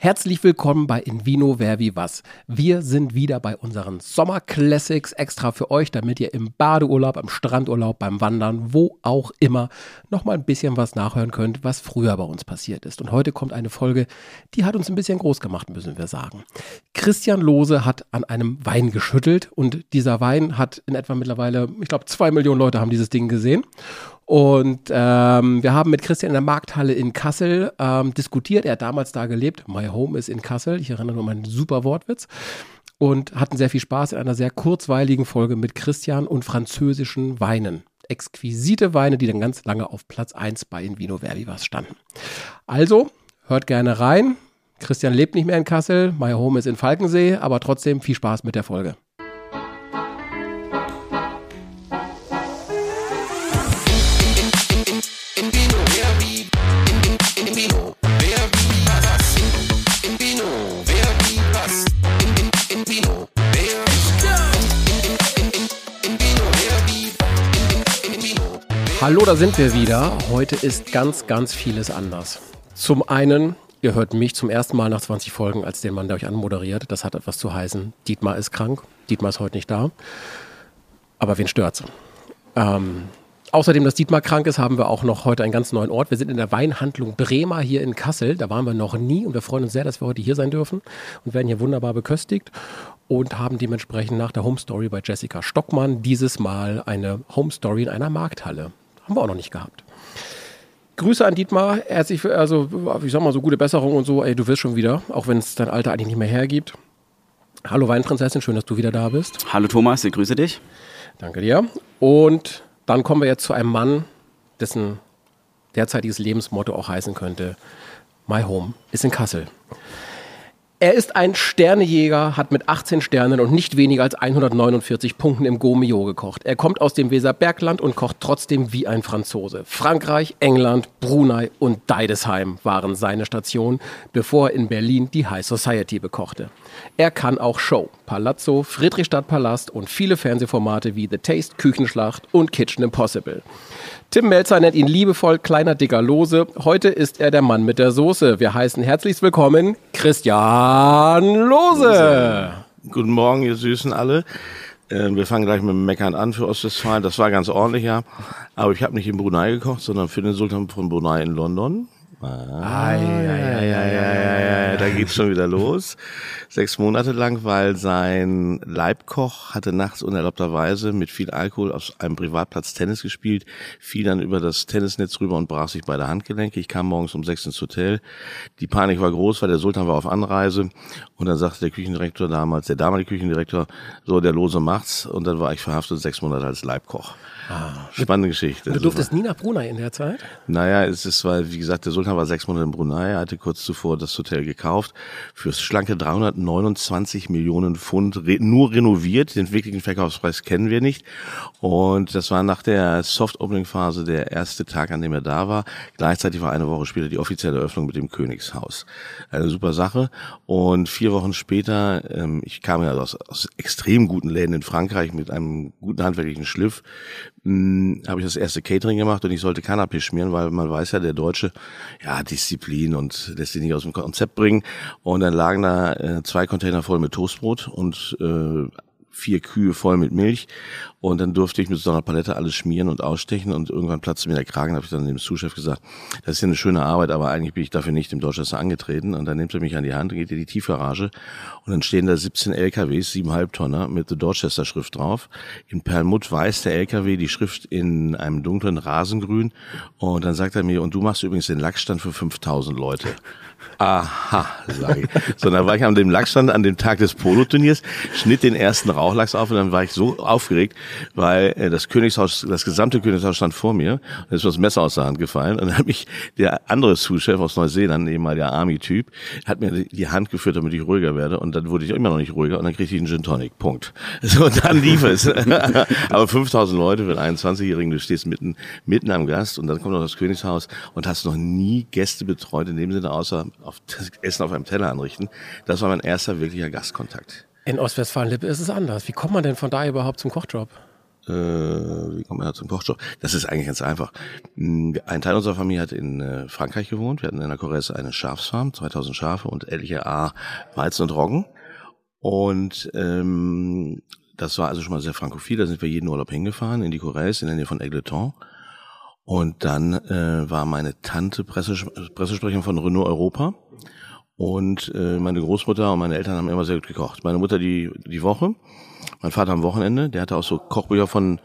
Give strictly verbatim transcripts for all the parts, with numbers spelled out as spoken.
Herzlich willkommen bei In Vino Wer Wie Was. Wir sind wieder bei unseren Sommer-Classics extra für euch, damit ihr im Badeurlaub, am Strandurlaub, beim Wandern, wo auch immer, nochmal ein bisschen was nachhören könnt, was früher bei uns passiert ist. Und heute kommt eine Folge, die hat uns ein bisschen groß gemacht, müssen wir sagen. Christian Lohse hat an einem Wein geschüttelt und dieser Wein hat in etwa mittlerweile, ich glaube, zwei Millionen Leute haben dieses Ding gesehen. Und ähm, wir haben mit Christian in der Markthalle in Kassel ähm, diskutiert. Er hat damals da gelebt. My home is in Kassel. Ich erinnere nur an meinen super Wortwitz. Und hatten sehr viel Spaß in einer sehr kurzweiligen Folge mit Christian und französischen Weinen. Exquisite Weine, die dann ganz lange auf Platz eins bei In Vino Wer Wie Was standen. Also, hört gerne rein. Christian lebt nicht mehr in Kassel. My home is in Falkensee. Aber trotzdem viel Spaß mit der Folge. Hallo, da sind wir wieder. Heute ist ganz, ganz vieles anders. Zum einen, ihr hört mich zum ersten Mal nach zwanzig Folgen als den Mann, der euch anmoderiert. Das hat etwas zu heißen. Dietmar ist krank. Dietmar ist heute nicht da. Aber wen stört's? Ähm, außerdem, dass Dietmar krank ist, haben wir auch noch heute einen ganz neuen Ort. Wir sind in der Weinhandlung Bremer hier in Kassel. Da waren wir noch nie und wir freuen uns sehr, dass wir heute hier sein dürfen und werden hier wunderbar beköstigt. Und haben dementsprechend nach der Home Story bei Jessica Stockmann dieses Mal eine Home Story in einer Markthalle. Haben wir auch noch nicht gehabt. Grüße an Dietmar, herzlich, also ich sag mal so gute Besserung und so, ey, du wirst schon wieder, auch wenn es dein Alter eigentlich nicht mehr hergibt. Hallo Weinprinzessin, schön, dass du wieder da bist. Hallo Thomas, ich grüße dich. Danke dir. Und dann kommen wir jetzt zu einem Mann, dessen derzeitiges Lebensmotto auch heißen könnte, My home is in Kassel. Er ist ein Sternejäger, hat mit achtzehn Sternen und nicht weniger als hundertneunundvierzig Punkten im Gaumillot gekocht. Er kommt aus dem Weserbergland und kocht trotzdem wie ein Franzose. Frankreich, England, Brunei und Deidesheim waren seine Stationen, bevor er in Berlin die High Society bekochte. Er kann auch Show, Palazzo, Friedrichstadt-Palast und viele Fernsehformate wie The Taste, Küchenschlacht und Kitchen Impossible. Tim Melzer nennt ihn liebevoll kleiner dicker Lose. Heute ist er der Mann mit der Soße. Wir heißen herzlich willkommen Christian Lohse. Guten Morgen, ihr Süßen alle. Äh, wir fangen gleich mit dem Meckern an für Ostwestfalen. Das war ganz ordentlich, ja. Aber ich habe nicht in Brunei gekocht, sondern für den Sultan von Brunei in London. Ah, ja, ja, ja, ja, ja, da geht's schon wieder los. Sechs Monate lang, weil sein Leibkoch hatte nachts unerlaubterweise mit viel Alkohol auf einem Privatplatz Tennis gespielt, fiel dann über das Tennisnetz rüber und brach sich beide Handgelenke. Ich kam morgens um sechs ins Hotel. Die Panik war groß, weil der Sultan war auf Anreise und dann sagte der Küchendirektor damals, der damalige Küchendirektor, so, der Lose macht's, und dann war ich verhaftet sechs Monate als Leibkoch. Ah, Spannende Geschichte. Und du durftest nie nach Brunei in der Zeit? Naja, es ist, weil, wie gesagt, der Sultan war sechs Monate in Brunei, er hatte kurz zuvor das Hotel gekauft, für schlanke dreihundertneunundzwanzig Millionen Pfund, re- nur renoviert, den wirklichen Verkaufspreis kennen wir nicht. Und das war nach der Soft-Opening-Phase der erste Tag, an dem er da war. Gleichzeitig war eine Woche später die offizielle Eröffnung mit dem Königshaus. Eine super Sache. Und vier Wochen später, ähm, ich kam ja aus, aus extrem guten Läden in Frankreich mit einem guten handwerklichen Schliff, habe ich das erste Catering gemacht und ich sollte Canapé schmieren, weil man weiß ja, der Deutsche, ja, Disziplin und lässt sich nicht aus dem Konzept bringen. Und dann lagen da äh, zwei Container voll mit Toastbrot und äh, vier Kühe voll mit Milch. Und dann durfte ich mit so einer Palette alles schmieren und ausstechen und irgendwann platzte mir der Kragen. Da habe ich dann dem Sous-Chef gesagt, das ist ja eine schöne Arbeit, aber eigentlich bin ich dafür nicht im Dorchester angetreten. Und dann nimmt er mich an die Hand und geht in die Tiefgarage und dann stehen da siebzehn L K Ws, siebeneinhalb Tonner mit The Dorchester Schrift drauf. In Perlmutt weiß der L K W, die Schrift in einem dunklen Rasengrün. Und dann sagt er mir, und du machst übrigens den Lachsstand für fünftausend Leute. Aha, sage ich. So, dann war ich an dem Lachsstand an dem Tag des Polo-Turniers, schnitt den ersten Rauchlachs auf und dann war ich so aufgeregt, weil äh, das Königshaus, das gesamte Königshaus stand vor mir. Und ist mir das Messer aus der Hand gefallen und dann hat mich der andere Sous-Chef aus Neuseeland, eben mal der Army-Typ, hat mir die Hand geführt, damit ich ruhiger werde und dann wurde ich immer noch nicht ruhiger und dann kriegte ich einen Gin Tonic. Punkt. So, dann lief es. Aber fünftausend Leute für einen einundzwanzigjährigen, du stehst mitten mitten am Gast und dann kommt noch das Königshaus und hast noch nie Gäste betreut, in dem Sinne außer auf Essen auf einem Teller anrichten. Das war mein erster wirklicher Gastkontakt. In Ostwestfalen-Lippe ist es anders. Wie kommt man denn von da überhaupt zum Kochjob? Äh, wie kommt man da zum Kochstoff? Das ist eigentlich ganz einfach. Ein Teil unserer Familie hat in äh, Frankreich gewohnt. Wir hatten in der Corrèze eine Schafsfarm, zweitausend Schafe und etliche A Weizen und Roggen. Und ähm, das war also schon mal sehr frankophil. Da sind wir jeden Urlaub hingefahren in die Corrèze in der Nähe von Égletons. Und dann äh, war meine Tante Presses- Pressesprecherin von Renault Europa. Und äh, meine Großmutter und meine Eltern haben immer sehr gut gekocht. Meine Mutter die die Woche, mein Vater am Wochenende. Der hatte auch so Kochbücher von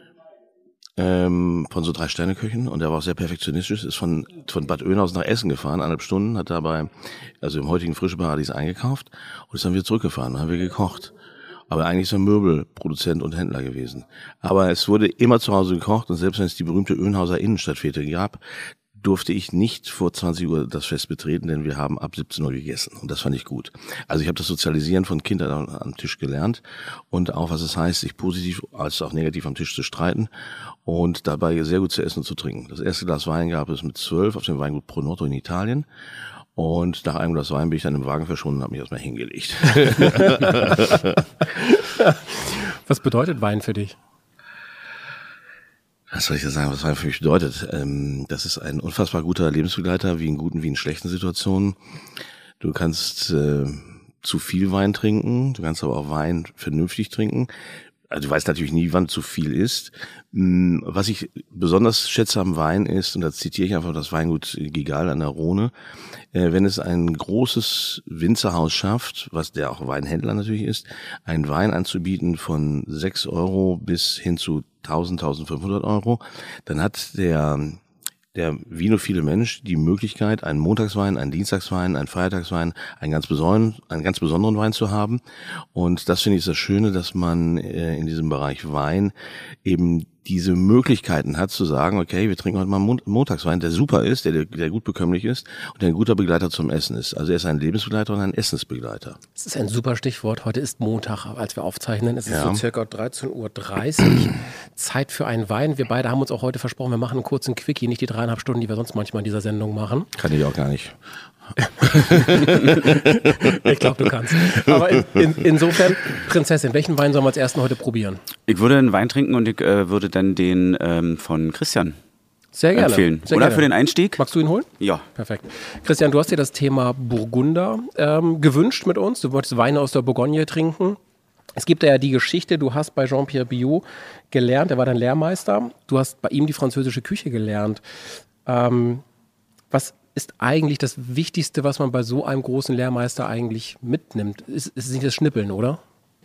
ähm, von so drei Sterneköchen und der war auch sehr perfektionistisch. Ist von von Bad Oeynhausen nach Essen gefahren, eineinhalb Stunden, hat dabei also im heutigen Frische Paradies eingekauft und ist dann wieder zurückgefahren. Dann haben wir gekocht. Aber eigentlich ist er Möbelproduzent und Händler gewesen. Aber es wurde immer zu Hause gekocht und selbst wenn es die berühmte Oeynhauser Innenstadtfete gab, durfte ich nicht vor zwanzig Uhr das Fest betreten, denn wir haben ab siebzehn Uhr gegessen und das fand ich gut. Also ich habe das Sozialisieren von Kindern am Tisch gelernt und auch was es heißt, sich positiv als auch negativ am Tisch zu streiten und dabei sehr gut zu essen und zu trinken. Das erste Glas Wein gab es mit zwölf auf dem Weingut Pronotto in Italien und nach einem Glas Wein bin ich dann im Wagen verschwunden und habe mich erstmal hingelegt. Was bedeutet Wein für dich? Was soll ich da sagen, was Wein für mich bedeutet? Ähm, das ist ein unfassbar guter Lebensbegleiter, wie in guten, wie in schlechten Situationen. Du kannst äh, zu viel Wein trinken, du kannst aber auch Wein vernünftig trinken. Also du weißt natürlich nie, wann zu viel ist. Was ich besonders schätze am Wein ist, und da zitiere ich einfach das Weingut Gigal an der Rhone, wenn es ein großes Winzerhaus schafft, was der auch Weinhändler natürlich ist, einen Wein anzubieten von sechs Euro bis hin zu tausend, tausendfünfhundert Euro, dann hat der der vinophile Mensch die Möglichkeit, einen Montagswein, einen Dienstagswein, einen Feiertagswein, einen ganz besonderen, einen ganz besonderen Wein zu haben. Und das finde ich das Schöne, dass man äh, in diesem Bereich Wein eben diese Möglichkeiten hat zu sagen, okay, wir trinken heute mal einen Montagswein, der super ist, der, der gut bekömmlich ist und der ein guter Begleiter zum Essen ist. Also er ist ein Lebensbegleiter und ein Essensbegleiter. Das ist ein super Stichwort. Heute ist Montag, als wir aufzeichnen. Es ist Ja. so circa dreizehn Uhr dreißig. Zeit für einen Wein. Wir beide haben uns auch heute versprochen, wir machen einen kurzen Quickie, nicht die dreieinhalb Stunden, die wir sonst manchmal in dieser Sendung machen. Kann ich auch gar nicht. Ich glaube, du kannst. Aber in, in, insofern, Prinzessin, welchen Wein sollen wir als ersten heute probieren? Ich würde einen Wein trinken und ich äh, würde dann den ähm, von Christian Sehr gerne. empfehlen. Sehr Oder gerne. für den Einstieg? Magst du ihn holen? Ja. Perfekt. Christian, du hast dir das Thema Burgunder ähm, gewünscht mit uns. Du wolltest Weine aus der Bourgogne trinken. Es gibt ja die Geschichte, du hast bei Jean-Pierre Biot gelernt, er war dein Lehrmeister. Du hast bei ihm die französische Küche gelernt. Ähm, was ist eigentlich das Wichtigste, was man bei so einem großen Lehrmeister eigentlich mitnimmt? Ist, ist nicht das Schnippeln, oder?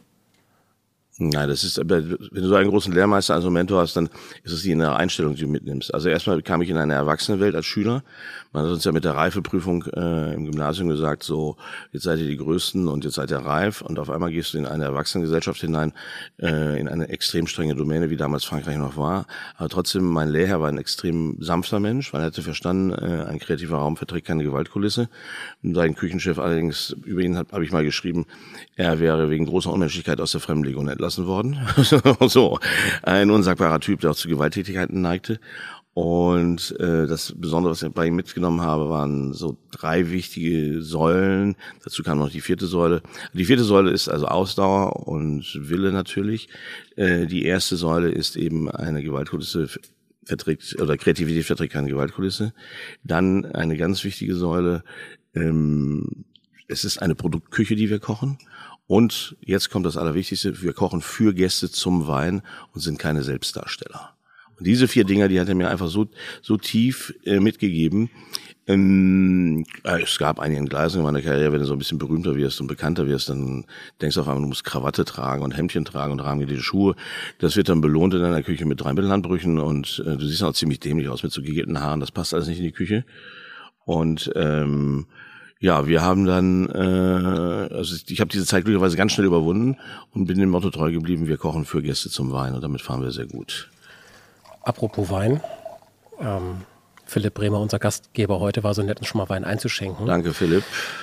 Nein, das ist, wenn du so einen großen Lehrmeister als Mentor hast, dann ist es die innere Einstellung, die du mitnimmst. Also erstmal kam ich in eine Erwachsenenwelt als Schüler. Man hat uns ja mit der Reifeprüfung äh, im Gymnasium gesagt, so, jetzt seid ihr die Größten und jetzt seid ihr reif. Und auf einmal gehst du in eine Erwachsenengesellschaft hinein, äh, in eine extrem strenge Domäne, wie damals Frankreich noch war. Aber trotzdem, mein Lehrherr war ein extrem sanfter Mensch, weil er hatte verstanden, äh, ein kreativer Raum verträgt keine Gewaltkulisse. Sein Küchenchef allerdings, über ihn habe hab ich mal geschrieben, er wäre wegen großer Unmenschlichkeit aus der Fremdenlegion entlassen worden. So, ein unsagbarer Typ, der auch zu Gewalttätigkeiten neigte. Und äh, das Besondere, was ich bei ihm mitgenommen habe, waren so drei wichtige Säulen. Dazu kam noch die vierte Säule. Die vierte Säule ist also Ausdauer und Wille natürlich. Äh, die erste Säule ist eben eine Gewaltkulisse verträgt, oder Kreativität verträgt keine Gewaltkulisse. Dann eine ganz wichtige Säule, ähm, es ist eine Produktküche, die wir kochen. Und jetzt kommt das Allerwichtigste, wir kochen für Gäste zum Wein und sind keine Selbstdarsteller. Und diese vier Dinger, die hat er mir einfach so so tief äh, mitgegeben. Ähm, äh, es gab einige Entgleisungen in meiner Karriere, wenn du so ein bisschen berühmter wirst und bekannter wirst, dann denkst du auf einmal, du musst Krawatte tragen und Hemdchen tragen und rahmengenähte Schuhe. Das wird dann belohnt in deiner Küche mit drei Mittelhandbrüchen und äh, du siehst auch ziemlich dämlich aus mit so gegelten Haaren. Das passt alles nicht in die Küche. Und ähm, ja, wir haben dann, äh, also ich habe diese Zeit glücklicherweise ganz schnell überwunden und bin dem Motto treu geblieben, wir kochen für Gäste zum Wein und damit fahren wir sehr gut. Apropos Wein, ähm, Philipp Bremer, unser Gastgeber heute, war so nett, uns schon mal Wein einzuschenken. Danke, Philipp.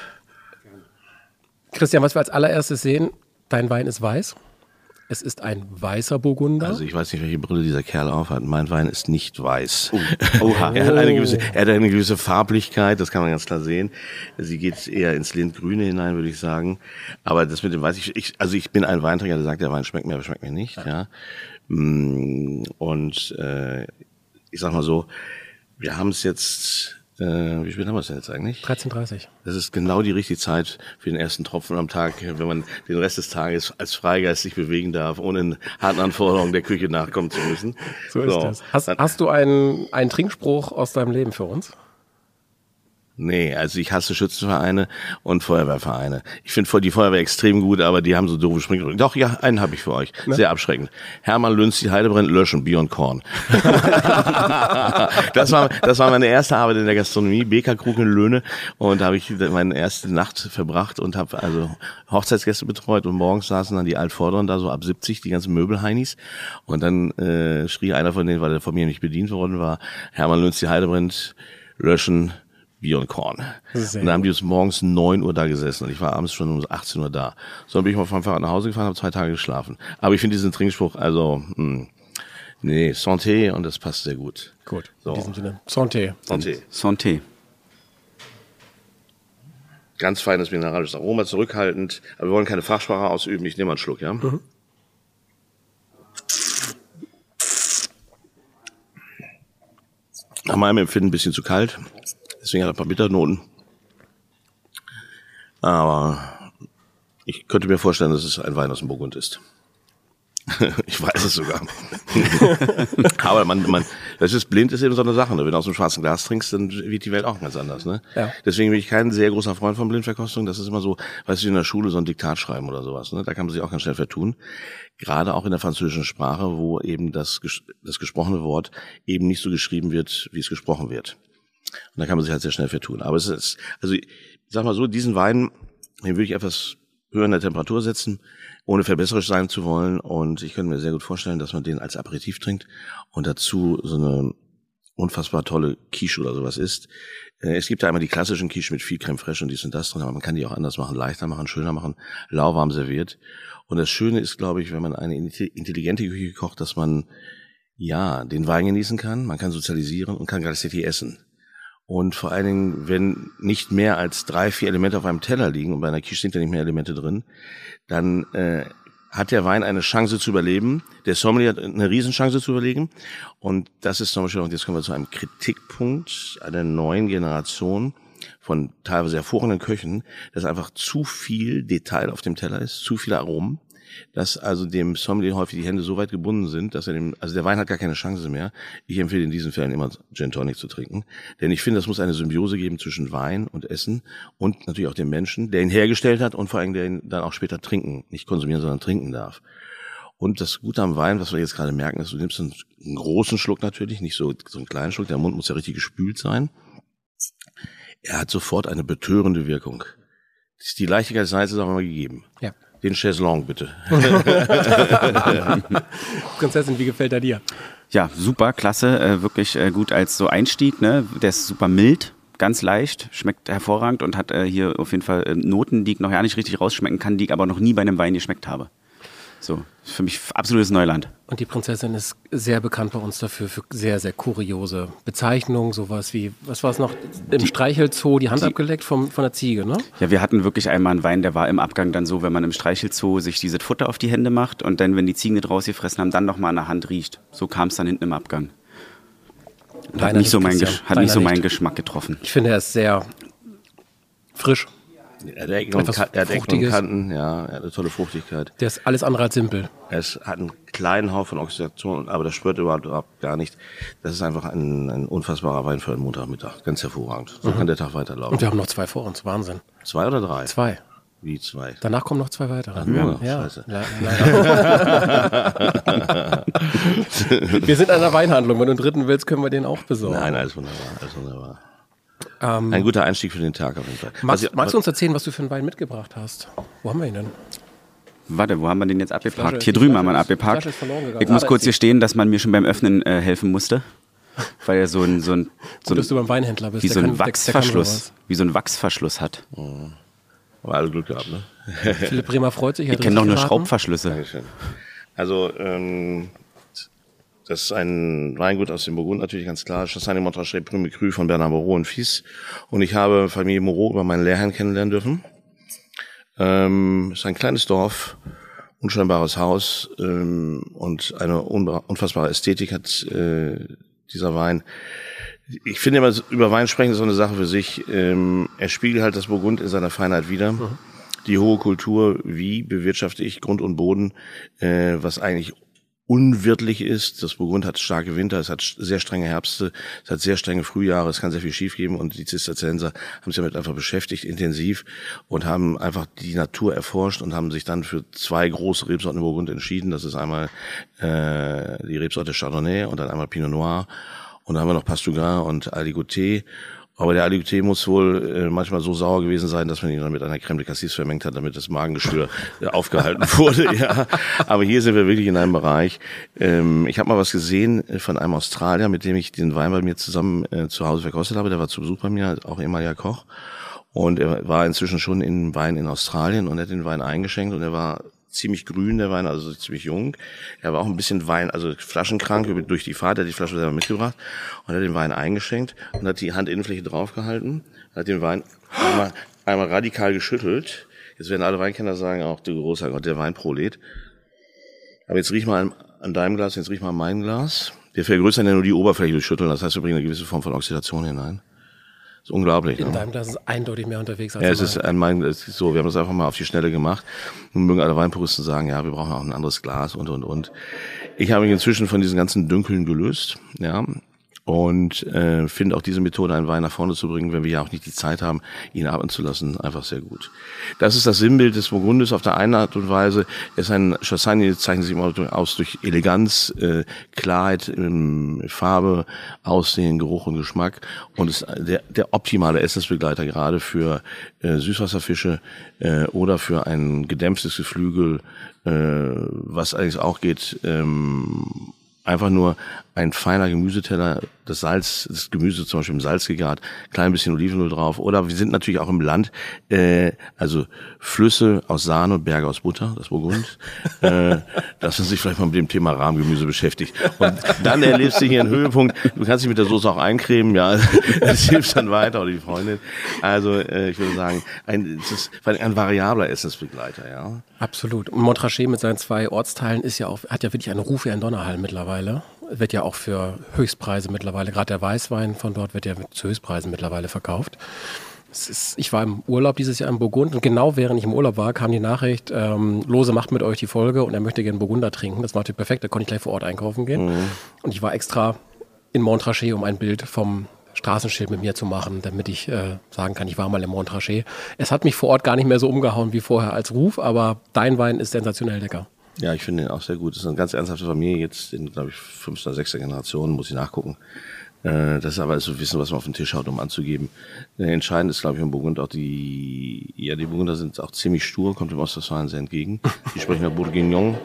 Christian, was wir als allererstes sehen, dein Wein ist weiß. Es ist ein weißer Burgunder. Also ich weiß nicht, welche Brille dieser Kerl aufhat. Mein Wein ist nicht weiß. Oh. Oha. er, hat eine gewisse, er hat eine gewisse Farblichkeit, das kann man ganz klar sehen. Sie geht eher ins Lindgrüne hinein, würde ich sagen. Aber das mit dem Weiß, ich, ich, also ich bin ein Weintrinker, der sagt, der Wein schmeckt mir, aber schmeckt mir nicht. Ja. Und äh, ich sag mal so, wir haben es jetzt, äh, wie spät haben wir es denn jetzt eigentlich? dreizehn Uhr dreißig. Das ist genau die richtige Zeit für den ersten Tropfen am Tag, wenn man den Rest des Tages als Freigeist sich bewegen darf, ohne den harten Anforderungen der Küche nachkommen zu müssen. So ist so. das. Hast, hast du einen, einen Trinkspruch aus deinem Leben für uns? Nee, also ich hasse Schützenvereine und Feuerwehrvereine. Ich finde die Feuerwehr extrem gut, aber die haben so doofe Springbrunnen. Doch, ja, einen habe ich für euch. Ne? Sehr abschreckend. Hermann Lünz, die Heidebrennt, löschen, Bier und Korn. das war das war meine erste Arbeit in der Gastronomie, B K Krug in Löhne. Und da habe ich meine erste Nacht verbracht und habe also Hochzeitsgäste betreut. Und morgens saßen dann die Altvorderen da so ab siebzig, die ganzen Möbelheinis. Und dann äh, schrie einer von denen, weil er von mir nicht bedient worden war, Hermann Lünz, die Heidebrennt, löschen, Bier und Korn. Sehr und dann haben die bis morgens neun Uhr da gesessen und ich war abends schon um achtzehn Uhr da. So, dann bin ich mal vom Fahrrad nach Hause gefahren, habe zwei Tage geschlafen. Aber ich finde diesen Trinkspruch, also, mh, nee, Santé und das passt sehr gut. Gut, so. In diesem Sinne. Santé. Santé. Santé. Ganz feines mineralisches Aroma, zurückhaltend, aber wir wollen keine Fachsprache ausüben. Ich nehme mal einen Schluck, ja? Mhm. Nach meinem Empfinden ein bisschen zu kalt. Deswegen hat er ein paar Bitternoten. Aber ich könnte mir vorstellen, dass es ein Wein aus dem Burgund ist. Ich weiß es sogar. Aber man, man, das ist blind, ist eben so eine Sache. Wenn du aus dem schwarzen Glas trinkst, dann wird die Welt auch ganz anders. Ne? Ja. Deswegen bin ich kein sehr großer Freund von Blindverkostung. Das ist immer so, weißt du, in der Schule so ein Diktat schreiben oder sowas. Ne? Da kann man sich auch ganz schnell vertun. Gerade auch in der französischen Sprache, wo eben das, das gesprochene Wort eben nicht so geschrieben wird, wie es gesprochen wird. Und da kann man sich halt sehr schnell vertun. Aber es ist, also ich sag mal so, diesen Wein, den würde ich etwas höher in der Temperatur setzen, ohne verbesserisch sein zu wollen. Und ich könnte mir sehr gut vorstellen, dass man den als Aperitif trinkt und dazu so eine unfassbar tolle Quiche oder sowas isst. Es gibt ja einmal die klassischen Quiche mit viel Creme fraiche und dies und das drin, aber man kann die auch anders machen, leichter machen, schöner machen, lauwarm serviert. Und das Schöne ist, glaube ich, wenn man eine intelligente Küche kocht, dass man ja den Wein genießen kann, man kann sozialisieren und kann gleichzeitig essen. Und vor allen Dingen, wenn nicht mehr als drei, vier Elemente auf einem Teller liegen, und bei einer Quiche sind ja nicht mehr Elemente drin, dann äh, hat der Wein eine Chance zu überleben. Der Sommelier hat eine Riesenchance zu überlegen. Und das ist zum Beispiel, und jetzt kommen wir zu einem Kritikpunkt einer neuen Generation von teilweise hervorragenden Köchen, dass einfach zu viel Detail auf dem Teller ist, zu viele Aromen, dass also dem Sommelier häufig die Hände so weit gebunden sind, dass er dem, also der Wein hat gar keine Chance mehr. Ich empfehle in diesen Fällen immer Gin Tonic zu trinken, denn ich finde, es muss eine Symbiose geben zwischen Wein und Essen und natürlich auch dem Menschen, der ihn hergestellt hat und vor allem der ihn dann auch später trinken, nicht konsumieren, sondern trinken darf. Und das Gute am Wein, was wir jetzt gerade merken, ist, du nimmst einen, einen großen Schluck natürlich, nicht so, so einen kleinen Schluck, der Mund muss ja richtig gespült sein. Er hat sofort eine betörende Wirkung. Die Leichtigkeit des Weins ist auch immer gegeben. Ja. Den Chaiselong, bitte. Prinzessin, wie gefällt er dir? Ja, super, klasse, äh, wirklich äh, gut als so Einstieg, ne? Der ist super mild, ganz leicht, schmeckt hervorragend und hat äh, hier auf jeden Fall äh, Noten, die ich noch ja nicht richtig rausschmecken kann, die ich aber noch nie bei einem Wein geschmeckt habe. So, für mich absolutes Neuland. Und die Prinzessin ist sehr bekannt bei uns dafür, für sehr, sehr kuriose Bezeichnungen, sowas wie, was war es noch, im die, Streichelzoo die Hand die, abgeleckt vom, von der Ziege, ne? Ja, wir hatten wirklich einmal einen Wein, der war im Abgang dann so, wenn man im Streichelzoo sich dieses Futter auf die Hände macht und dann, wenn die Ziegen nicht rausgefressen haben, dann nochmal an der Hand riecht. So kam es dann hinten im Abgang. Und hat nicht so, mein, hat nicht so meinen Geschmack getroffen. Ich finde, er ist sehr frisch. Er hat Ecken und, er hat Ecken und Kanten, ja, er hat eine tolle Fruchtigkeit. Der ist alles andere als simpel. Es hat einen kleinen Hauch von Oxidation, aber das spürt überhaupt, überhaupt gar nicht. Das ist einfach ein, ein unfassbarer Wein für einen Montagmittag. Ganz hervorragend. So mhm. kann der Tag weiterlaufen. Und wir haben noch zwei vor uns. Wahnsinn. Zwei oder drei? Zwei. Wie zwei? Danach kommen noch zwei weitere. Ach, nur? Ja. Scheiße. Le- wir sind an der Weinhandlung. Wenn du einen dritten willst, können wir den auch besorgen. Nein, alles wunderbar. Alles wunderbar. Um, ein guter Einstieg für den Tag auf jeden Fall. Magst, ich, magst du uns erzählen, was du für einen Wein mitgebracht hast? Wo haben wir ihn denn? Warte, wo haben wir den jetzt abgeparkt? Flasche, hier drüben Flasche haben wir ihn abgeparkt. Ich muss ah, kurz hier stehen, dass man mir schon beim Öffnen äh, helfen musste. Weil er so ein, so ein, so ein, dass du beim Weinhändler bist. Wie so ein kann, Wachsverschluss, wie so ein Wachsverschluss hat. Oh. Aber alle Glück gehabt, ne? Philipp Bremer freut sich. Ich kenne noch nur Schraubverschlüsse. Dankeschön. Also, ähm, das ist ein Weingut aus dem Burgund, natürlich ganz klar. Chassagne Montrachet Prime Cru von Bernard Moreau und Fils. Und ich habe Familie Moreau über meinen Lehrherrn kennenlernen dürfen. Ähm, ist ein kleines Dorf. unscheinbares Haus ähm, und eine unfassbare Ästhetik hat äh, dieser Wein. Ich finde immer, über Wein sprechen ist so eine Sache für sich. Ähm, er spiegelt halt das Burgund in seiner Feinheit wider. Mhm. Die hohe Kultur, wie bewirtschafte ich Grund und Boden, äh, was eigentlich unwirtlich ist. Das Burgund hat starke Winter, es hat sehr strenge Herbste, es hat sehr strenge Frühjahre, es kann sehr viel schief geben und die Zisterzienser haben sich damit einfach beschäftigt, intensiv und haben einfach die Natur erforscht und haben sich dann für zwei große Rebsorten im Burgund entschieden. Das ist einmal äh, die Rebsorte Chardonnay und dann einmal Pinot Noir und dann haben wir noch Pastougrain und Aligoté. Aber der Aligoté muss wohl äh, manchmal so sauer gewesen sein, dass man ihn dann mit einer Crème de Cassis vermengt hat, damit das Magengeschwür äh, aufgehalten wurde. Ja. Aber hier sind wir wirklich in einem Bereich. Ähm, ich habe mal was gesehen von einem Australier, mit dem ich den Wein bei mir zusammen äh, zu Hause verkostet habe. Der war zu Besuch bei mir, auch ehemaliger Koch. Und er war inzwischen schon in Wein in Australien und hat den Wein eingeschenkt und er war ziemlich grün, der Wein, also ziemlich jung. Er war auch ein bisschen Wein, also flaschenkrank durch die Fahrt, er hat die Flasche selber mitgebracht und hat den Wein eingeschenkt und hat die Handinnenfläche draufgehalten, hat den Wein einmal, einmal radikal geschüttelt. Jetzt werden alle Weinkenner sagen, auch du großer Gott, der Weinprolet. Aber jetzt riech mal an, an deinem Glas, jetzt riech mal an meinem Glas. Wir vergrößern ja nur die Oberfläche durch Schütteln, das heißt, wir bringen eine gewisse Form von Oxidation hinein. Das ist unglaublich. In ne? deinem Glas ist eindeutig mehr unterwegs als ja, es ist ein mein, es ist so, wir haben das einfach mal auf die Schnelle gemacht. Nun mögen alle Weinpuristen sagen, ja, wir brauchen auch ein anderes Glas und, und, und. Ich habe mich inzwischen von diesen ganzen Dünkeln gelöst, ja. Und äh, finde auch diese Methode, einen Wein nach vorne zu bringen, wenn wir ja auch nicht die Zeit haben, ihn atmen zu lassen, einfach sehr gut. Das ist das Sinnbild des Burgundes auf der einen Art und Weise. Es ist ein Chassagne, zeichnet sich immer aus durch Eleganz, äh, Klarheit, ähm, Farbe, Aussehen, Geruch und Geschmack und ist der, der optimale Essensbegleiter gerade für äh, Süßwasserfische äh, oder für ein gedämpftes Geflügel, äh, was eigentlich auch geht, ähm, einfach nur ein feiner Gemüseteller, das Salz, das Gemüse zum Beispiel im Salz gegart, klein bisschen Olivenöl drauf. Oder wir sind natürlich auch im Land, äh, also Flüsse aus Sahne, Berge aus Butter, das Burgund, äh, dass man sich vielleicht mal mit dem Thema Rahmgemüse beschäftigt. Und dann erlebst du hier einen Höhepunkt. Du kannst dich mit der Soße auch eincremen, ja, das hilft dann weiter, oder die Freundin. Also äh, ich würde sagen, ein, das ist ein variabler Essensbegleiter, ja. Absolut. Und Montrachet mit seinen zwei Ortsteilen ist ja auch, hat ja wirklich einen Ruf wie ein Donnerhall mittlerweile. Wird ja auch für Höchstpreise mittlerweile, gerade der Weißwein von dort wird ja zu Höchstpreisen mittlerweile verkauft. Es ist, ich war im Urlaub dieses Jahr in Burgund und genau während ich im Urlaub war, kam die Nachricht, ähm, Lose macht mit euch die Folge und er möchte gerne Burgunder trinken. Das war natürlich perfekt, da konnte ich gleich vor Ort einkaufen gehen. Mhm. Und ich war extra in Montrachet, um ein Bild vom Straßenschild mit mir zu machen, damit ich äh, sagen kann, ich war mal im Montrachet. Es hat mich vor Ort gar nicht mehr so umgehauen wie vorher als Ruf, aber dein Wein ist sensationell lecker. Ja, ich finde ihn auch sehr gut. Das ist eine ganz ernsthafte Familie, jetzt in, glaube ich, fünfter, sechster Generation, muss ich nachgucken. Äh, das ist aber so Wissen, was man auf den Tisch haut, um anzugeben. Äh, entscheidend ist, glaube ich, im Burgund auch die, ja, die Burgunder sind auch ziemlich stur, kommt dem Ostwestfalen sehr entgegen. Die sprechen ja Bourguignon.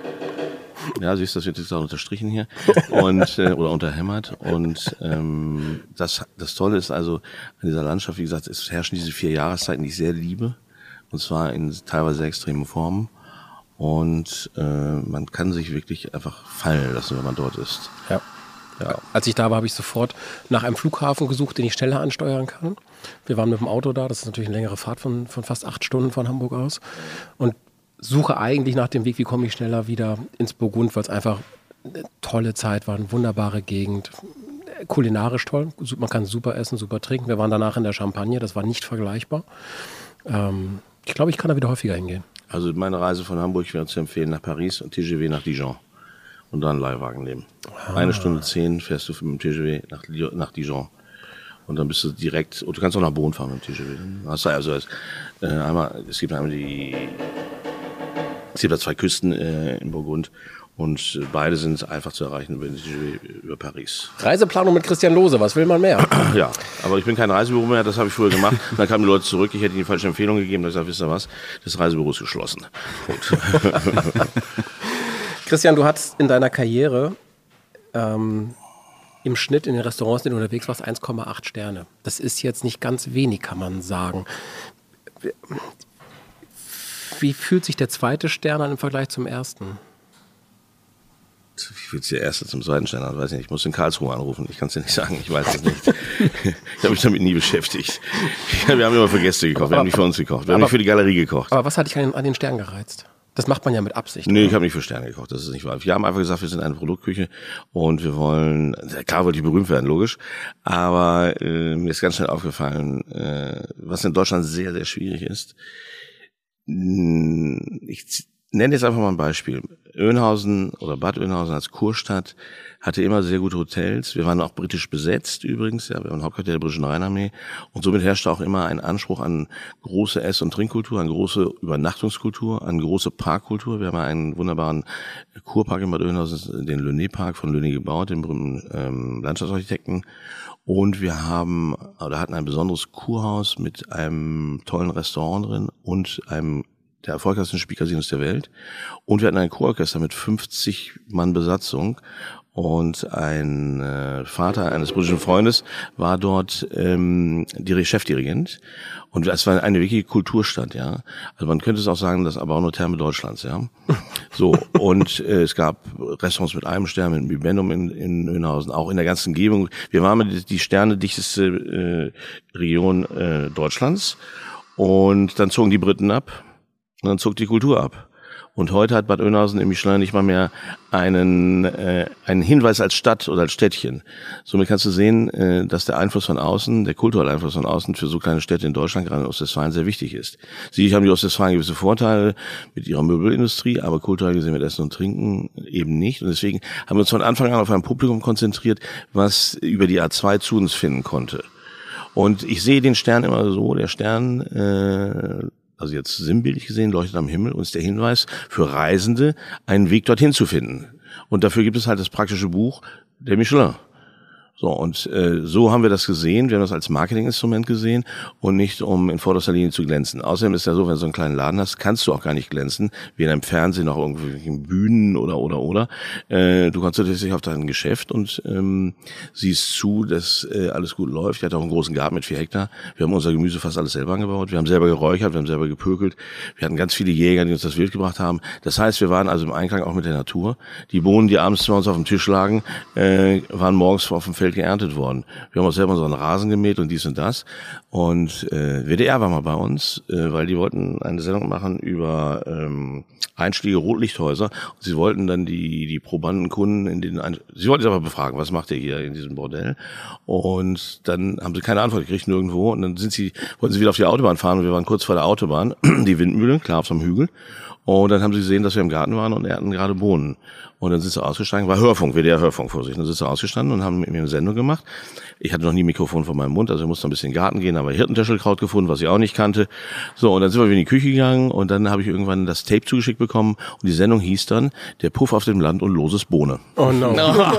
Ja, siehst du, das wird jetzt auch unterstrichen hier und äh, oder unterhämmert. Und ähm, das, das Tolle ist also an dieser Landschaft, wie gesagt, es herrschen diese vier Jahreszeiten, die ich sehr liebe. Und zwar in teilweise sehr extremen Formen. Und äh, man kann sich wirklich einfach fallen lassen, wenn man dort ist. Ja. Ja. Als ich da war, habe ich sofort nach einem Flughafen gesucht, den ich schneller ansteuern kann. Wir waren mit dem Auto da, das ist natürlich eine längere Fahrt von, von fast acht Stunden von Hamburg aus. Und suche eigentlich nach dem Weg, wie komme ich schneller wieder ins Burgund, weil es einfach eine tolle Zeit war, eine wunderbare Gegend, kulinarisch toll, man kann super essen, super trinken. Wir waren danach in der Champagne, das war nicht vergleichbar. Ähm, ich glaube, ich kann da wieder häufiger hingehen. Also meine Reise von Hamburg wäre zu empfehlen nach Paris und T G V nach Dijon und dann Leihwagen nehmen. Ah. Eine Stunde zehn fährst du mit dem T G V nach, nach Dijon. Und dann bist du direkt, und du kannst auch nach Beaune fahren mit dem T G V. Hast du also äh, einmal, es gibt einmal die, es gibt da zwei Küsten äh, in Burgund und beide sind einfach zu erreichen über, über Paris. Reiseplanung mit Christian Lose, was will man mehr? Ja, aber ich bin kein Reisebüro mehr, das habe ich früher gemacht. Dann kamen die Leute zurück, ich hätte ihnen die falsche Empfehlung gegeben, da habe ich gesagt, wisst ihr was, das Reisebüro ist geschlossen. Gut. Christian, du hattest in deiner Karriere ähm, im Schnitt in den Restaurants, in denen du unterwegs warst, eins Komma acht Sterne. Das ist jetzt nicht ganz wenig, kann man sagen. Wie fühlt sich der zweite Stern an im Vergleich zum ersten? Wie fühlt sich der erste zum zweiten Stern an? Weiß ich nicht. Ich muss in Karlsruhe anrufen. Ich kann es dir nicht sagen. Ich weiß es nicht. Ich habe mich damit nie beschäftigt. Wir haben immer für Gäste gekocht. Wir haben nicht für uns gekocht. Wir haben nicht für die Galerie gekocht. Aber was hat dich an, an den Stern gereizt? Das macht man ja mit Absicht. Nee, oder? ich habe nicht für Sterne gekocht, das ist nicht wahr. Wir haben einfach gesagt, wir sind eine Produktküche und wir wollen, klar wollte ich berühmt werden, logisch, aber äh, mir ist ganz schnell aufgefallen, äh, was in Deutschland sehr, sehr schwierig ist. Ich nenne jetzt einfach mal ein Beispiel. Oeynhausen oder Bad Oeynhausen als Kurstadt hatte immer sehr gute Hotels. Wir waren auch britisch besetzt übrigens, ja, wir waren Hauptquartier der britischen Rheinarmee und somit herrschte auch immer ein Anspruch an große Ess- und Trinkkultur, an große Übernachtungskultur, an große Parkkultur. Wir haben einen wunderbaren Kurpark in Bad Oeynhausen, den Löné-Park von Löné gebaut, den berühmten ähm, Landschaftsarchitekten. Und wir haben oder hatten ein besonderes Kurhaus mit einem tollen Restaurant drin und einem der erfolgreichsten Spielcasinos der Welt. Und wir hatten ein Chororchester mit fünfzig Mann Besatzung. Und ein äh, Vater eines britischen Freundes war dort ähm, die Chefdirigent. Und es war eine wirkliche Kulturstadt, ja. Also man könnte es auch sagen, das aber auch nur Therme Deutschlands, ja. So, und äh, es gab Restaurants mit einem Stern, mit Bibendum in, in Oeynhausen, auch in der ganzen Umgebung. Wir waren mit die sternedichteste äh, Region äh, Deutschlands. Und dann zogen die Briten ab. Und dann zog die Kultur ab. Und heute hat Bad Oeynhausen im Michelin nicht mal mehr einen äh, einen Hinweis als Stadt oder als Städtchen. Somit kannst du sehen, äh, dass der Einfluss von außen, der kulturelle Einfluss von außen für so kleine Städte in Deutschland, gerade in Ostwestfalen, sehr wichtig ist. Sicherlich haben die Ostwestfalen gewisse Vorteile mit ihrer Möbelindustrie, aber kulturell gesehen mit Essen und Trinken eben nicht. Und deswegen haben wir uns von Anfang an auf ein Publikum konzentriert, was über die A zwei zu uns finden konnte. Und ich sehe den Stern immer so, der Stern... Äh, also jetzt sinnbildlich gesehen, leuchtet am Himmel und ist der Hinweis für Reisende, einen Weg dorthin zu finden. Und dafür gibt es halt das praktische Buch der Michelin. So, und äh, so haben wir das gesehen. Wir haben das als Marketinginstrument gesehen und nicht, um in vorderster Linie zu glänzen. Außerdem ist ja so, wenn du so einen kleinen Laden hast, kannst du auch gar nicht glänzen, wie in einem Fernsehen, auf irgendwelchen Bühnen oder, oder, oder. Äh, du konzentrierst dich auf dein Geschäft und ähm, siehst zu, dass äh, alles gut läuft. Ich hatte auch einen großen Garten mit vier Hektar. Wir haben unser Gemüse fast alles selber angebaut. Wir haben selber geräuchert, wir haben selber gepökelt. Wir hatten ganz viele Jäger, die uns das Wild gebracht haben. Das heißt, wir waren also im Einklang auch mit der Natur. Die Bohnen, die abends bei uns auf dem Tisch lagen, äh, waren morgens auf dem Feld geerntet worden. Wir haben auch selber unseren Rasen gemäht und dies und das. Und äh, W D R war mal bei uns, äh, weil die wollten eine Sendung machen über ähm, Einstiege Rotlichthäuser. Und sie wollten dann die die probanden Kunden in den Ein- sie wollten sich aber befragen, was macht ihr hier in diesem Bordell? Und dann haben sie keine Antwort gekriegt nirgendwo. Und dann sind sie wollten sie wieder auf die Autobahn fahren. Und wir waren kurz vor der Autobahn, die Windmühle, klar auf so einem Hügel. Und dann haben sie gesehen, dass wir im Garten waren und ernten gerade Bohnen. Und dann sind sie ausgestanden, war Hörfunk, W D R-Hörfunk vor sich. Dann sind sie ausgestanden und haben mit mir eine Sendung gemacht. Ich hatte noch nie ein Mikrofon vor meinem Mund, also ich musste ein bisschen in den Garten gehen, aber Hirtentäschelkraut gefunden, was ich auch nicht kannte. So, und dann sind wir wieder in die Küche gegangen und dann habe ich irgendwann das Tape zugeschickt bekommen und die Sendung hieß dann Der Puff auf dem Land und loses Bohne. Oh no.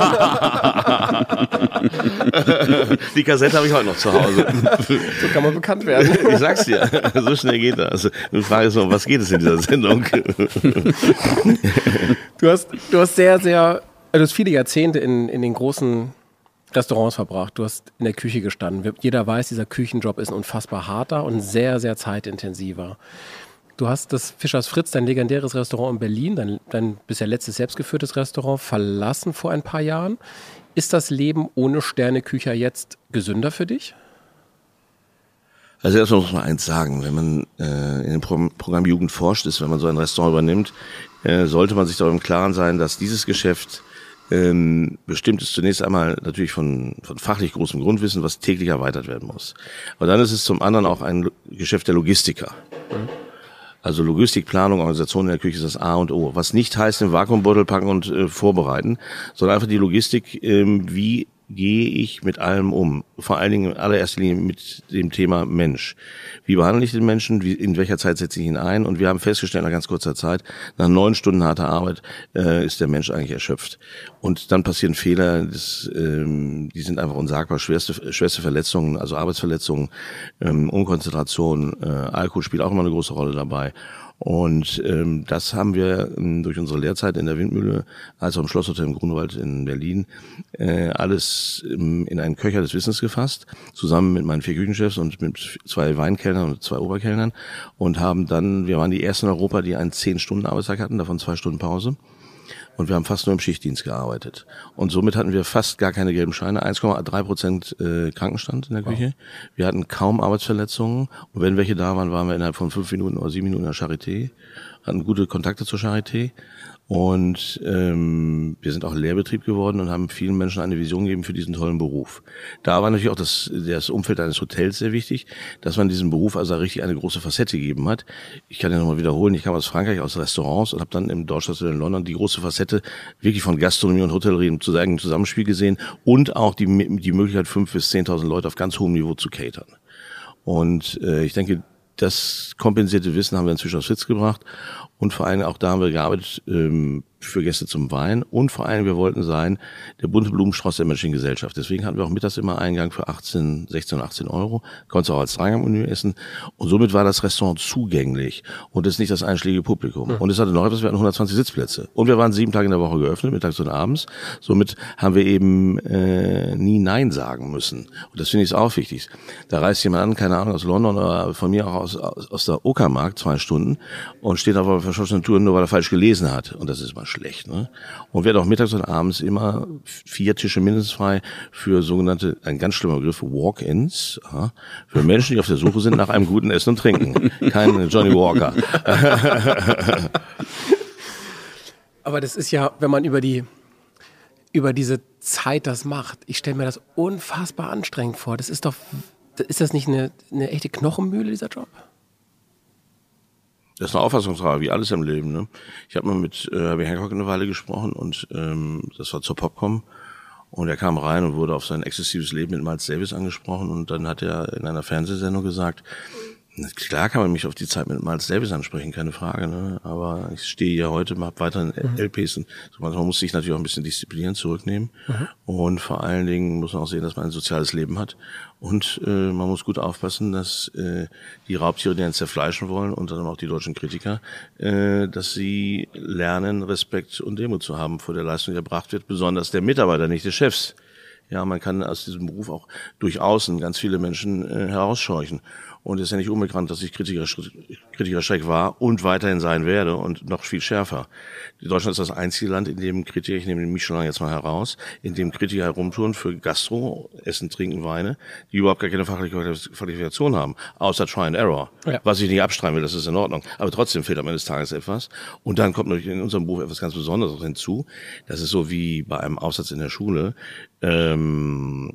Die Kassette habe ich heute noch zu Hause. So kann man bekannt werden. Ich sag's dir, so schnell geht das. Also, die Frage ist noch, was geht es in dieser Sendung? Du hast, du hast sehr, sehr, du hast viele Jahrzehnte in, in den großen Restaurants verbracht. Du hast in der Küche gestanden. Jeder weiß, dieser Küchenjob ist ein unfassbar harter und sehr, sehr zeitintensiver. Du hast das Fischers Fritz, dein legendäres Restaurant in Berlin, dein, dein bisher letztes selbstgeführtes Restaurant, verlassen vor ein paar Jahren. Ist das Leben ohne Sterneküche jetzt gesünder für dich? Also erstmal muss man eins sagen, wenn man äh, in dem Pro- Programm Jugend forscht ist, wenn man so ein Restaurant übernimmt, äh, sollte man sich darüber im Klaren sein, dass dieses Geschäft ähm, bestimmt ist zunächst einmal natürlich von, von fachlich großem Grundwissen, was täglich erweitert werden muss. Aber dann ist es zum anderen auch ein Lo- Geschäft der Logistiker. Mhm. Also Logistik, Planung, Organisation in der Küche ist das A und O. Was nicht heißt, im Vakuumbeutel packen und äh, vorbereiten, sondern einfach die Logistik, ähm, wie gehe ich mit allem um? Vor allen Dingen in allererster Linie mit dem Thema Mensch. Wie behandle ich den Menschen? Wie, in welcher Zeit setze ich ihn ein? Und wir haben festgestellt, nach ganz kurzer Zeit, nach neun Stunden harter Arbeit, äh, ist der Mensch eigentlich erschöpft. Und dann passieren Fehler, das, ähm, die sind einfach unsagbar. Schwerste, schwerste Verletzungen, also Arbeitsverletzungen, ähm, Unkonzentration, äh, Alkohol spielt auch immer eine große Rolle dabei. Und ähm, das haben wir ähm, durch unsere Lehrzeit in der Windmühle, also im Schlosshotel im Grunewald in Berlin, äh, alles ähm, in einen Köcher des Wissens gefasst, zusammen mit meinen vier Küchenchefs und mit zwei Weinkellnern und zwei Oberkellnern und haben dann, wir waren die ersten in Europa, die einen zehn Stunden Arbeitstag hatten, davon zwei Stunden Pause. Und wir haben fast nur im Schichtdienst gearbeitet. Und somit hatten wir fast gar keine gelben Scheine, eins Komma drei Prozent äh, Krankenstand in der Küche. Wow. Wir hatten kaum Arbeitsverletzungen. Und wenn welche da waren, waren wir innerhalb von fünf Minuten oder sieben Minuten in der Charité. Hatten gute Kontakte zur Charité. Und ähm, wir sind auch Lehrbetrieb geworden und haben vielen Menschen eine Vision gegeben für diesen tollen Beruf. Da war natürlich auch das, das Umfeld eines Hotels sehr wichtig, dass man diesem Beruf also richtig eine große Facette gegeben hat. Ich kann ja nochmal wiederholen, ich kam aus Frankreich, aus Restaurants und habe dann im Deutschland in London die große Facette wirklich von Gastronomie und Hotellerie im Zusammenspiel gesehen und auch die, die Möglichkeit, fünf bis zehntausend Leute auf ganz hohem Niveau zu catern. Und äh, ich denke, das kompensierte Wissen haben wir inzwischen aufs Sitz gebracht. Und vor allem auch da haben wir gearbeitet ähm, für Gäste zum Wein. Und vor allem wir wollten sein der bunte Blumenstrauß der menschlichen Gesellschaft. Deswegen hatten wir auch mittags immer Eingang für achtzehn, sechzehn und achtzehn Euro. Konntest auch als Dreigangmenü essen. Und somit war das Restaurant zugänglich. Und es ist nicht das einschlägige Publikum. Mhm. Und es hatte noch etwas, wir hatten hundertzwanzig Sitzplätze. Und wir waren sieben Tage in der Woche geöffnet, mittags und abends. Somit haben wir eben äh, nie Nein sagen müssen. Und das finde ich auch wichtig. Da reist jemand an, keine Ahnung, aus London oder von mir auch aus, aus, aus der Uckermark, zwei Stunden, und steht auf einer verschossenen Tour, nur weil er falsch gelesen hat. Und das ist mal schlecht, ne? Und wir hatten auch mittags und abends immer vier Tische mindestens frei für sogenannte, ein ganz schlimmer Begriff, Walk-ins, ja, für Menschen, die auf der Suche sind nach einem guten Essen und Trinken. Kein Johnny Walker. Aber das ist ja, wenn man über die, über diese Zeit das macht, ich stelle mir das unfassbar anstrengend vor. Das ist doch, ist das nicht eine, eine echte Knochenmühle, dieser Job? Das ist eine Auffassungsfrage, wie alles im Leben. Ne? Ich habe mal mit äh, Herbie Hancock eine Weile gesprochen und ähm, das war zur Popcom und er kam rein und wurde auf sein exzessives Leben mit Miles Davis angesprochen und dann hat er in einer Fernsehsendung gesagt, klar kann man mich auf die Zeit mit Miles Davis ansprechen, keine Frage, ne? Aber ich stehe hier heute, habe weiterhin mhm. L Ps und so, man muss sich natürlich auch ein bisschen disziplinieren, zurücknehmen mhm. und vor allen Dingen muss man auch sehen, dass man ein soziales Leben hat und äh, man muss gut aufpassen, dass äh, die Raubtiere, die einen zerfleischen wollen und dann auch die deutschen Kritiker, äh, dass sie lernen, Respekt und Demut zu haben vor der Leistung, die erbracht wird, besonders der Mitarbeiter, nicht des Chefs. Ja, man kann aus diesem Beruf auch durch außen ganz viele Menschen äh, herausscheuchen. Und es ist ja nicht unbekannt, dass ich Kritiker, Kritiker Schreck war und weiterhin sein werde und noch viel schärfer. Deutschland ist das einzige Land, in dem Kritiker, ich nehme den Michelin jetzt mal heraus, in dem Kritiker herumtouren für Gastro, Essen, Trinken, Weine, die überhaupt gar keine fachliche Qualifikation haben, außer Try and Error. Ja. Was ich nicht abstreiten will, das ist in Ordnung. Aber trotzdem fehlt am Ende des Tages etwas. Und dann kommt natürlich in unserem Beruf etwas ganz Besonderes hinzu. Das ist so wie bei einem Aufsatz in der Schule. Ähm,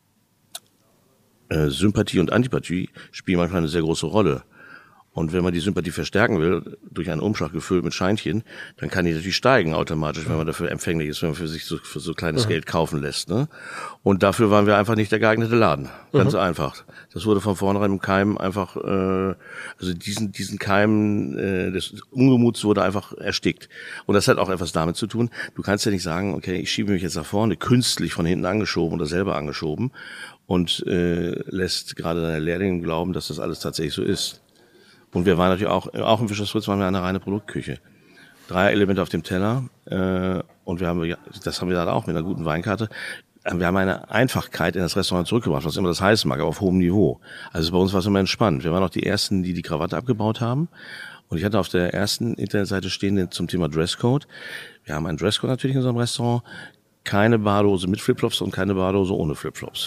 Äh, Sympathie und Antipathie spielen manchmal eine sehr große Rolle. Und wenn man die Sympathie verstärken will, durch einen Umschlag gefüllt mit Scheinchen, dann kann die natürlich steigen automatisch, wenn man dafür empfänglich ist, wenn man für sich so, für so kleines mhm. Geld kaufen lässt. Ne? Und dafür waren wir einfach nicht der geeignete Laden. Ganz mhm. einfach. Das wurde von vornherein im Keim einfach, äh, also diesen diesen Keim äh, des Ungemuts wurde einfach erstickt. Und das hat auch etwas damit zu tun, du kannst ja nicht sagen, okay, ich schiebe mich jetzt nach vorne, künstlich von hinten angeschoben oder selber angeschoben und äh, lässt gerade deine Lehrlinge glauben, dass das alles tatsächlich so ist. Und wir waren natürlich auch, auch im Fischers Fritz waren wir eine reine Produktküche. Drei Elemente auf dem Teller äh, und wir haben, das haben wir dann auch mit einer guten Weinkarte. Wir haben eine Einfachkeit in das Restaurant zurückgebracht, was immer das heißen mag, aber auf hohem Niveau. Also bei uns war es immer entspannt. Wir waren auch die Ersten, die die Krawatte abgebaut haben. Und ich hatte auf der ersten Internetseite stehen zum Thema Dresscode. Wir haben einen Dresscode natürlich in unserem Restaurant. Keine Badehose mit Flipflops und keine Badehose ohne Flipflops.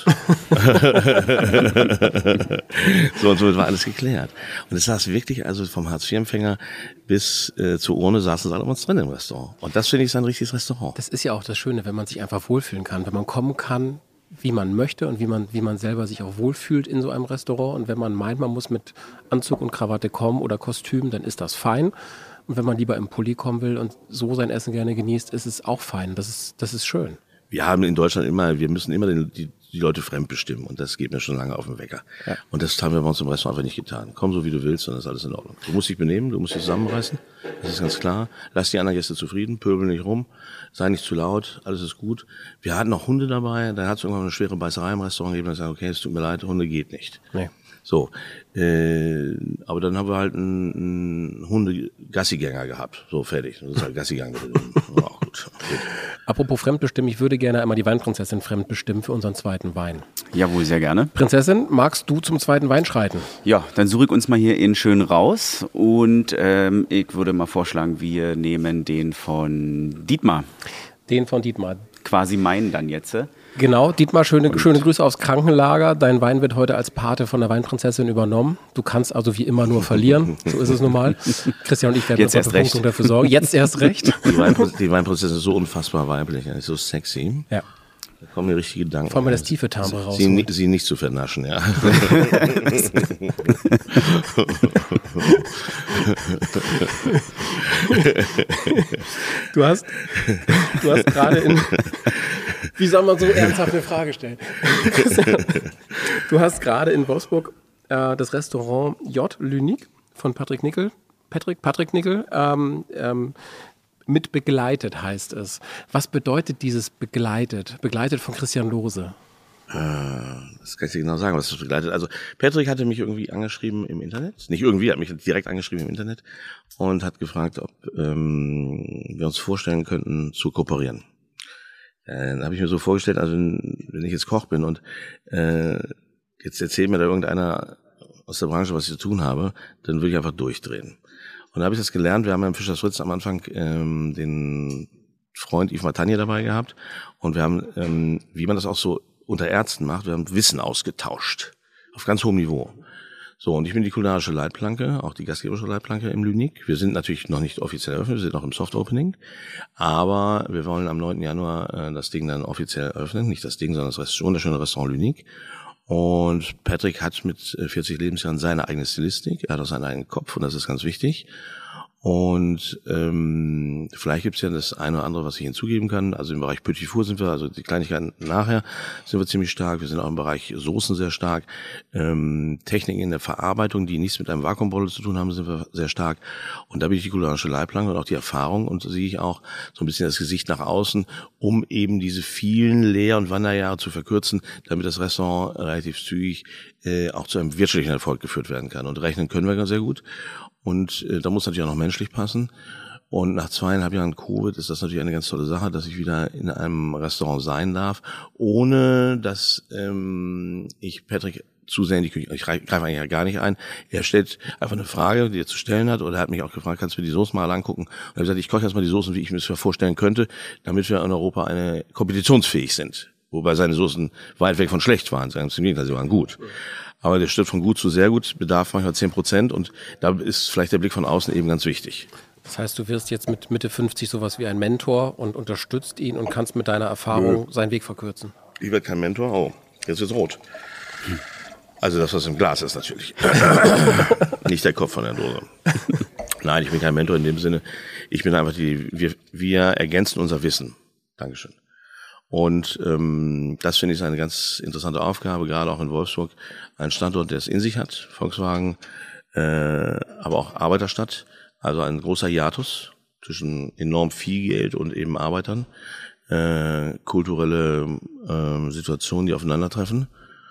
So, und somit war alles geklärt. Und es saß wirklich, also vom Hartz-vier-Empfänger bis äh, zur Urne saßen sie alle uns drin im Restaurant. Und das finde ich ist ein richtiges Restaurant. Das ist ja auch das Schöne, wenn man sich einfach wohlfühlen kann, wenn man kommen kann, wie man möchte und wie man, wie man selber sich auch wohlfühlt in so einem Restaurant. Und wenn man meint, man muss mit Anzug und Krawatte kommen oder Kostüm, dann ist das fein. Und wenn man lieber im Pulli kommen will und so sein Essen gerne genießt, ist es auch fein. Das ist, das ist schön. Wir haben in Deutschland immer, wir müssen immer den, die, die Leute fremdbestimmen und das geht mir schon lange auf den Wecker. Ja. Und das haben wir bei uns im Restaurant einfach nicht getan. Komm so wie du willst und das ist alles in Ordnung. Du musst dich benehmen, du musst dich zusammenreißen, das ist ganz klar. Lass die anderen Gäste zufrieden, pöbel nicht rum, sei nicht zu laut, alles ist gut. Wir hatten auch Hunde dabei, da hat es irgendwann eine schwere Beißerei im Restaurant gegeben, da gesagt, okay, es tut mir leid, Hunde geht nicht. Nee. So, äh, aber dann haben wir halt einen, einen Hunde-Gassigänger gehabt. So, fertig. Das ist halt Gassigang. Ja, gut. Apropos fremdbestimmen, ich würde gerne einmal die Weinprinzessin fremdbestimmen für unseren zweiten Wein. Jawohl, sehr gerne. Prinzessin, magst du zum zweiten Wein schreiten? Ja, dann suche ich uns mal hier in schön raus und ähm, ich würde mal vorschlagen, wir nehmen den von Dietmar. Den von Dietmar. Quasi meinen dann jetzt. Genau, Dietmar, schöne, schöne Grüße aufs Krankenlager. Dein Wein wird heute als Pate von der Weinprinzessin übernommen. Du kannst also wie immer nur verlieren. So ist es nun mal. Christian und ich werden jetzt uns erst recht. dafür sorgen. Jetzt erst recht. Die, Weinprinz- die Weinprinzessin ist so unfassbar weiblich, so sexy. Ja. Da kommen mir richtige Gedanken. Vor allem das tiefe Timbre raus. Sie, sie nicht zu vernaschen, ja. Du hast, du hast gerade in, wie soll man so ernsthaft eine Frage stellen? Du hast gerade in Wolfsburg äh, das Restaurant J. L'Unique von Patrick Nickel, Patrick, Patrick Nickel, ähm, ähm, mit begleitet heißt es. Was bedeutet dieses begleitet? Begleitet von Christian Lohse. Das kann ich dir genau sagen, was das begleitet. Also Patrick hatte mich irgendwie angeschrieben im Internet. Nicht irgendwie, hat mich direkt angeschrieben im Internet und hat gefragt, ob ähm, wir uns vorstellen könnten, zu kooperieren. Äh, dann habe ich mir so vorgestellt, also wenn ich jetzt Koch bin und äh, jetzt erzählt mir da irgendeiner aus der Branche, was ich zu tun habe, dann würde ich einfach durchdrehen. Und da habe ich das gelernt. Wir haben ja im Fischers Fritz am Anfang ähm, den Freund Yves Montagnier dabei gehabt und wir haben, ähm, wie man das auch so unter Ärzten macht, wir haben Wissen ausgetauscht. Auf ganz hohem Niveau. So, und ich bin die kulinarische Leitplanke, auch die gastgeberische Leitplanke im L'Unique. Wir sind natürlich noch nicht offiziell eröffnet, wir sind noch im Soft-Opening. Aber wir wollen am neunten Januar äh, das Ding dann offiziell eröffnen. Nicht das Ding, sondern das Rest- wunderschöne Restaurant L'Unique. Und Patrick hat mit vierzig Lebensjahren seine eigene Stilistik. Er hat auch seinen eigenen Kopf und das ist ganz wichtig. Und ähm, vielleicht gibt's ja das eine oder andere, was ich hinzugeben kann. Also im Bereich Petit Four sind wir, also die Kleinigkeiten nachher sind wir ziemlich stark. Wir sind auch im Bereich Soßen sehr stark. Ähm, Techniken in der Verarbeitung, die nichts mit einem Vakuumbeutel zu tun haben, sind wir sehr stark. Und da bin ich die kulinarische Leitplanke und auch die Erfahrung und sehe ich auch so ein bisschen das Gesicht nach außen, um eben diese vielen Lehr- und Wanderjahre zu verkürzen, damit das Restaurant relativ zügig äh, auch zu einem wirtschaftlichen Erfolg geführt werden kann. Und rechnen können wir ganz sehr gut. Und äh, da muss natürlich auch noch menschlich passen. Und nach zweieinhalb Jahren Covid ist das natürlich eine ganz tolle Sache, dass ich wieder in einem Restaurant sein darf, ohne dass ähm, ich Patrick zu sehr in die Küche, ich greife eigentlich ja gar nicht ein. Er stellt einfach eine Frage, die er zu stellen hat, oder er hat mich auch gefragt, kannst du mir die Soßen mal angucken? Und er hat gesagt, ich koche jetzt mal die Soßen, wie ich mir das vorstellen könnte, damit wir in Europa eine kompetitionsfähig sind. Wobei seine Soßen weit weg von schlecht waren, ganz im Gegenteil, sie waren gut. Aber der Schritt von gut zu sehr gut bedarf manchmal zehn Prozent und da ist vielleicht der Blick von außen eben ganz wichtig. Das heißt, du wirst jetzt mit Mitte fünfzig sowas wie ein Mentor und unterstützt ihn und kannst mit deiner Erfahrung ja. seinen Weg verkürzen. Ich werde kein Mentor. Oh, jetzt wird's rot. Also das, was im Glas ist natürlich. Nicht der Kopf von der Dose. Nein, ich bin kein Mentor in dem Sinne. Ich bin einfach die, wir, wir ergänzen unser Wissen. Dankeschön. Und ähm, das finde ich eine ganz interessante Aufgabe, gerade auch in Wolfsburg. Ein Standort, der es in sich hat, Volkswagen, äh, aber auch Arbeiterstadt. Also ein großer Hiatus zwischen enorm viel Geld und eben Arbeitern. Äh, kulturelle äh, Situationen, die aufeinandertreffen.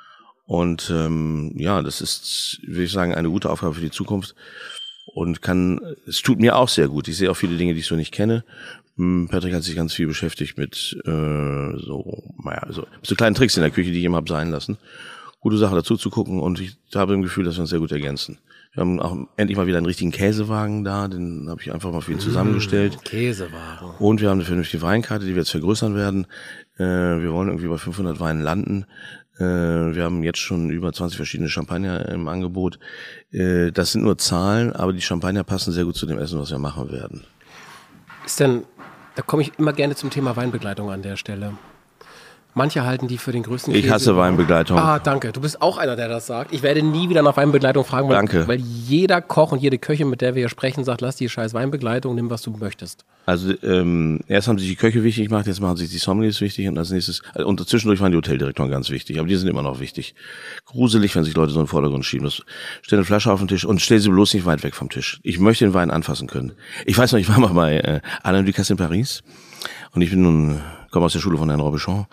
Und ähm, ja, das ist, würde ich sagen, eine gute Aufgabe für die Zukunft. Und kann, es tut mir auch sehr gut. Ich sehe auch viele Dinge, die ich so nicht kenne. Patrick hat sich ganz viel beschäftigt mit äh, so, naja, also so kleinen Tricks in der Küche, die ich ihm hab sein lassen. Gute Sache dazu zu gucken und ich habe im Gefühl, dass wir uns sehr gut ergänzen. Wir haben auch endlich mal wieder einen richtigen Käsewagen da, den habe ich einfach mal für ihn zusammengestellt. Käsewagen. Und wir haben eine vernünftige Weinkarte, die wir jetzt vergrößern werden. Äh, wir wollen irgendwie bei fünfhundert Weinen landen. Äh, wir haben jetzt schon über zwanzig verschiedene Champagner im Angebot. Äh, das sind nur Zahlen, aber die Champagner passen sehr gut zu dem Essen, was wir machen werden. Ist denn, da komme ich immer gerne zum Thema Weinbegleitung an der Stelle. Manche halten die für den größten Ich Käse hasse Weinbegleitung. Ah, danke. Du bist auch einer, der das sagt. Ich werde nie wieder nach Weinbegleitung fragen, weil, Danke. weil jeder Koch und jede Köchin, mit der wir hier sprechen, sagt, lass die scheiß Weinbegleitung, nimm, was du möchtest. Also ähm, erst haben sich die Köche wichtig gemacht, jetzt machen sich die Sommeliers wichtig und als nächstes, also, und zwischendurch waren die Hoteldirektoren ganz wichtig, aber die sind immer noch wichtig. Gruselig, wenn sich Leute so in den Vordergrund schieben. Das, stell eine Flasche auf den Tisch und stell sie bloß nicht weit weg vom Tisch. Ich möchte den Wein anfassen können. Ich weiß noch, ich war mal bei äh, Alain Ducasse in Paris und ich bin nun, komme aus der Schule von Herrn Robichon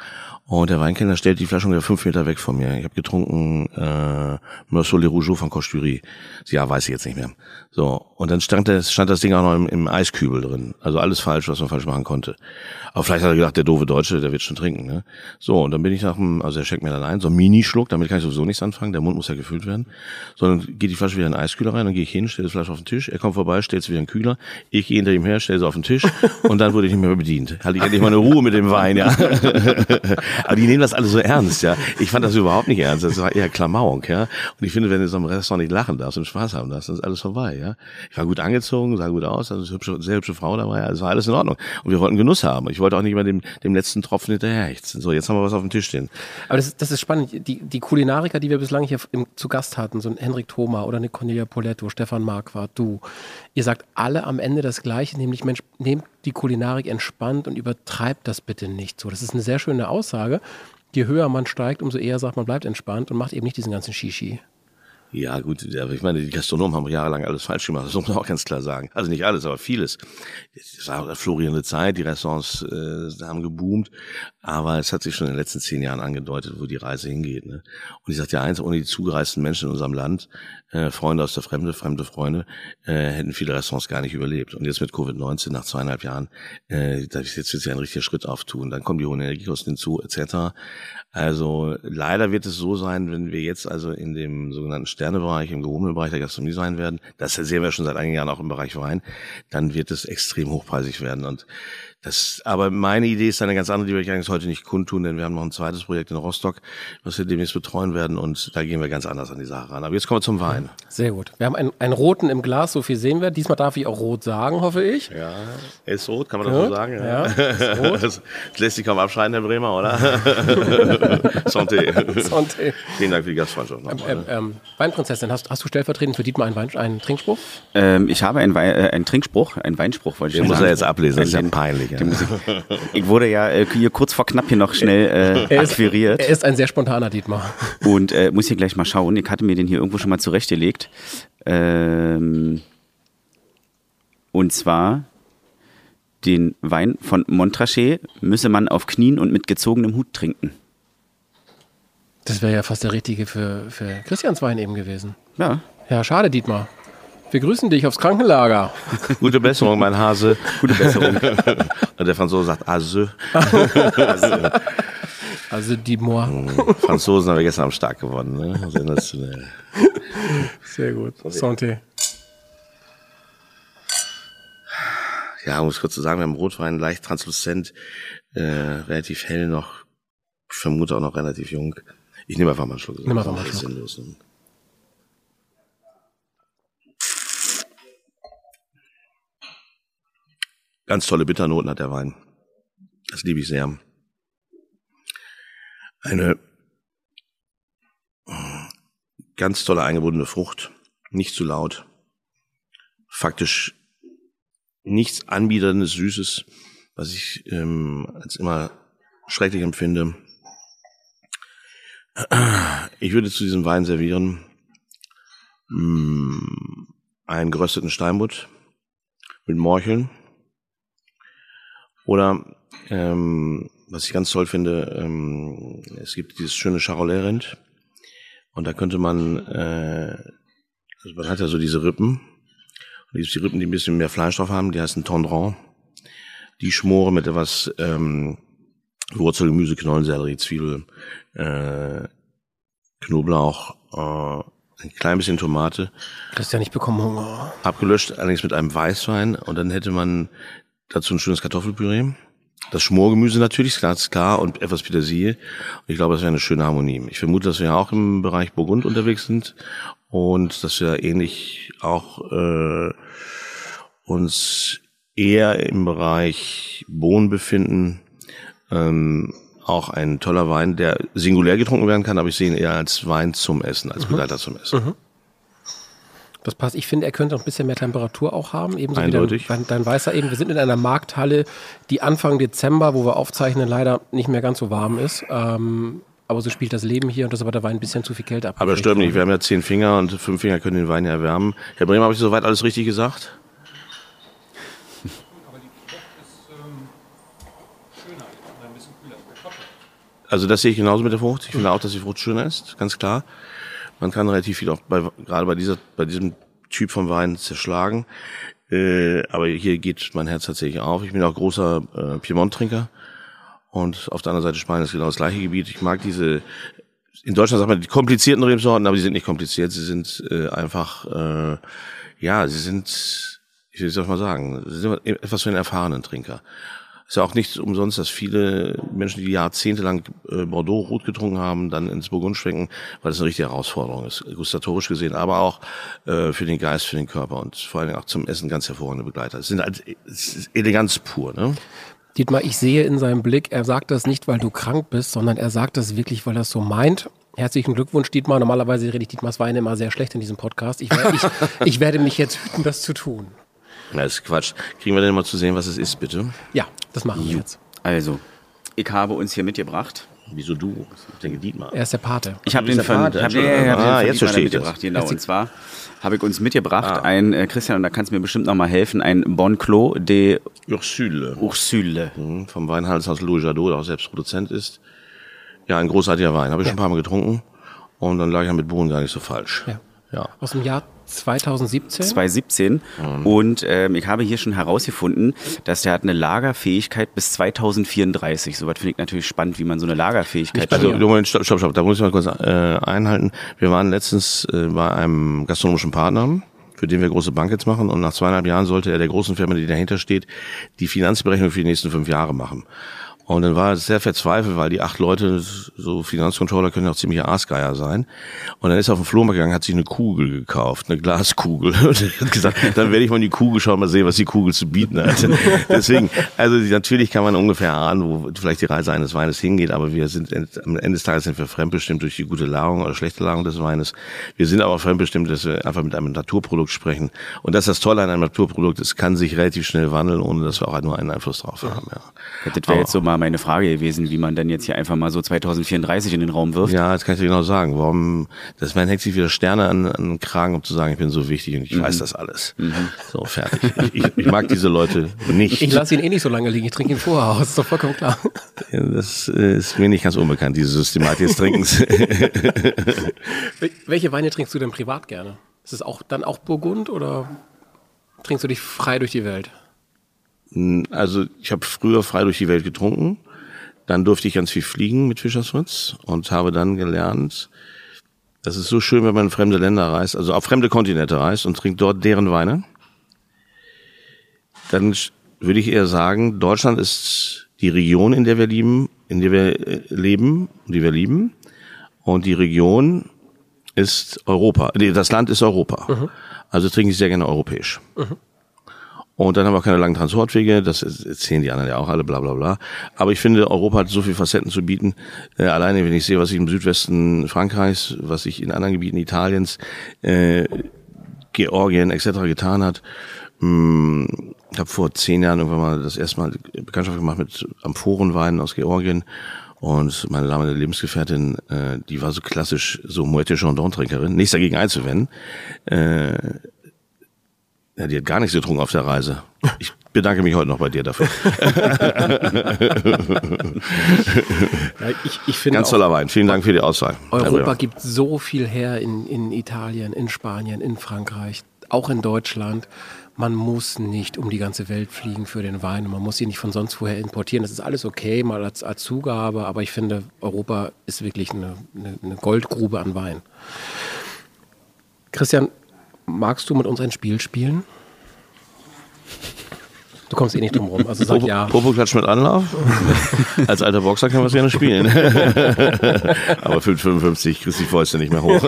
Und der Weinkellner stellt die Flasche ungefähr fünf Meter weg von mir. Ich habe getrunken äh, Meursault Les Rougeaux von Costurie. Ja, weiß ich jetzt nicht mehr. So, und dann stand das, stand das Ding auch noch im, im Eiskübel drin. Also alles falsch, was man falsch machen konnte. Aber vielleicht hat er gedacht, der doofe Deutsche, der wird schon trinken. Ne? So, und dann bin ich nach dem, also er schenkt mir dann ein, so ein Minischluck, damit kann ich sowieso nichts anfangen, der Mund muss ja gefüllt werden. So, dann geht die Flasche wieder in den Eiskühler rein, dann gehe ich hin, stelle die Flasche auf den Tisch, er kommt vorbei, stellt sie wieder in den Kühler, ich gehe hinter ihm her, stelle sie auf den Tisch und dann wurde ich nicht mehr bedient. Hatte ich endlich mal eine Ruhe mit dem Wein, ja. Aber die nehmen das alles so ernst, ja. Ich fand das überhaupt nicht ernst, das war eher Klamauk, ja. Und ich finde, wenn du so im Restaurant nicht lachen darfst und Spaß haben darfst, dann ist alles vorbei, ja. Ich war gut angezogen, sah gut aus, also eine hübsche, sehr hübsche Frau dabei, also war alles in Ordnung. Und wir wollten Genuss haben. Ich wollte auch nicht mal dem, dem letzten Tropfen hinterherhechten. So, jetzt haben wir was auf dem Tisch stehen. Aber das, das ist spannend. Die, die Kulinariker, die wir bislang hier im, zu Gast hatten, so ein Henrik Thoma oder eine Cornelia Poletto, Stefan Marquardt, du, ihr sagt alle am Ende das Gleiche, nämlich, Mensch, nehmt die Kulinarik entspannt und übertreibt das bitte nicht so. Das ist eine sehr schöne Aussage. Je höher man steigt, umso eher sagt man, bleibt entspannt und macht eben nicht diesen ganzen Shishi. Ja, gut, aber ich meine, die Gastronomen haben jahrelang alles falsch gemacht, das muss man auch ganz klar sagen. Also nicht alles, aber vieles. Es war eine florierende Zeit, die Restaurants äh, haben geboomt, aber es hat sich schon in den letzten zehn Jahren angedeutet, wo die Reise hingeht. Ne? Und ich sage dir eins, ohne die zugereisten Menschen in unserem Land, äh, Freunde aus der Fremde, fremde Freunde, äh, hätten viele Restaurants gar nicht überlebt. Und jetzt mit Covid neunzehn, nach zweieinhalb Jahren, äh, da jetzt wird sich ein richtiger Schritt auftun. Dann kommen die hohen Energiekosten hinzu, et cetera. Also leider wird es so sein, wenn wir jetzt also in dem sogenannten Sternebereich, im gehobenen Bereich der Gastronomie sein werden, das sehen wir schon seit einigen Jahren auch im Bereich Wein, dann wird es extrem hochpreisig werden. Und das, aber meine Idee ist eine ganz andere, die werde ich eigentlich heute nicht kundtun, denn wir haben noch ein zweites Projekt in Rostock, was wir demnächst betreuen werden und da gehen wir ganz anders an die Sache ran. Aber jetzt kommen wir zum Wein. Sehr gut. Wir haben einen, einen roten im Glas, so viel sehen wir. Diesmal darf ich auch rot sagen, hoffe ich. Ja, er ist rot, kann man das ja, so sagen? Ja, ja ist rot. Das lässt sich kaum abschreien, Herr Bremer, oder? Santé. Santé. Vielen Dank für die Gastfreundschaft. Ähm, ähm, ähm, Weinprinzessin, hast, hast du stellvertretend für Dietmar einen, Wein, einen Trinkspruch? Ähm, ich habe einen, Wei äh, einen Trinkspruch, einen Weinspruch, wollte ich Den schon muss sagen. er jetzt ablesen, das ist ja Den- peinlich. Ja. den muss ich- Ich wurde ja äh, hier kurz vor knapp hier noch schnell äh, Er ist, akquiriert. er ist ein sehr spontaner Dietmar. Und äh, muss hier gleich mal schauen. Ich hatte mir den hier irgendwo schon mal zurechtgelegt. Ähm, und zwar den Wein von Montrachet müsse man auf Knien und mit gezogenem Hut trinken. Das wäre ja fast der richtige für, für Christians Wein eben gewesen. Ja. Ja, schade, Dietmar. Wir grüßen dich aufs Krankenlager. Gute Besserung, mein Hase. Gute Besserung. Und der Franzose sagt Ase. Also Dietmar. Franzosen haben wir gestern Abend stark gewonnen. Ne? Sensationell. Sehr gut. Santé. Ja, um es kurz zu sagen, wir haben Rotwein leicht transluzent, äh, relativ hell noch, ich vermute auch noch relativ jung. Ich nehme einfach mal einen Schluck. Nimm einfach mal einen Das ist Schluck. sinnlos, ne? Ganz tolle Bitternoten hat der Wein. Das liebe ich sehr. Eine ganz tolle eingebundene Frucht. Nicht zu laut. Faktisch nichts Anbieterndes, Süßes, was ich ähm, als immer schrecklich empfinde. Ich würde zu diesem Wein servieren mh, einen gerösteten Steinbutt mit Morcheln. Oder, ähm, was ich ganz toll finde, ähm, es gibt dieses schöne Charolais-Rind. Und da könnte man, äh, also man hat ja so diese Rippen. Und es gibt die Rippen, die ein bisschen mehr Fleisch drauf haben, die heißen Tendron. Die schmoren mit etwas ähm, Wurzel, Gemüse, Knollensellerie, Zwiebel, äh, Knoblauch, äh, ein klein bisschen Tomate. Christian, ich bekomme Hunger. Abgelöscht, allerdings mit einem Weißwein. Und dann hätte man dazu ein schönes Kartoffelpüree. Das Schmorgemüse natürlich, ganz klar, und etwas Petersilie. Und ich glaube, das wäre eine schöne Harmonie. Ich vermute, dass wir ja auch im Bereich Burgund unterwegs sind und dass wir ähnlich auch äh, uns eher im Bereich Bohnen befinden. Ähm, auch ein toller Wein, der singulär getrunken werden kann, aber ich sehe ihn eher als Wein zum Essen, als Begleiter zum Essen. Mhm. Das passt. Ich finde, er könnte noch ein bisschen mehr Temperatur auch haben. Ebenso Eindeutig. wie dein, dein Weißer eben. Wir sind in einer Markthalle, die Anfang Dezember, wo wir aufzeichnen, leider nicht mehr ganz so warm ist. Ähm, aber so spielt das Leben hier und das ist aber der Wein ein bisschen zu viel Kälte ab. Aber stimmt nicht, wir haben ja zehn Finger und fünf Finger können den Wein ja erwärmen. Herr Bremer, habe ich soweit alles richtig gesagt? also das sehe ich genauso mit der Frucht. Ich finde auch, dass die Frucht schön ist, ganz klar. Man kann relativ viel auch bei, gerade bei dieser, bei diesem Typ von Wein zerschlagen. Äh, aber hier geht mein Herz tatsächlich auf. Ich bin auch großer äh, Piemont-Trinker. Und auf der anderen Seite Spanien ist genau das gleiche Gebiet. Ich mag diese, in Deutschland sagt man die komplizierten Rebsorten, aber die sind nicht kompliziert. Sie sind äh, einfach, äh, ja, sie sind, ich will es mal sagen, sie sind etwas für einen erfahrenen Trinker. Ist ja auch nicht umsonst, dass viele Menschen, die jahrzehntelang äh, Bordeaux Rot getrunken haben, dann ins Burgund schwenken, weil das eine richtige Herausforderung ist, gustatorisch gesehen, aber auch äh, für den Geist, für den Körper und vor allem auch zum Essen ganz hervorragende Begleiter. Es sind halt es ist Eleganz pur, ne? Dietmar, ich sehe in seinem Blick, er sagt das nicht, weil du krank bist, sondern er sagt das wirklich, weil er es so meint. Herzlichen Glückwunsch, Dietmar. Normalerweise rede ich Dietmars Weine immer sehr schlecht in diesem Podcast. Ich, ich, ich werde mich jetzt hüten, das zu tun. Das ist Quatsch. Kriegen wir denn mal zu sehen, was es ist, bitte? Ja, das machen wir jetzt. Also, ich habe uns hier mitgebracht. Wieso du? Ich denke Dietmar. Er ist der Pate. Ich habe Du den bist der von, Pate, ich hab, ja, Entschuldigung. ja, ich hab Ah, den jetzt von verstehe Dietmar ich das. mitgebracht. Genau, Jetzt- und zwar habe ich uns mitgebracht Ah. ein, äh, Christian, und da kannst du mir bestimmt noch mal helfen, ein Bon Clos de Ursule. Ursule. Mhm, vom Weinhandelshaus Louis Jadot, der auch selbst Produzent ist. Ja, ein großartiger Wein. Habe ich schon ein paar Mal getrunken. Und dann lag ich ja mit Bohnen gar nicht so falsch. Ja. Ja. Aus dem Jahr zweitausendsiebzehn. zwanzig siebzehn und ähm, ich habe hier schon herausgefunden, dass der hat eine Lagerfähigkeit bis zweitausendvierunddreißig. Soweit finde ich natürlich spannend, wie man so eine Lagerfähigkeit Also, hat. du, Moment, stopp, stopp, stopp. Da muss ich mal kurz äh, einhalten. Wir waren letztens äh, bei einem gastronomischen Partner, für den wir große Bankets machen. Und nach zweieinhalb Jahren sollte er der großen Firma, die dahinter steht, die Finanzberechnung für die nächsten fünf Jahre machen. Und dann war er sehr verzweifelt, weil die acht Leute, so Finanzcontroller können ja auch ziemliche Aasgeier sein. Und dann ist er auf den Flohmarkt gegangen, hat sich eine Kugel gekauft, eine Glaskugel. Und er hat gesagt, dann werde ich mal in die Kugel schauen, mal sehen, was die Kugel zu bieten hat. Deswegen, also natürlich kann man ungefähr ahnen, wo vielleicht die Reise eines Weines hingeht, aber wir sind, am Ende des Tages sind wir fremdbestimmt durch die gute Lagerung oder schlechte Lagerung des Weines. Wir sind aber fremdbestimmt, dass wir einfach mit einem Naturprodukt sprechen. Und das ist das Tolle an einem Naturprodukt, es kann sich relativ schnell wandeln, ohne dass wir auch nur einen Einfluss drauf haben. Ja. Das wäre jetzt so mal meine Frage gewesen, wie man denn jetzt hier einfach mal so zweitausendvierunddreißig in den Raum wirft. Ja, das kann ich dir genau sagen. Warum, das Wein hängt sich wieder Sterne an, an den Kragen, um zu sagen, ich bin so wichtig und ich Mhm. weiß das alles. Mhm. So, fertig. Ich, ich, ich mag diese Leute nicht. Ich lasse ihn eh nicht so lange liegen. Ich trinke ihn vorher aus. Ist doch vollkommen klar. Das ist mir nicht ganz unbekannt, diese Systematik des Trinkens. Wel- Welche Weine trinkst du denn privat gerne? Ist es auch dann auch Burgund oder trinkst du dich frei durch die Welt? Also ich habe früher frei durch die Welt getrunken. Dann durfte ich ganz viel fliegen mit Fischers Fritz und habe dann gelernt, das ist so schön, wenn man in fremde Länder reist, also auf fremde Kontinente reist und trinkt dort deren Weine. Dann würde ich eher sagen, Deutschland ist die Region, in der wir lieben, in der wir leben, die wir lieben. Und die Region ist Europa. Nee, das Land ist Europa. Mhm. Also trinke ich sehr gerne europäisch. Mhm. Und dann haben wir auch keine langen Transportwege, das erzählen die anderen ja auch alle, bla bla bla. Aber ich finde, Europa hat so viele Facetten zu bieten. Äh, alleine, wenn ich sehe, was ich im Südwesten Frankreichs, was ich in anderen Gebieten Italiens, äh, Georgien et cetera getan hat. Hm, ich habe vor zehn Jahren irgendwann mal das erste Mal Bekanntschaft gemacht mit Amphorenweinen aus Georgien. Und meine damalige Lebensgefährtin, äh, die war so klassisch, so Moët Chandon-Trinkerin, nichts dagegen einzuwenden. Äh, Ja, die hat gar nichts getrunken auf der Reise. Ich bedanke mich heute noch bei dir dafür. Ja, ich, ich finde Ganz auch, toller Wein. Vielen Dank für die Auswahl. Europa gibt so viel her in, in Italien, in Spanien, in Frankreich, auch in Deutschland. Man muss nicht um die ganze Welt fliegen für den Wein. Man muss ihn nicht von sonst woher importieren. Das ist alles okay, mal als, als Zugabe. Aber ich finde, Europa ist wirklich eine, eine, eine Goldgrube an Wein. Christian, magst du mit uns ein Spiel spielen? Du kommst eh nicht drum rum, also sag Popo, ja. Popo-Klatsch mit Anlauf. Als alter Boxer kann man es gerne spielen. Aber fünf fünfundfünfzig kriegst die Fäuste nicht mehr hoch.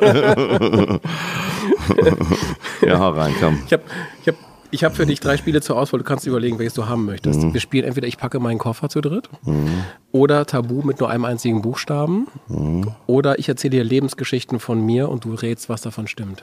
Ja, hau rein, komm. Ich habe ich hab, ich hab für dich drei Spiele zur Auswahl. Du kannst überlegen, welches du haben möchtest. Mhm. Wir spielen entweder Ich packe meinen Koffer zu dritt Mhm. oder Tabu mit nur einem einzigen Buchstaben Mhm. oder ich erzähle dir Lebensgeschichten von mir und du rätst, was davon stimmt.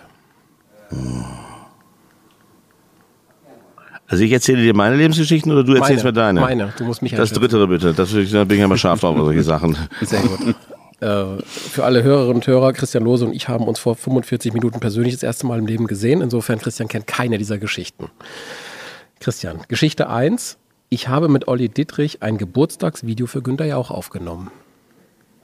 Also ich erzähle dir meine Lebensgeschichten oder du erzählst Meine, mir deine? meine. Du musst mich Das einschätzen. Drittere bitte. Das will ich, da bin ich ja mal scharf drauf auf solche Sachen. Sehr gut. Äh, für alle Hörerinnen und Hörer, Christian Lohse und ich haben uns vor fünfundvierzig Minuten persönlich das erste Mal im Leben gesehen. Insofern, Christian kennt keine dieser Geschichten. Christian, Geschichte eins. Ich habe mit Olli Dittrich ein Geburtstagsvideo für Günther Jauch aufgenommen.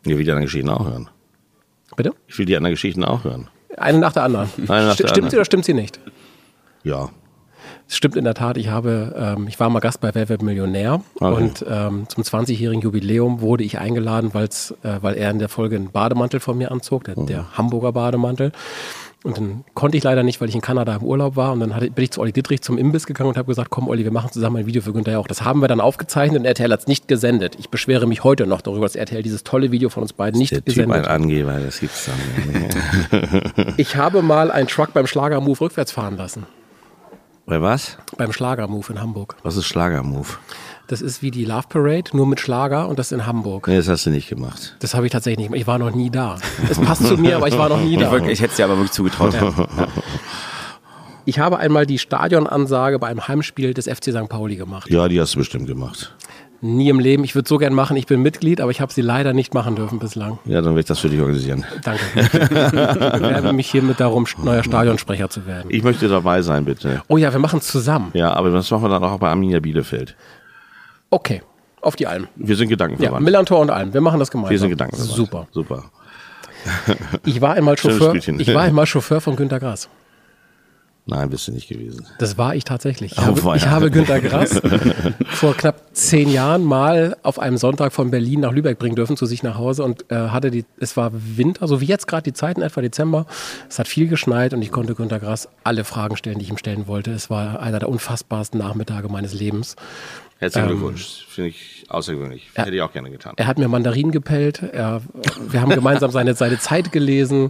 Ich will die anderen Geschichten auch hören. Bitte? Ich will die anderen Geschichten auch hören. Eine nach der anderen. Eine nach St- der stimmt anderen. sie oder stimmt sie nicht? Ja. Es stimmt in der Tat, ich habe, ähm, ich war mal Gast bei Wer wird Millionär Okay. und ähm, zum zwanzigjährigen Jubiläum wurde ich eingeladen, weil's, äh, weil er in der Folge einen Bademantel von mir anzog, der, Mhm. der Hamburger Bademantel. Und dann konnte ich leider nicht, weil ich in Kanada im Urlaub war. Und dann hatte, bin ich zu Olli Dittrich zum Imbiss gegangen und habe gesagt, komm Olli, wir machen zusammen ein Video für Günther Jauch. Das haben wir dann aufgezeichnet und R T L hat es nicht gesendet. Ich beschwere mich heute noch darüber, dass R T L dieses tolle Video von uns beiden nicht Der Typ gesendet ein hat. Angeber, das gibt's dann nicht. Ich habe mal einen Truck beim Schlagermove rückwärts fahren lassen. Bei was? Beim Schlagermove in Hamburg. Was ist Schlagermove? Das ist wie die Love Parade, nur mit Schlager und das in Hamburg. Nee, das hast du nicht gemacht. Das habe ich tatsächlich nicht gemacht. Ich war noch nie da. Es passt zu mir, aber ich war noch nie Ich, da. wirklich, ich hätte es dir aber wirklich zugetraut. Ja. Ich habe einmal die Stadionansage bei einem Heimspiel des F C Sankt Pauli gemacht. Ja, die hast du bestimmt gemacht. Nie im Leben. Ich würde so gern machen. Ich bin Mitglied, aber ich habe sie leider nicht machen dürfen bislang. Ja, dann werde ich das für dich organisieren. Danke. Ich bewerbe mich hiermit darum, neuer Stadionsprecher zu werden. Ich möchte dabei sein, bitte. Oh ja, wir machen es zusammen. Ja, aber das machen wir dann auch bei Arminia Bielefeld. Okay, auf die Alm. Wir sind Ja, Gedankenverwandt. Millantor und Alm. Wir machen das gemeinsam. Wir sind Gedankenverwandt. Super. Super. Ich war einmal Schönes Chauffeur. Spielchen. Ich war einmal Chauffeur von Günter Grass. Nein, bist du nicht gewesen. Das war ich tatsächlich. Ich, Oh, habe, weia. ich habe Günter Grass vor knapp zehn Jahren mal auf einem Sonntag von Berlin nach Lübeck bringen dürfen, zu sich nach Hause. Und äh, hatte die, es war Winter, so wie jetzt gerade die Zeit, in etwa Dezember. Es hat viel geschneit und ich konnte Günter Grass alle Fragen stellen, die ich ihm stellen wollte. Es war einer der unfassbarsten Nachmittage meines Lebens. Herzlichen Ähm, Glückwunsch. Finde ich außergewöhnlich. Ja. Hätte ich auch gerne getan. Er hat mir Mandarinen gepellt. Er, wir haben gemeinsam seine, seine Zeit gelesen.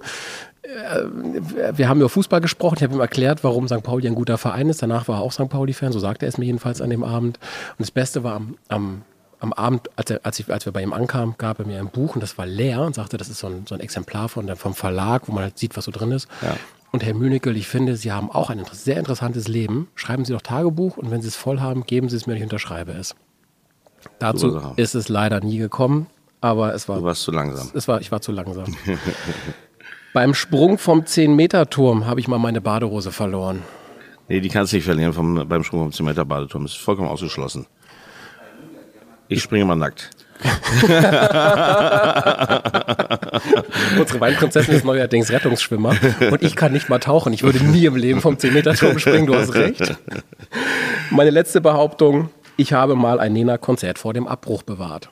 Äh, Wir haben über Fußball gesprochen. Ich habe ihm erklärt, warum Sankt Pauli ein guter Verein ist. Danach war er auch Sankt Pauli-Fan. So sagte er es mir jedenfalls an dem Abend. Und das Beste war am, am, am Abend, als, er, als, ich, als wir bei ihm ankamen, gab er mir ein Buch und das war leer und sagte, das ist so ein, so ein Exemplar von der, vom Verlag, wo man halt sieht, was so drin ist. Ja. Und Herr Münickel, ich finde, Sie haben auch ein inter- sehr interessantes Leben. Schreiben Sie doch Tagebuch und wenn Sie es voll haben, geben Sie es mir, ich unterschreibe es. Dazu Super Sache. ist es leider nie gekommen, aber es war, Du warst zu langsam. es war, ich war zu langsam. Beim Sprung vom zehn-Meter-Turm habe ich mal meine Badehose verloren. Nee, die kannst du nicht verlieren vom, beim Sprung vom zehn Meter Badeturm. Das ist vollkommen ausgeschlossen. Ich springe mal nackt. Unsere Weinprinzessin ist neuerdings Rettungsschwimmer und ich kann nicht mal tauchen. Ich würde nie im Leben vom zehn-Meter-Turm springen, du hast recht. Meine letzte Behauptung, ich habe mal ein Nena-Konzert vor dem Abbruch bewahrt.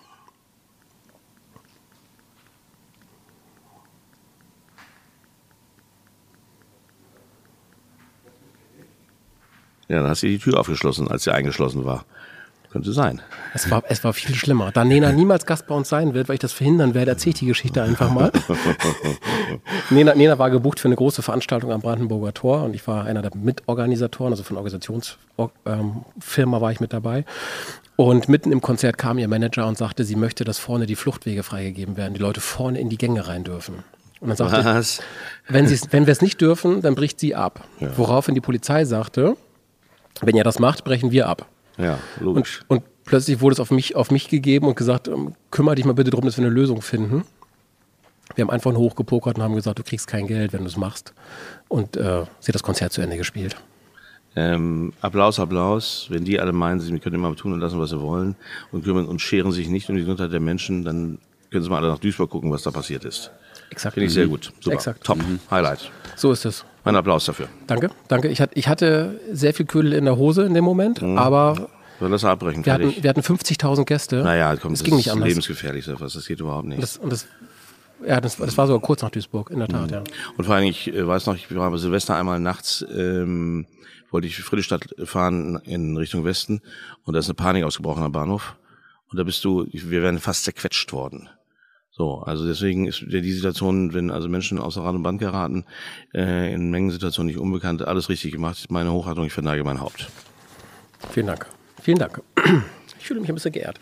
Ja, dann hast du die Tür aufgeschlossen, als sie eingeschlossen war. Könnte sein. Es war, es war viel schlimmer. Da Nena niemals Gast bei uns sein wird, weil ich das verhindern werde, erzähle ich die Geschichte einfach mal. Nena, Nena war gebucht für eine große Veranstaltung am Brandenburger Tor und ich war einer der Mitorganisatoren, also von Organisationsfirma war ich mit dabei. Und mitten im Konzert kam ihr Manager und sagte, sie möchte, dass vorne die Fluchtwege freigegeben werden, die Leute vorne in die Gänge rein dürfen. Und dann sagte, Was? wenn, sie's- wenn wir es nicht dürfen, dann bricht sie ab. Woraufhin die Polizei sagte, wenn ihr das macht, brechen wir ab. Ja, logisch. Und, und plötzlich wurde es auf mich, auf mich gegeben und gesagt, ähm, kümmere dich mal bitte darum, dass wir eine Lösung finden. Wir haben einfach nur hochgepokert und haben gesagt, du kriegst kein Geld, wenn du es machst. Und äh, sie hat das Konzert zu Ende gespielt. Ähm, Applaus, Applaus. Wenn die alle meinen, sie können immer tun und lassen, was sie wollen und kümmern und scheren sich nicht um die Gesundheit der Menschen, dann können sie mal alle nach Duisburg gucken, was da passiert ist. Exakt. Finde ich sehr gut. Super. Exakt. Top. Highlight. So ist es. Mein Applaus dafür. Danke, danke. Ich, hat, ich hatte sehr viel Ködel in der Hose in dem Moment, aber So, lass abbrechen. wir hatten, Fertig. wir hatten fünfzigtausend Gäste. Naja, komm, es das ging nicht ist anders. lebensgefährlich, so etwas. Das geht überhaupt nicht. Das, und das, ja, das, das war sogar kurz nach Duisburg, in der Tat, ja. Und vor allem, ich äh, weiß noch, ich war bei Silvester einmal nachts, ähm, wollte ich Friedrichstadt fahren in Richtung Westen und da ist eine Panik ausgebrochen am Bahnhof und da bist du, wir wären fast zerquetscht worden. So, also deswegen ist ja die Situation, wenn also Menschen außer Rand und Band geraten, äh, in Mengensituationen nicht unbekannt, alles richtig gemacht. Meine Hochachtung, ich verneige mein Haupt. Vielen Dank. Vielen Dank. Ich fühle mich ein bisschen geehrt.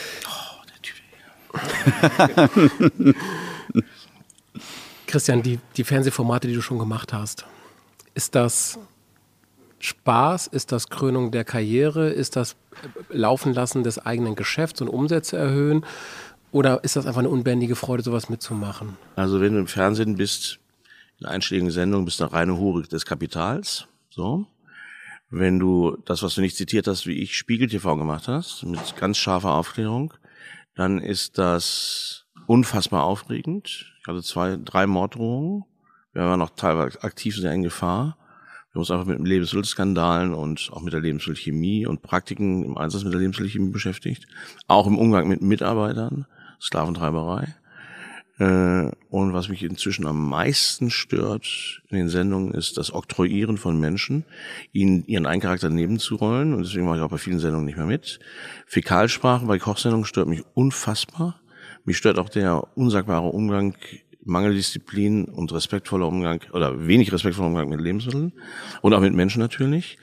Christian, die, die Fernsehformate, die du schon gemacht hast, ist das Spaß? Ist das Krönung der Karriere? Ist das Laufen lassen des eigenen Geschäfts und Umsätze erhöhen? Oder ist das einfach eine unbändige Freude, sowas mitzumachen? Also wenn du im Fernsehen bist, in einschlägigen Sendungen, bist du eine reine Hure des Kapitals. So. Wenn du das, was du nicht zitiert hast, wie ich Spiegel T V gemacht hast, mit ganz scharfer Aufklärung, dann ist das unfassbar aufregend. Ich hatte zwei, drei Morddrohungen. Wir waren noch teilweise aktiv sehr in Gefahr. Wir haben uns einfach mit Lebensmittelskandalen und auch mit der Lebensmittelchemie und Praktiken im Einsatz mit der Lebensmittelchemie beschäftigt. Auch im Umgang mit Mitarbeitern, Sklaventreiberei. Und was mich inzwischen am meisten stört in den Sendungen ist das Oktroyieren von Menschen, ihnen ihren Eigencharakter nebenzurollen. Und deswegen mache ich auch bei vielen Sendungen nicht mehr mit. Fäkalsprache bei Kochsendungen stört mich unfassbar. Mich stört auch der unsagbare Umgang, Mangeldisziplin und respektvoller Umgang oder wenig respektvoller Umgang mit Lebensmitteln und auch mit Menschen natürlich.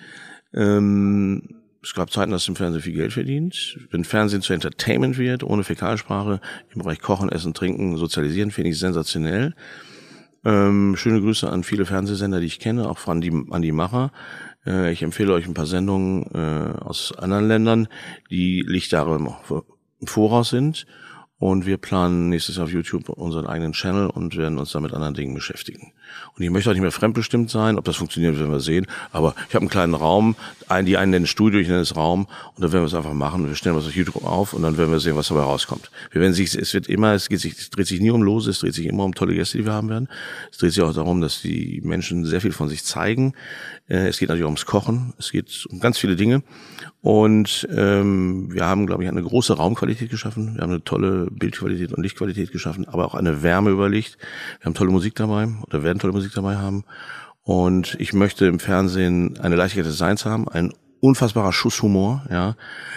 Ähm, es gab Zeiten, dass im Fernsehen viel Geld verdient. Wenn Fernsehen zu Entertainment wird, ohne Fäkalsprache, im Bereich Kochen, Essen, Trinken, Sozialisieren, finde ich sensationell. Ähm, schöne Grüße an viele Fernsehsender, die ich kenne, auch an die, an die Macher. Äh, ich empfehle euch ein paar Sendungen äh, aus anderen Ländern, die Lichtjahre im, im Voraus sind. Und wir planen nächstes Jahr auf YouTube unseren eigenen Channel und werden uns da mit anderen Dingen beschäftigen. Und ich möchte auch nicht mehr fremdbestimmt sein. Ob das funktioniert, werden wir sehen. Aber ich habe einen kleinen Raum. Die einen nennen es Studio, ich nenne es Raum. Und dann werden wir es einfach machen. Wir stellen was auf YouTube auf und dann werden wir sehen, was dabei rauskommt. Wir werden sich, es wird immer, es geht sich, es dreht sich nie um Lose, es dreht sich immer um tolle Gäste, die wir haben werden. Es dreht sich auch darum, dass die Menschen sehr viel von sich zeigen. Es geht natürlich auch ums Kochen. Es geht um ganz viele Dinge. Und ähm, wir haben, glaube ich, eine große Raumqualität geschaffen. Wir haben eine tolle Bildqualität und Lichtqualität geschaffen, aber auch eine Wärme über Licht. Wir haben tolle Musik dabei oder werden tolle Musik dabei haben. Und ich möchte im Fernsehen eine Leichtigkeit des Seins haben, ein unfassbarer Schuss Humor, ja,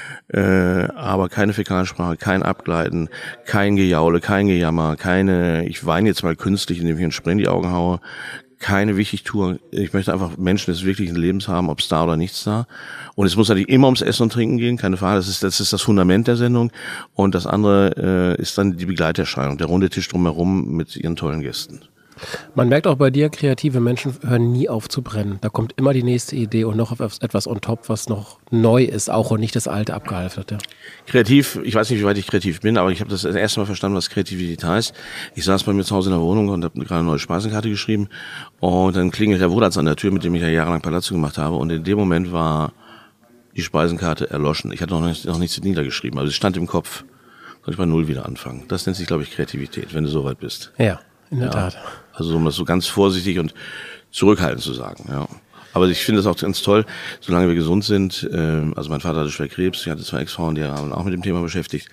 äh, aber keine Fäkalsprache, kein Abgleiten, kein Gejaule, kein Gejammer, keine, ich weine jetzt mal künstlich, indem ich einen Spray in die Augen haue, keine Wichtigtour. Ich möchte einfach Menschen des wirklichen Lebens haben, ob es da oder nichts da. Und es muss natürlich immer ums Essen und Trinken gehen, keine Frage. Das ist das, ist das Fundament der Sendung. Und das andere äh, ist dann die Begleiterscheinung, der runde Tisch drumherum mit ihren tollen Gästen. Man merkt auch bei dir, kreative Menschen hören nie auf zu brennen. Da kommt immer die nächste Idee und noch etwas on top, was noch neu ist, auch und nicht das alte abgehalfterte. Kreativ, ich weiß nicht, wie weit ich kreativ bin, aber ich habe das, das erste Mal verstanden, was Kreativität heißt. Ich saß bei mir zu Hause in der Wohnung und habe gerade eine neue Speisenkarte geschrieben und dann klingelt der Wohlarzt an der Tür, mit dem ich ja jahrelang Palazzo gemacht habe, und in dem Moment war die Speisenkarte erloschen. Ich hatte noch, nicht, noch nichts niedergeschrieben, aber es stand im Kopf. Soll ich bei Null wieder anfangen. Das nennt sich, glaube ich, Kreativität, wenn du so weit bist. Ja, in der ja. Tat. Also um das so ganz vorsichtig und zurückhaltend zu sagen, ja. Aber ich finde es auch ganz toll, solange wir gesund sind. Äh, also mein Vater hatte schwer Krebs, ich hatte zwei Ex-Frauen, die haben auch mit dem Thema beschäftigt.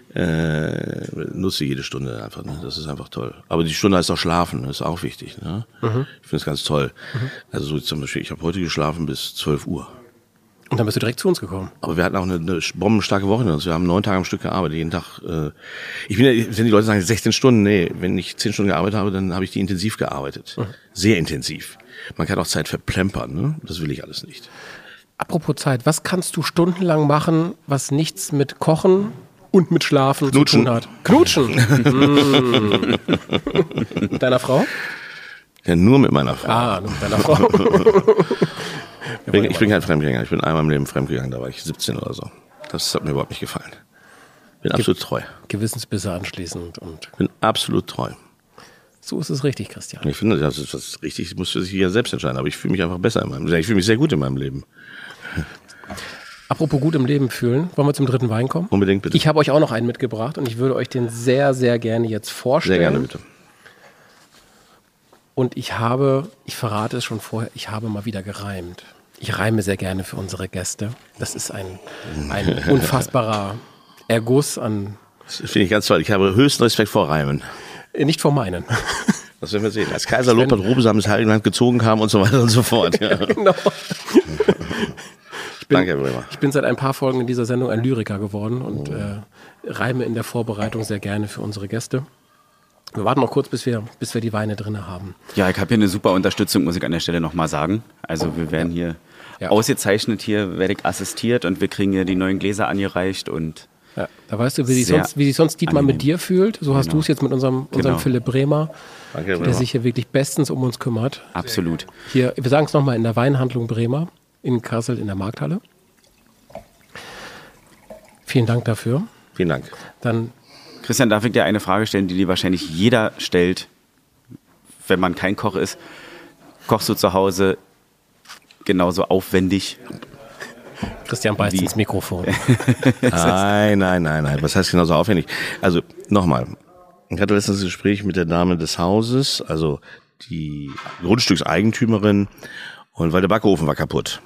Äh, nutze jede Stunde einfach, ne? Das ist einfach toll. Aber die Stunde heißt auch schlafen, das ist auch wichtig. Ne? Mhm. Ich finde es ganz toll. Mhm. Also so zum Beispiel, ich habe heute geschlafen bis zwölf Uhr. Und dann bist du direkt zu uns gekommen. Aber wir hatten auch eine, eine bombenstarke Woche. Wir haben neun Tage am Stück gearbeitet, jeden Tag. Äh, ich bin ja, wenn die Leute sagen sechzehn Stunden, nee, wenn ich zehn Stunden gearbeitet habe, dann habe ich die intensiv gearbeitet. Mhm. Sehr intensiv. Man kann auch Zeit verplempern, ne? Das will ich alles nicht. Apropos Zeit, was kannst du stundenlang machen, was nichts mit Kochen und mit Schlafen Knutschen. zu tun hat? Knutschen. mm. Mit deiner Frau? Ja, nur mit meiner Frau. Ah, nur mit deiner Frau. Ich bin, ich bin kein Fremdgänger. Ich bin einmal im Leben fremdgegangen, da war ich siebzehn oder so. Das hat mir überhaupt nicht gefallen. Bin Ge- absolut treu. Gewissensbisse anschließend und. Bin absolut treu. So ist es richtig, Christian. Ich finde, das ist, das ist richtig. Ich muss für sich hier selbst entscheiden. Aber ich fühle mich einfach besser in meinem Leben. Ich fühle mich sehr gut in meinem Leben. Apropos gut im Leben fühlen, wollen wir zum dritten Wein kommen? Unbedingt, bitte. Ich habe euch auch noch einen mitgebracht und ich würde euch den sehr, sehr gerne jetzt vorstellen. Sehr gerne, bitte. Und ich habe, ich verrate es schon vorher, ich habe mal wieder gereimt. Ich reime sehr gerne für unsere Gäste. Das ist ein, ein unfassbarer Erguss an... Das finde ich ganz toll. Ich habe höchsten Respekt vor Reimen. Nicht vor meinen. Das werden wir sehen. Als Kaiser Lobert Robesam ins Heilige Land gezogen kam und so weiter und so fort. Ja. Genau. Ich bin, Danke, Herr Bremer. Ich bin seit ein paar Folgen in dieser Sendung ein Lyriker geworden und oh. äh, reime in der Vorbereitung sehr gerne für unsere Gäste. Wir warten noch kurz, bis wir, bis wir die Weine drin haben. Ja, ich habe hier eine super Unterstützung, muss ich an der Stelle nochmal sagen. Also wir werden hier ja. ausgezeichnet, hier werde ich assistiert und wir kriegen hier die neuen Gläser angereicht. Und ja, da weißt du, wie sich sonst, wie sich sonst Dietmar angenehm. mit dir fühlt. So hast genau. du es jetzt mit unserem, unserem genau. Philipp Bremer, Danke, der Bremer. sich hier wirklich bestens um uns kümmert. Absolut. Hier, wir sagen es nochmal, in der Weinhandlung Bremer in Kassel in der Markthalle. Vielen Dank dafür. Vielen Dank. Dann Christian, darf ich dir eine Frage stellen, die dir wahrscheinlich jeder stellt, wenn man kein Koch ist? Kochst du zu Hause genauso aufwendig? Christian beißt Wie? ins Mikrofon. Nein, nein, nein, nein. Was heißt genauso aufwendig? Also nochmal, Ich hatte letztens ein Gespräch mit der Dame des Hauses, also die Grundstückseigentümerin, und weil der Backofen war kaputt.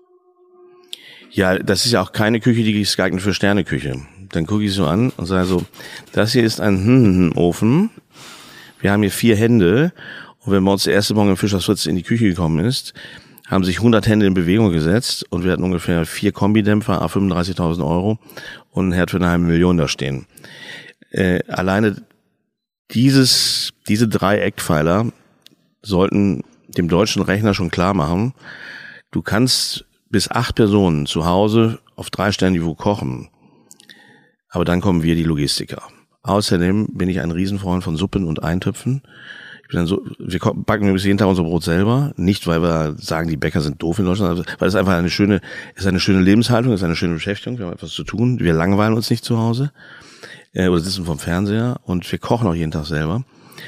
Ja, das ist ja auch keine Küche, die ist geeignet für Sterneküche. Dann gucke ich so an und sage so, das hier ist ein Ofen. Wir haben hier vier Hände. Und wenn bei uns der erste Morgen im Fischers Fritz in die Küche gekommen ist, haben sich hundert Hände in Bewegung gesetzt und wir hatten ungefähr vier Kombidämpfer, à fünfunddreißigtausend Euro und einen Herd für eine halbe Million da stehen. Äh, alleine dieses, diese drei Eckpfeiler sollten dem deutschen Rechner schon klar machen, du kannst bis acht Personen zu Hause auf drei Sternniveau kochen. Aber dann kommen wir, die Logistiker. Außerdem bin ich ein Riesenfreund von Suppen und Eintöpfen. Ich bin dann so, wir backen übrigens jeden Tag unser Brot selber. Nicht, weil wir sagen, die Bäcker sind doof in Deutschland, weil es einfach eine schöne, es ist eine schöne Lebenshaltung, es ist eine schöne Beschäftigung. Wir haben etwas zu tun. Wir langweilen uns nicht zu Hause. Äh, oder sitzen vorm Fernseher und wir kochen auch jeden Tag selber.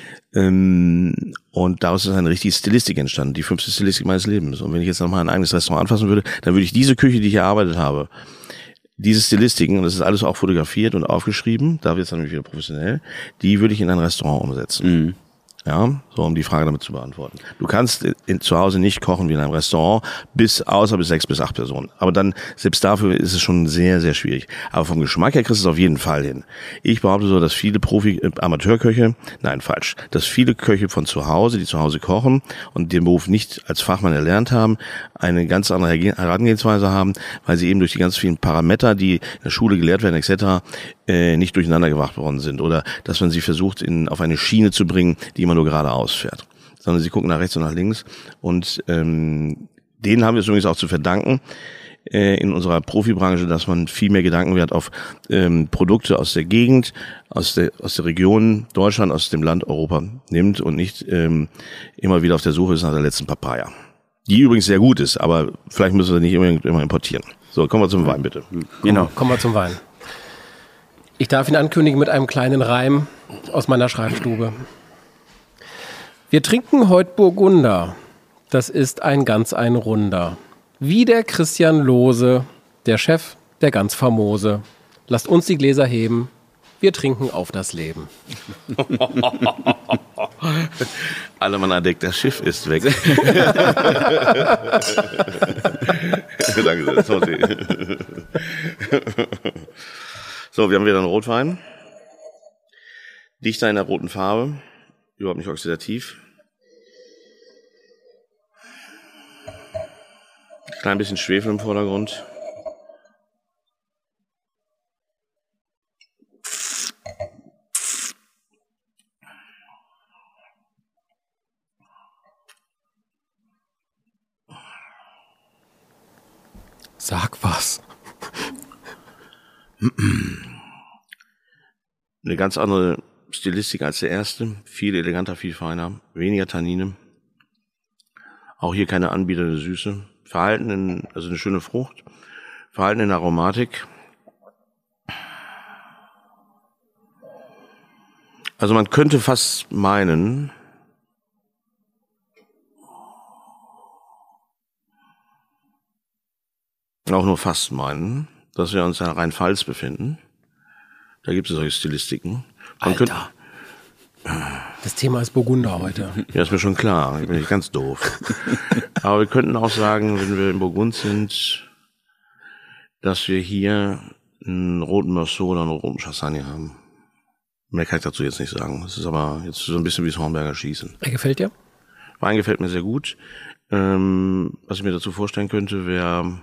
Ähm, und daraus ist eine richtige Stilistik entstanden, die fünfte Stilistik meines Lebens. Und wenn ich jetzt nochmal ein eigenes Restaurant anfassen würde, dann würde ich diese Küche, die ich hier erarbeitet habe, diese Stilistiken, und das ist alles auch fotografiert und aufgeschrieben, da wird es dann wieder professionell, die würde ich in ein Restaurant umsetzen. Mhm. Ja, so um die Frage damit zu beantworten. Du kannst in, zu Hause nicht kochen wie in einem Restaurant, bis außer bis sechs bis acht Personen. Aber dann, selbst dafür ist es schon sehr, sehr schwierig. Aber vom Geschmack her kriegst du es auf jeden Fall hin. Ich behaupte so, dass viele Profi, äh, Amateurköche, nein, falsch, dass viele Köche von zu Hause, die zu Hause kochen und den Beruf nicht als Fachmann erlernt haben, eine ganz andere Herangehensweise haben, weil sie eben durch die ganz vielen Parameter, die in der Schule gelehrt werden, et cetera, äh, nicht durcheinander gebracht worden sind. Oder dass man sie versucht, in, auf eine Schiene zu bringen, die immer nur geradeaus fährt. Sondern sie gucken nach rechts und nach links. Und ähm, denen haben wir es übrigens auch zu verdanken äh, in unserer Profibranche, dass man viel mehr Gedankenwert auf ähm, Produkte aus der Gegend, aus der aus der Region Deutschland, aus dem Land Europa nimmt und nicht ähm, immer wieder auf der Suche ist nach der letzten Papaya. Die übrigens sehr gut ist, aber vielleicht müssen wir nicht immer, immer importieren. So, kommen wir zum Wein, bitte. Genau. Kommen wir zum Wein. Ich darf ihn ankündigen mit einem kleinen Reim aus meiner Schreibstube. Wir trinken heute Burgunder. Das ist ein ganz ein Runder. Wie der Christian Lohse, der Chef der ganz famose. Lasst uns die Gläser heben. Wir trinken auf das Leben. Allemann entdeckt, das Schiff ist weg. Danke sehr. So, wir haben wieder einen Rotwein. Dichter in der roten Farbe. Überhaupt nicht oxidativ. Klein bisschen Schwefel im Vordergrund. Sag was. Eine ganz andere Stilistik als der erste. Viel eleganter, viel feiner. Weniger Tannine. Auch hier keine anbietende Süße. Verhalten in, also eine schöne Frucht. Verhalten in Aromatik. Also man könnte fast meinen, auch nur fast meinen, dass wir uns in Rheinpfalz befinden. Da gibt es solche Stilistiken. Man Alter. Könnte, das Thema ist Burgunder heute. ja, ist mir schon klar. Ich bin nicht ganz doof. Aber wir könnten auch sagen, wenn wir in Burgund sind, dass wir hier einen roten Meursault oder einen roten Chassagne haben. Mehr kann ich dazu jetzt nicht sagen. Das ist aber jetzt so ein bisschen wie das Hornberger Schießen. Er gefällt dir? Wein gefällt mir sehr gut. Ähm, was ich mir dazu vorstellen könnte, wäre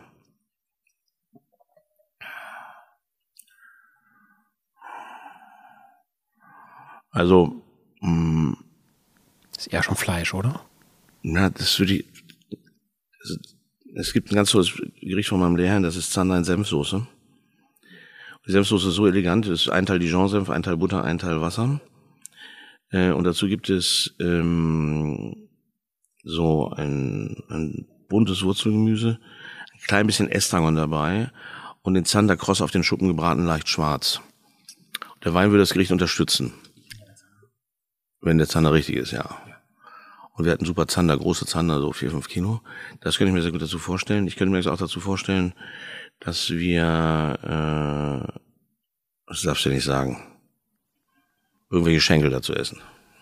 also mh, ist eher schon Fleisch, oder? Na, das würde ich. Es, es gibt ein ganz tolles Gericht von meinem Lehrherrn, das ist Zander in Senfsoße. Die Senfsoße ist so elegant, es ist ein Teil Dijon-Senf, ein Teil Butter, ein Teil Wasser. Äh, und dazu gibt es ähm, so ein, ein buntes Wurzelgemüse, ein klein bisschen Estragon dabei und den Zander kross auf den Schuppen gebraten, leicht schwarz. Der Wein würde das Gericht unterstützen. Wenn der Zander richtig ist, ja. Und wir hatten super Zander, große Zander, so vier, fünf Kilo. Das könnte ich mir sehr gut dazu vorstellen. Ich könnte mir jetzt auch dazu vorstellen, dass wir, äh, das darfst du nicht sagen. irgendwelche Schenkel dazu essen.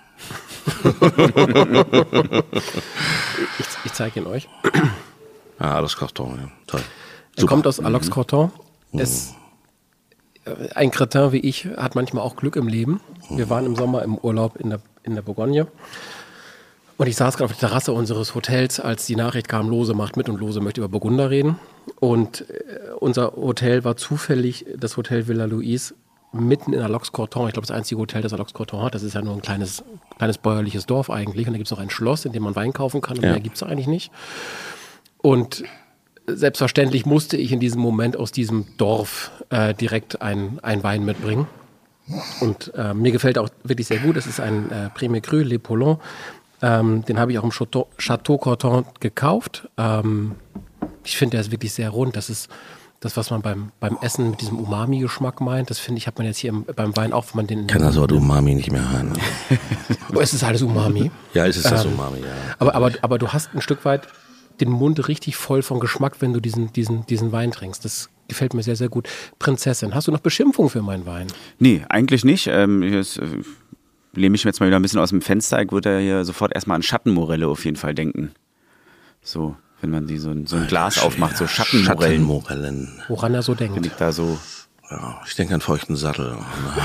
ich ich zeige ihn euch. Ah, Alox Corton, ja. Toll. Er Super. kommt aus Alox Mhm. Corton. Es, ein Cretin wie ich hat manchmal auch Glück im Leben. Wir waren im Sommer im Urlaub in der, in der Bourgogne. Und ich saß gerade auf der Terrasse unseres Hotels, als die Nachricht kam, Lose macht mit und Lose möchte über Burgunder reden. Und äh, unser Hotel war zufällig das Hotel Villa Louise mitten in Alox Corton. Ich glaube, das einzige Hotel, das Alox Corton hat. Das ist ja nur ein kleines, kleines bäuerliches Dorf eigentlich. Und da gibt es noch ein Schloss, in dem man Wein kaufen kann. Und Ja. mehr gibt es eigentlich nicht. Und selbstverständlich musste ich in diesem Moment aus diesem Dorf äh, direkt ein, ein Wein mitbringen. Und äh, mir gefällt auch wirklich sehr gut. Es ist ein äh, Premier Cru, Le Poulon. Ähm, den habe ich auch im Chateau, Chateau Corton gekauft. Ähm, ich finde, der ist wirklich sehr rund. Das ist das, was man beim, beim Essen mit diesem Umami-Geschmack meint. Das finde ich, hat man jetzt hier im, beim Wein auch, wenn man den... Ich kann das Wort Umami nicht mehr hören. Oh, es ist alles Umami. Ja, es ist das Ähm, Umami, ja. Aber, aber, aber du hast ein Stück weit den Mund richtig voll von Geschmack, wenn du diesen, diesen, diesen Wein trinkst. Das gefällt mir sehr, sehr gut. Prinzessin, hast du noch Beschimpfung für meinen Wein? Nee, eigentlich nicht. Ähm, jetzt, äh, lehne ich mir jetzt mal wieder ein bisschen aus dem Fenster. Ich würde ja hier sofort erstmal an Schattenmorelle auf jeden Fall denken. So, wenn man die so ein, so ein Glas aufmacht, so Schattenmorellen. Schattenmorellen. Woran er so Bin denkt. ich da so Ja, ich denke an feuchten Sattel.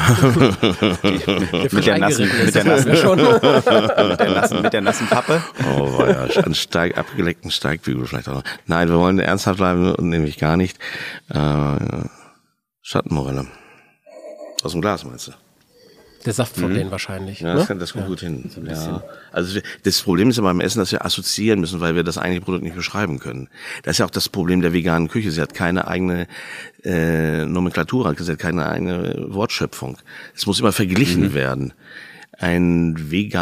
mit der nassen, mit der nassen, schon. mit der nassen, mit der nassen Pappe. Oh, war ja an Steig, abgeleckten Steigbügel vielleicht auch noch. Nein, wir wollen ernsthaft bleiben, nämlich gar nicht. Äh, Schattenmorelle. Aus dem Glas, meinst du? Der Saft von denen wahrscheinlich. Ja, ne? das, kann, das kommt gut hin. Ja. Also wir- das Problem ist ja beim Essen, dass wir assoziieren müssen, weil wir das eigentliche Produkt nicht beschreiben können. Das ist ja auch das Problem der veganen Küche. Sie hat keine eigene äh, Nomenklatur, sie hat keine eigene Wortschöpfung. Es muss immer verglichen werden. Ein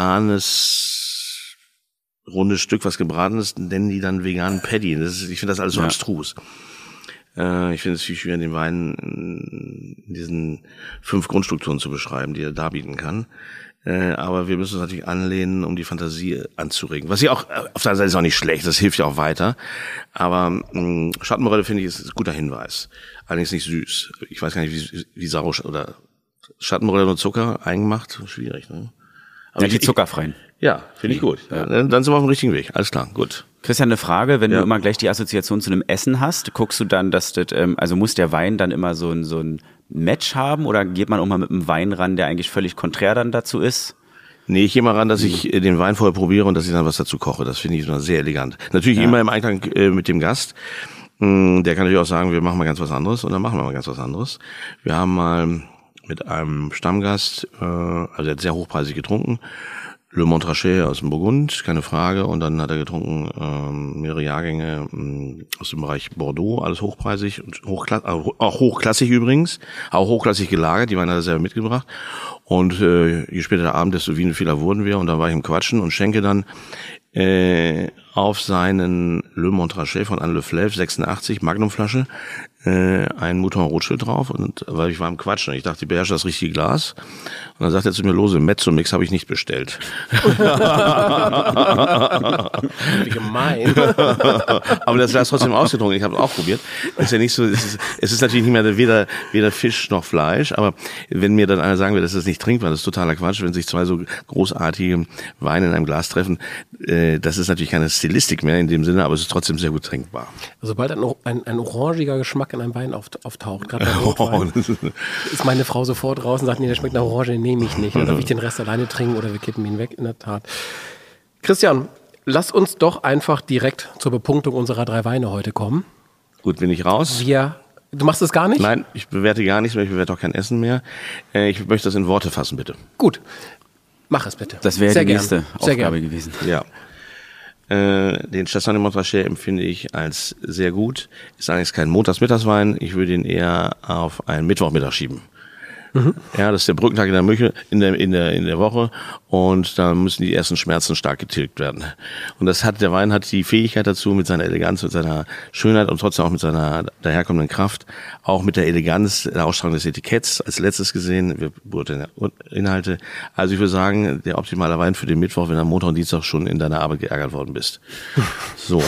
veganes rundes Stück, was gebraten ist, nennen die dann veganen Patty. Das ist, ich finde das alles so Ja. abstrus. Äh, ich finde es viel schwieriger, den Wein in diesen fünf Grundstrukturen zu beschreiben, die er darbieten kann. Äh, aber wir müssen uns natürlich anlehnen, um die Fantasie anzuregen. Was ja auch, äh, auf der anderen Seite ist auch nicht schlecht, das hilft ja auch weiter. Aber mh, Schattenmorelle, finde ich, ist ein guter Hinweis. Allerdings nicht süß. Ich weiß gar nicht, wie, wie sauer oder Schattenmorelle nur Zucker eingemacht, schwierig, ne? Aber Ja, die ich- zuckerfreien. Ja, finde ich gut. Ja. Dann dann sind wir auf dem richtigen Weg. Alles klar, gut. Christian, eine Frage, wenn Ja. du immer gleich die Assoziation zu einem Essen hast, guckst du dann, dass das, ähm, also muss der Wein dann immer so ein, so ein Match haben oder geht man auch mal mit einem Wein ran, der eigentlich völlig konträr dann dazu ist? Nee, ich gehe mal ran, dass ich äh, den Wein vorher probiere und dass ich dann was dazu koche. Das finde ich immer sehr elegant. Natürlich immer im Einklang äh, mit dem Gast. Mm, Der kann natürlich auch sagen, wir machen mal ganz was anderes und dann machen wir mal ganz was anderes. Wir haben mal mit einem Stammgast, äh, also er hat sehr hochpreisig getrunken, Le Montrachet aus dem Burgund, keine Frage. Und dann hat er getrunken ähm, mehrere Jahrgänge mh, aus dem Bereich Bordeaux, alles hochpreisig und hochkla auch hochklassig übrigens, auch hochklassig gelagert. Die Weine hat er selber mitgebracht. Und äh, je später der Abend, desto wieviler wurden wir. Und dann war ich im Quatschen und schenke dann äh, auf seinen Le Montrachet von Anne Le Fleuve sechsundachtzig Magnumflasche äh, ein Mouton Rothschild drauf, und weil ich war im Quatschen, ich dachte, ich beherrsche das richtige Glas, und dann sagt er zu mir, Lose, Mezzo-Mix habe ich nicht bestellt. Wie gemein. Aber das Glas trotzdem ausgetrunken, ich habe es auch probiert. Das ist ja nicht so, es ist, es ist natürlich nicht mehr weder, weder Fisch noch Fleisch, aber wenn mir dann einer sagen will, das ist nicht trinkbar, das ist totaler Quatsch, wenn sich zwei so großartige Weine in einem Glas treffen, äh, das ist natürlich keine Stilistik mehr in dem Sinne, aber es ist trotzdem sehr gut trinkbar. Sobald ein, ein, ein orangiger Geschmack in einem Wein auft- auftaucht, gerade bei Rotwein, ist meine Frau sofort raus und sagt, nee, der schmeckt nach Orange, den nehme ich nicht. Dann darf ich den Rest alleine trinken oder wir kippen ihn weg, in der Tat. Christian, lass uns doch einfach direkt zur Bepunktung unserer drei Weine heute kommen. Gut, bin ich raus? Wir, du machst es gar nicht? Nein, ich bewerte gar nichts mehr, ich bewerte auch kein Essen mehr. Äh, Ich möchte das in Worte fassen, bitte. Gut, mach es bitte. Das wäre Sehr die gern. nächste Sehr Aufgabe gern. gewesen. Ja. Äh, den Chassagne de Montrachet empfinde ich als sehr gut. Ist allerdings kein Montagsmittagswein. Ich würde ihn eher auf einen Mittwochmittag schieben. Mhm. Ja, das ist der Brückentag in der Küche, in der, in der, in der Woche, und da müssen die ersten Schmerzen stark getilgt werden. Und das hat, der Wein hat die Fähigkeit dazu, mit seiner Eleganz, mit seiner Schönheit und trotzdem auch mit seiner daherkommenden Kraft, auch mit der Eleganz der Ausstrahlung des Etiketts als letztes gesehen, wir beurteilen Inhalte. Also ich würde sagen, der optimale Wein für den Mittwoch, wenn du am Montag und Dienstag schon in deiner Arbeit geärgert worden bist. So.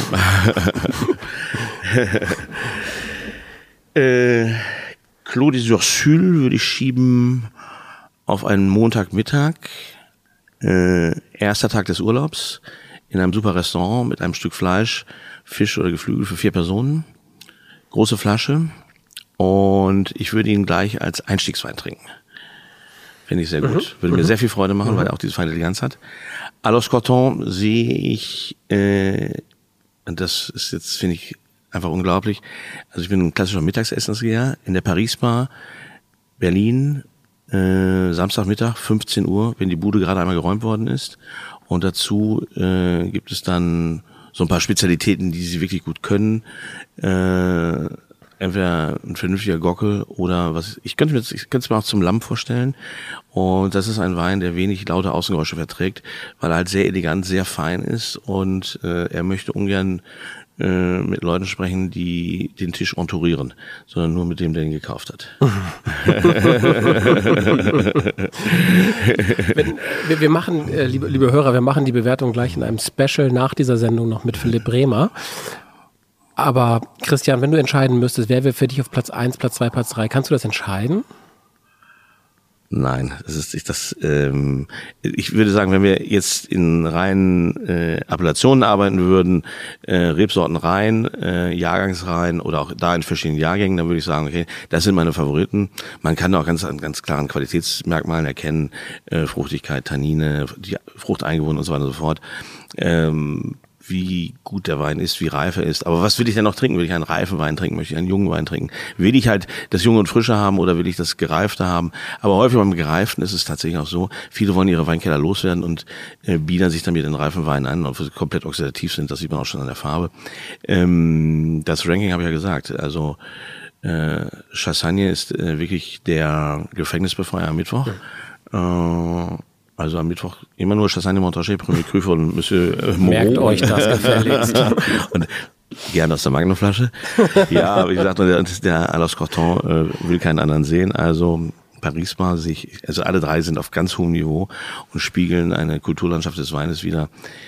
äh, Clos des Ursules würde ich schieben auf einen Montagmittag, äh, erster Tag des Urlaubs, in einem super Restaurant mit einem Stück Fleisch, Fisch oder Geflügel für vier Personen, große Flasche, und ich würde ihn gleich als Einstiegswein trinken. Finde ich sehr gut. Mhm. Würde mir mhm. sehr viel Freude machen, mhm. weil er auch diese feine Eleganz hat. Alois Corton sehe ich, äh, und das ist jetzt, finde ich, einfach unglaublich. Also ich bin ein klassischer Mittagsessensgeher in der Paris Bar, Berlin, äh, Samstagmittag, fünfzehn Uhr, wenn die Bude gerade einmal geräumt worden ist. Und dazu äh, gibt es dann so ein paar Spezialitäten, die sie wirklich gut können. Äh, entweder ein vernünftiger Gockel oder was. Ich könnte mir, ich könnte es mir auch zum Lamm vorstellen. Und das ist ein Wein, der wenig laute Außengeräusche verträgt, weil er halt sehr elegant, sehr fein ist, und äh, er möchte ungern äh, mit Leuten sprechen, die den Tisch entourieren, sondern nur mit dem, der ihn gekauft hat. Wenn, wir, wir machen, äh, liebe, liebe Hörer, wir machen die Bewertung gleich in einem Special nach dieser Sendung noch mit Philipp Bremer. Aber Christian, wenn du entscheiden müsstest, wer wäre für dich auf Platz eins, Platz zwei, Platz drei, kannst du das entscheiden? Nein, das ist ich das. Ähm, ich würde sagen, wenn wir jetzt in reinen äh, Appellationen arbeiten würden, äh, Rebsorten rein, äh, Jahrgangsreihen oder auch da in verschiedenen Jahrgängen, dann würde ich sagen, okay, das sind meine Favoriten. Man kann auch ganz an ganz klaren Qualitätsmerkmalen erkennen, äh, Fruchtigkeit, Tannine, die Frucht eingebunden und so weiter und so fort. Ähm, wie gut der Wein ist, wie reif er ist. Aber was will ich denn noch trinken? Will ich einen reifen Wein trinken? Möchte ich einen jungen Wein trinken? Will ich halt das Junge und Frische haben oder will ich das Gereifte haben? Aber häufig beim Gereiften ist es tatsächlich auch so, viele wollen ihre Weinkeller loswerden und äh, biedern sich dann mit den reifen Weinen an, obwohl sie komplett oxidativ sind. Das sieht man auch schon an der Farbe. Ähm, das Ranking habe ich ja gesagt. Also äh, Chassagne ist äh, wirklich der Gefängnisbefreier am Mittwoch. Ja. Äh, Also am Mittwoch immer nur Chassagne Montrachet, Premier Cru von Monsieur äh, Moreau. Merkt euch das gefälligst. Und gerne aus der Magnumflasche. Ja, wie gesagt, der, der Alois Corton äh, will keinen anderen sehen. Also Paris Bar sich, also alle drei sind auf ganz hohem Niveau und spiegeln eine Kulturlandschaft des Weines wieder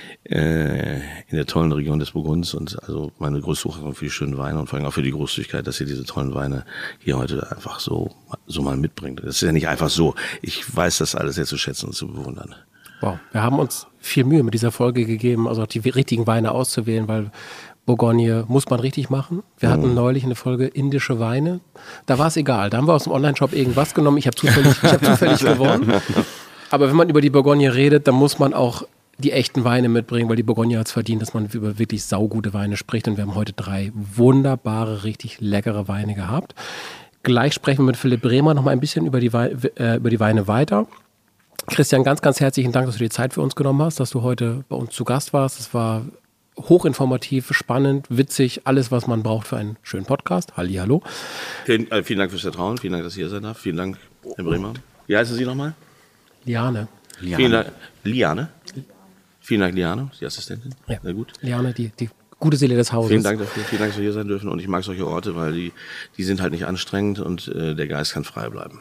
äh, in der tollen Region des Burgunds. Und also meine größte Hochachtung für die schönen Weine und vor allem auch für die Großzügigkeit, dass ihr diese tollen Weine hier heute einfach so so mal mitbringt. Das ist ja nicht einfach so. Ich weiß das alles sehr zu schätzen und zu bewundern. Wow, wir haben uns viel Mühe mit dieser Folge gegeben, also auch die richtigen Weine auszuwählen, weil Bourgogne muss man richtig machen. Wir hatten mhm. neulich eine Folge indische Weine. Da war es egal. Da haben wir aus dem Online-Shop irgendwas genommen. Ich habe zufällig, ich hab zufällig gewonnen. Aber wenn man über die Bourgogne redet, dann muss man auch die echten Weine mitbringen, weil die Bourgogne hat es verdient, dass man über wirklich saugute Weine spricht. Und wir haben heute drei wunderbare, richtig leckere Weine gehabt. Gleich sprechen wir mit Philipp Bremer noch mal ein bisschen über die, Weine, äh, über die Weine weiter. Christian, ganz, ganz herzlichen Dank, dass du die Zeit für uns genommen hast, dass du heute bei uns zu Gast warst. Es war hochinformativ, spannend, witzig, alles, was man braucht für einen schönen Podcast. Hallihallo. Vielen, äh, vielen Dank fürs Vertrauen, vielen Dank, dass ich hier sein darf. Vielen Dank, Herr Bremer. Wie heißen Sie nochmal? Liane. Liane. Vielen Dank, Liane. Vielen Dank, Liane, die Assistentin. Ja. Sehr gut. Liane, die, die gute Seele des Hauses. Vielen Dank dafür, vielen Dank, dass wir hier sein dürfen. Und ich mag solche Orte, weil die, die sind halt nicht anstrengend und äh, der Geist kann frei bleiben.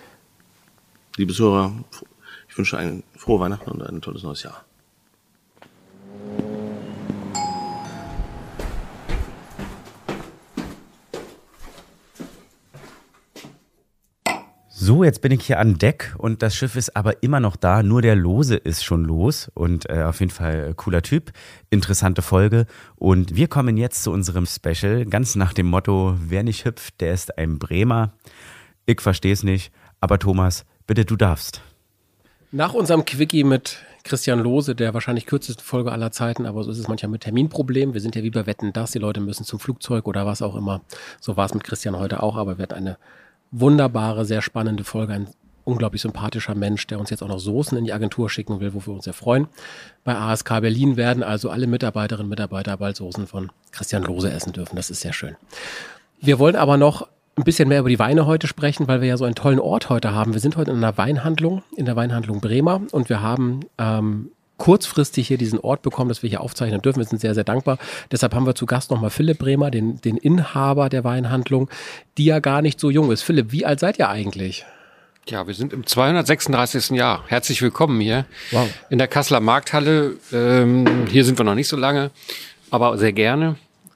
Liebe Zuhörer, ich wünsche ein frohe Weihnachten und ein tolles neues Jahr. So, jetzt bin ich hier an Deck und das Schiff ist aber immer noch da, nur der Lose ist schon los und äh, auf jeden Fall cooler Typ, interessante Folge und wir kommen jetzt zu unserem Special, ganz nach dem Motto, wer nicht hüpft, der ist ein Bremer. Ich verstehe es nicht, aber Thomas, bitte, du darfst. Nach unserem Quickie mit Christian Lose, der wahrscheinlich kürzeste Folge aller Zeiten, aber so ist es manchmal mit Terminproblemen. Wir sind ja wie bei Wetten, dass die Leute müssen zum Flugzeug oder was auch immer. So war es mit Christian heute auch, aber wir hatten eine wunderbare, sehr spannende Folge. Ein unglaublich sympathischer Mensch, der uns jetzt auch noch Soßen in die Agentur schicken will, wofür wir uns sehr freuen. Bei A S K Berlin werden also alle Mitarbeiterinnen und Mitarbeiter bald Soßen von Christian Lose essen dürfen. Das ist sehr schön. Wir wollen aber noch ein bisschen mehr über die Weine heute sprechen, weil wir ja so einen tollen Ort heute haben. Wir sind heute in einer Weinhandlung, in der Weinhandlung Bremer und wir haben ähm, kurzfristig hier diesen Ort bekommen, dass wir hier aufzeichnen dürfen. Wir sind sehr, sehr dankbar. Deshalb haben wir zu Gast nochmal Philipp Bremer, den, den Inhaber der Weinhandlung, die ja gar nicht so jung ist. Philipp, wie alt seid ihr eigentlich? Ja, wir sind im zweihundertsechsunddreißigsten Jahr. Herzlich willkommen hier Wow. in der Kasseler Markthalle. Ähm, hier sind wir noch nicht so lange, aber sehr gerne.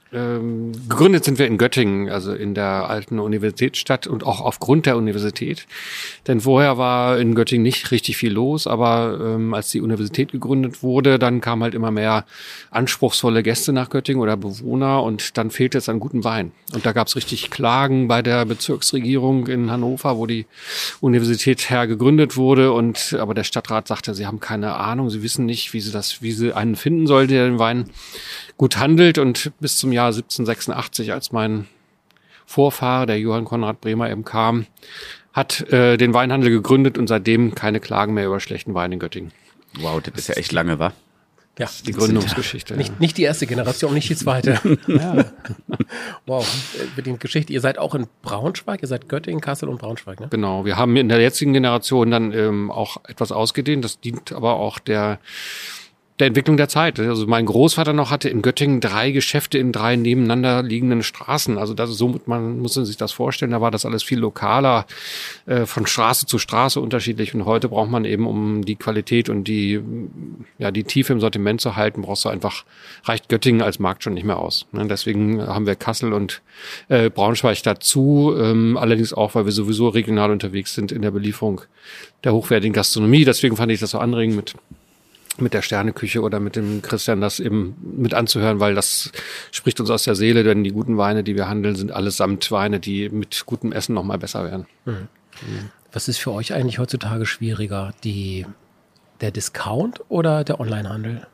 Ähm, gegründet sind wir in Göttingen, also in der alten Universitätsstadt und auch aufgrund der Universität. Denn vorher war in Göttingen nicht richtig viel los, aber ähm, als die Universität gegründet wurde, dann kamen halt immer mehr anspruchsvolle Gäste nach Göttingen oder Bewohner und dann fehlte es an gutem Wein. Und da gab es richtig Klagen bei der Bezirksregierung in Hannover, wo die Universität her gegründet wurde. Und aber der Stadtrat sagte, sie haben keine Ahnung, sie wissen nicht, wie sie das, wie sie einen finden soll, der den Wein gut handelt. Und bis zum Jahr siebzehnhundertsechsundachtzig, als mein Vorfahre, der Johann Konrad Bremer, eben kam, hat äh, den Weinhandel gegründet und seitdem keine Klagen mehr über schlechten Wein in Göttingen. Wow, das ist ja echt lange, wa? Ja, Die Gründungsgeschichte. Nicht, ja. nicht die erste Generation, nicht die zweite. Ja. Wow, mit der Geschichte. Ihr seid auch in Braunschweig, ihr seid Göttingen, Kassel und Braunschweig, ne? Genau, wir haben in der jetzigen Generation dann ähm, auch etwas ausgedehnt. Das dient aber auch der der Entwicklung der Zeit. Also mein Großvater noch hatte in Göttingen drei Geschäfte in drei nebeneinander liegenden Straßen. Also das ist so, man muss sich das vorstellen, da war das alles viel lokaler, äh, von Straße zu Straße unterschiedlich. Und heute braucht man eben, um die Qualität und die, ja, die Tiefe im Sortiment zu halten, brauchst du einfach, reicht Göttingen als Markt schon nicht mehr aus. Ne? Deswegen haben wir Kassel und äh, Braunschweig dazu, ähm, allerdings auch, weil wir sowieso regional unterwegs sind in der Belieferung der hochwertigen Gastronomie. Deswegen fand ich das so anregend mit mit der Sterneküche oder mit dem Christian das eben mit anzuhören, weil das spricht uns aus der Seele, denn die guten Weine, die wir handeln, sind allesamt Weine, die mit gutem Essen noch mal besser werden. Mhm. Was ist für euch eigentlich heutzutage schwieriger, die, der Discount oder der Onlinehandel?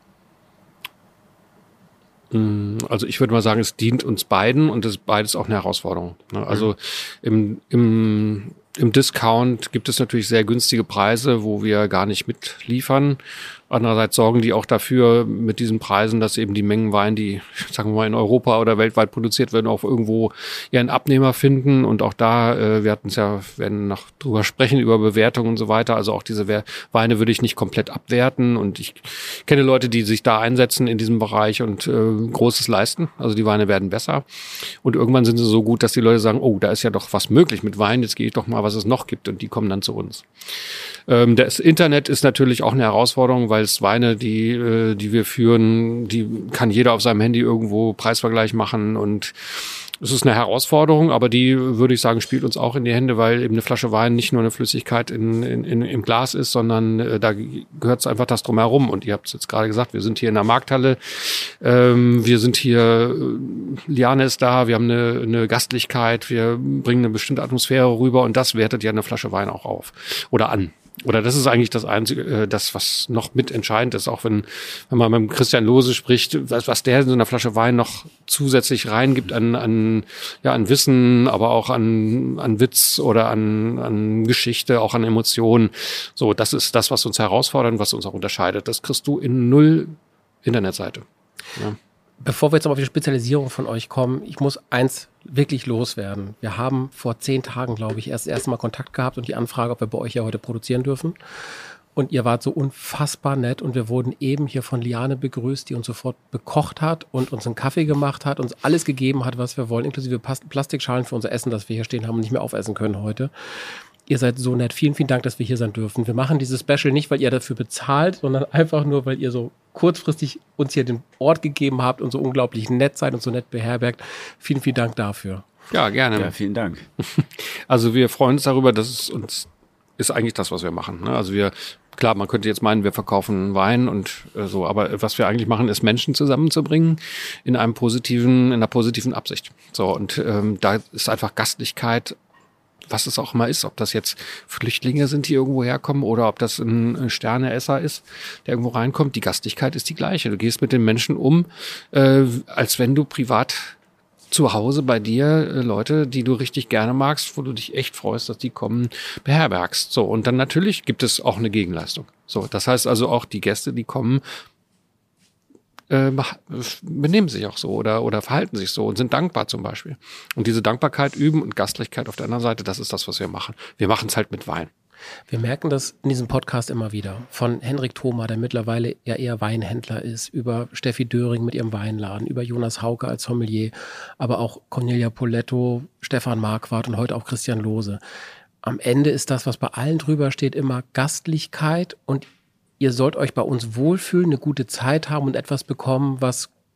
Also ich würde mal sagen, es dient uns beiden und es ist beides auch eine Herausforderung. Also im, im Im Discount gibt es natürlich sehr günstige Preise, wo wir gar nicht mitliefern. Andererseits sorgen die auch dafür mit diesen Preisen, dass eben die Mengen Wein, die, sagen wir mal, in Europa oder weltweit produziert werden, auch irgendwo ihren Abnehmer finden. Und auch da, äh, wir hatten es ja, werden noch drüber sprechen, über Bewertungen und so weiter. Also auch diese We- Weine würde ich nicht komplett abwerten. Und ich kenne Leute, die sich da einsetzen in diesem Bereich und äh, Großes leisten. Also die Weine werden besser. Und irgendwann sind sie so gut, dass die Leute sagen, oh, da ist ja doch was möglich mit Wein. Jetzt gehe ich doch mal, was es noch gibt. Und die kommen dann zu uns. Ähm, das Internet ist natürlich auch eine Herausforderung, weil es Weine, die, äh, die wir führen, die kann jeder auf seinem Handy irgendwo Preisvergleich machen und es ist eine Herausforderung, aber die, würde ich sagen, spielt uns auch in die Hände, weil eben eine Flasche Wein nicht nur eine Flüssigkeit in, in, in, im Glas ist, sondern äh, da gehört es einfach das drumherum. Und ihr habt es jetzt gerade gesagt, wir sind hier in der Markthalle, ähm, wir sind hier, äh, Liane ist da, wir haben eine, eine Gastlichkeit, wir bringen eine bestimmte Atmosphäre rüber und das wertet ja eine Flasche Wein auch auf oder an. Oder das ist eigentlich das Einzige, das, was noch mit entscheidend ist, auch wenn, wenn man mit Christian Lohse spricht, was, was der in so einer Flasche Wein noch zusätzlich reingibt an, an, ja, an Wissen, aber auch an, an Witz oder an, an Geschichte, auch an Emotionen. So, das ist das, was uns herausfordert und was uns auch unterscheidet. Das kriegst du in null Internetseite. Ja. Bevor wir jetzt aber auf die Spezialisierung von euch kommen, ich muss eins wirklich loswerden. Wir haben vor zehn Tagen, glaube ich, erst das erste Mal Kontakt gehabt und die Anfrage, ob wir bei euch ja heute produzieren dürfen. Und ihr wart so unfassbar nett und wir wurden eben hier von Liane begrüßt, die uns sofort bekocht hat und uns einen Kaffee gemacht hat, uns alles gegeben hat, was wir wollen, inklusive Plastikschalen für unser Essen, das wir hier stehen haben und nicht mehr aufessen können heute. Ihr seid so nett. Vielen, vielen Dank, dass wir hier sein dürfen. Wir machen dieses Special nicht, weil ihr dafür bezahlt, sondern einfach nur, weil ihr so kurzfristig uns hier den Ort gegeben habt und so unglaublich nett seid und so nett beherbergt. Vielen, vielen Dank dafür. Ja, gerne. Ja, vielen Dank. Also wir freuen uns darüber, dass es uns ist eigentlich das, was wir machen. Ne? Also wir, klar, man könnte jetzt meinen, wir verkaufen Wein und äh, so, aber was wir eigentlich machen, ist Menschen zusammenzubringen in einem positiven, in einer positiven Absicht. So, und ähm, da ist einfach Gastlichkeit, was es auch immer ist, ob das jetzt Flüchtlinge sind, die irgendwo herkommen oder ob das ein Sterneesser ist, der irgendwo reinkommt. Die Gastlichkeit ist die gleiche. Du gehst mit den Menschen um, äh, als wenn du privat zu Hause bei dir äh, Leute, die du richtig gerne magst, wo du dich echt freust, dass die kommen, beherbergst. So, und dann natürlich gibt es auch eine Gegenleistung. So, das heißt also auch die Gäste, die kommen, benehmen sich auch so oder, oder verhalten sich so und sind dankbar zum Beispiel. Und diese Dankbarkeit üben und Gastlichkeit auf der anderen Seite, das ist das, was wir machen. Wir machen es halt mit Wein. Wir merken das in diesem Podcast immer wieder. Von Henrik Thoma, der mittlerweile ja eher Weinhändler ist, über Steffi Döring mit ihrem Weinladen, über Jonas Hauke als Sommelier, aber auch Cornelia Poletto, Stefan Marquardt und heute auch Christian Lohse. Am Ende ist das, was bei allen drüber steht, immer Gastlichkeit und ihr sollt euch bei uns wohlfühlen, eine gute Zeit haben und etwas bekommen, was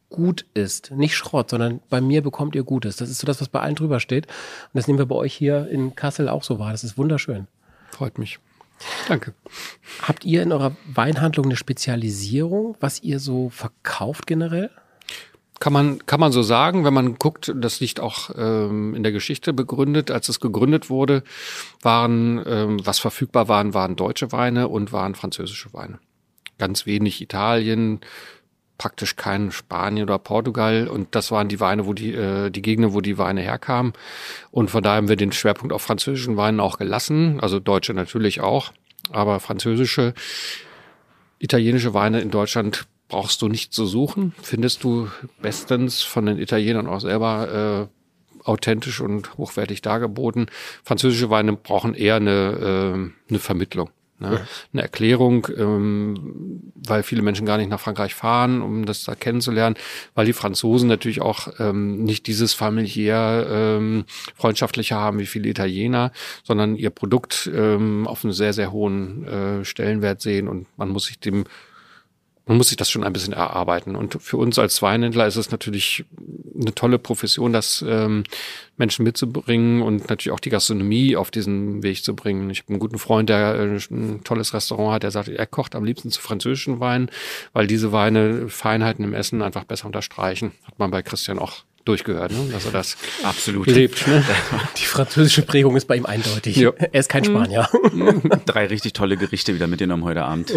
gut ist. Nicht Schrott, sondern bei mir bekommt ihr Gutes. Das ist so das, was bei allen drüber steht. Und das nehmen wir bei euch hier in Kassel auch so wahr. Das ist wunderschön. Freut mich. Danke. Habt ihr in eurer Weinhandlung eine Spezialisierung, was ihr so verkauft generell? Kann man, kann man so sagen, wenn man guckt, das liegt auch ähm, in der Geschichte begründet. Als es gegründet wurde, waren, ähm, was verfügbar waren, waren deutsche Weine und waren französische Weine. Ganz wenig Italien, praktisch kein Spanien oder Portugal. Und das waren die Weine, wo die, äh, die Gegenden, wo die Weine herkamen. Und von daher haben wir den Schwerpunkt auf französischen Weinen auch gelassen. Also deutsche natürlich auch, aber französische, italienische Weine in Deutschland brauchst du nicht zu suchen, findest du bestens von den Italienern auch selber äh, authentisch und hochwertig dargeboten. Französische Weine brauchen eher eine, äh, eine Vermittlung, ne? Ja. Eine Erklärung, ähm, weil viele Menschen gar nicht nach Frankreich fahren, um das da kennenzulernen, weil die Franzosen natürlich auch ähm, nicht dieses familiär ähm, freundschaftliche haben wie viele Italiener, sondern ihr Produkt ähm, auf einen sehr, sehr hohen äh, Stellenwert sehen und man muss sich dem Man muss sich das schon ein bisschen erarbeiten. Und für uns als Weinhändler ist es natürlich eine tolle Profession, das ähm, Menschen mitzubringen und natürlich auch die Gastronomie auf diesen Weg zu bringen. Ich habe einen guten Freund, der äh, ein tolles Restaurant hat, der sagt, er kocht am liebsten zu französischen Weinen, weil diese Weine Feinheiten im Essen einfach besser unterstreichen. Hat man bei Christian auch durchgehört, ne? Dass er das absolut lebt. Ne? Die französische Prägung ist bei ihm eindeutig. Ja. Er ist kein Spanier. Drei richtig tolle Gerichte wieder mitgenommen heute Abend.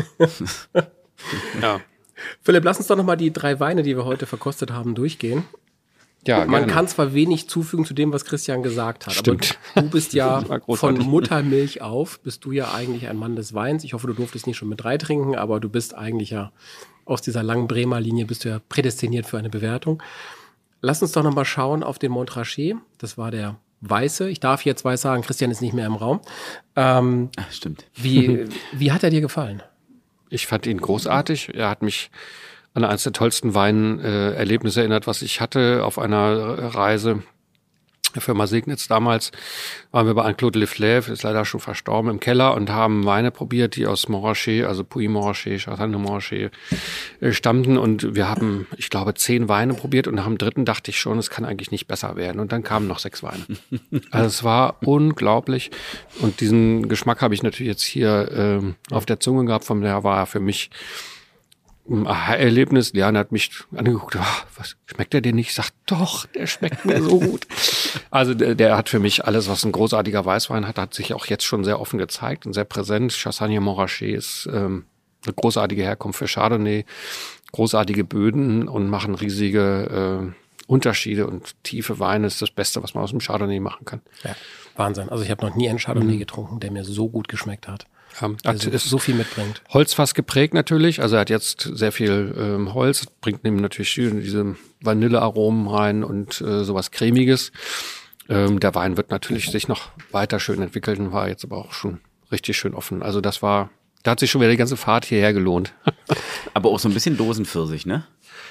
Ja. Philipp, lass uns doch nochmal die drei Weine, die wir heute verkostet haben, durchgehen. Ja, Man gerne. kann zwar wenig zufügen zu dem, was Christian gesagt hat, Stimmt. aber du bist ja Das war von großartig. Muttermilch auf, bist du ja eigentlich ein Mann des Weins. Ich hoffe, du durftest nicht schon mit drei trinken, aber du bist eigentlich ja aus dieser langen Bremer Linie bist du ja prädestiniert für eine Bewertung. Lass uns doch nochmal schauen auf den Montrachet. Das war der Weiße. Ich darf jetzt weiß sagen, Christian ist nicht mehr im Raum. Ähm, Ach, stimmt. wie, wie hat er dir gefallen? Ich fand ihn großartig. Er hat mich an eines der tollsten Weinerlebnisse erinnert, was ich hatte auf einer Reise der Firma Segnitz damals. Waren wir bei Anne-Claude Leflèvre, ist leider schon verstorben, im Keller und haben Weine probiert, die aus Montrachet, also Puy Montrachet, Chassagne de Montrachet äh, stammten. Und wir haben, ich glaube, zehn Weine probiert und nach dem dritten dachte ich schon, es kann eigentlich nicht besser werden. Und dann kamen noch sechs Weine. Also es war unglaublich. Und diesen Geschmack habe ich natürlich jetzt hier ähm, auf der Zunge gehabt. Von daher war er für mich ein Aha-Erlebnis. Liane hat mich angeguckt, oh, was schmeckt der dir nicht? Ich sag, doch, der schmeckt mir so gut. Also der, der hat für mich alles, was ein großartiger Weißwein hat, hat sich auch jetzt schon sehr offen gezeigt und sehr präsent. Chassagne Montrachet ist ähm, eine großartige Herkunft für Chardonnay, großartige Böden und machen riesige äh, Unterschiede und tiefe Weine. Ist das Beste, was man aus dem Chardonnay machen kann. Ja, Wahnsinn. Also ich habe noch nie einen Chardonnay mhm. getrunken, der mir so gut geschmeckt hat. Ja, also so viel mitbringt. Holzfass geprägt natürlich, also er hat jetzt sehr viel ähm, Holz, bringt ihm natürlich diese Vanillearomen rein und äh, sowas Cremiges. Ähm, der Wein wird natürlich sich noch weiter schön entwickeln, war jetzt aber auch schon richtig schön offen. Also das war, da hat sich schon wieder die ganze Fahrt hierher gelohnt. Aber auch so ein bisschen Dosenpfirsich, ne?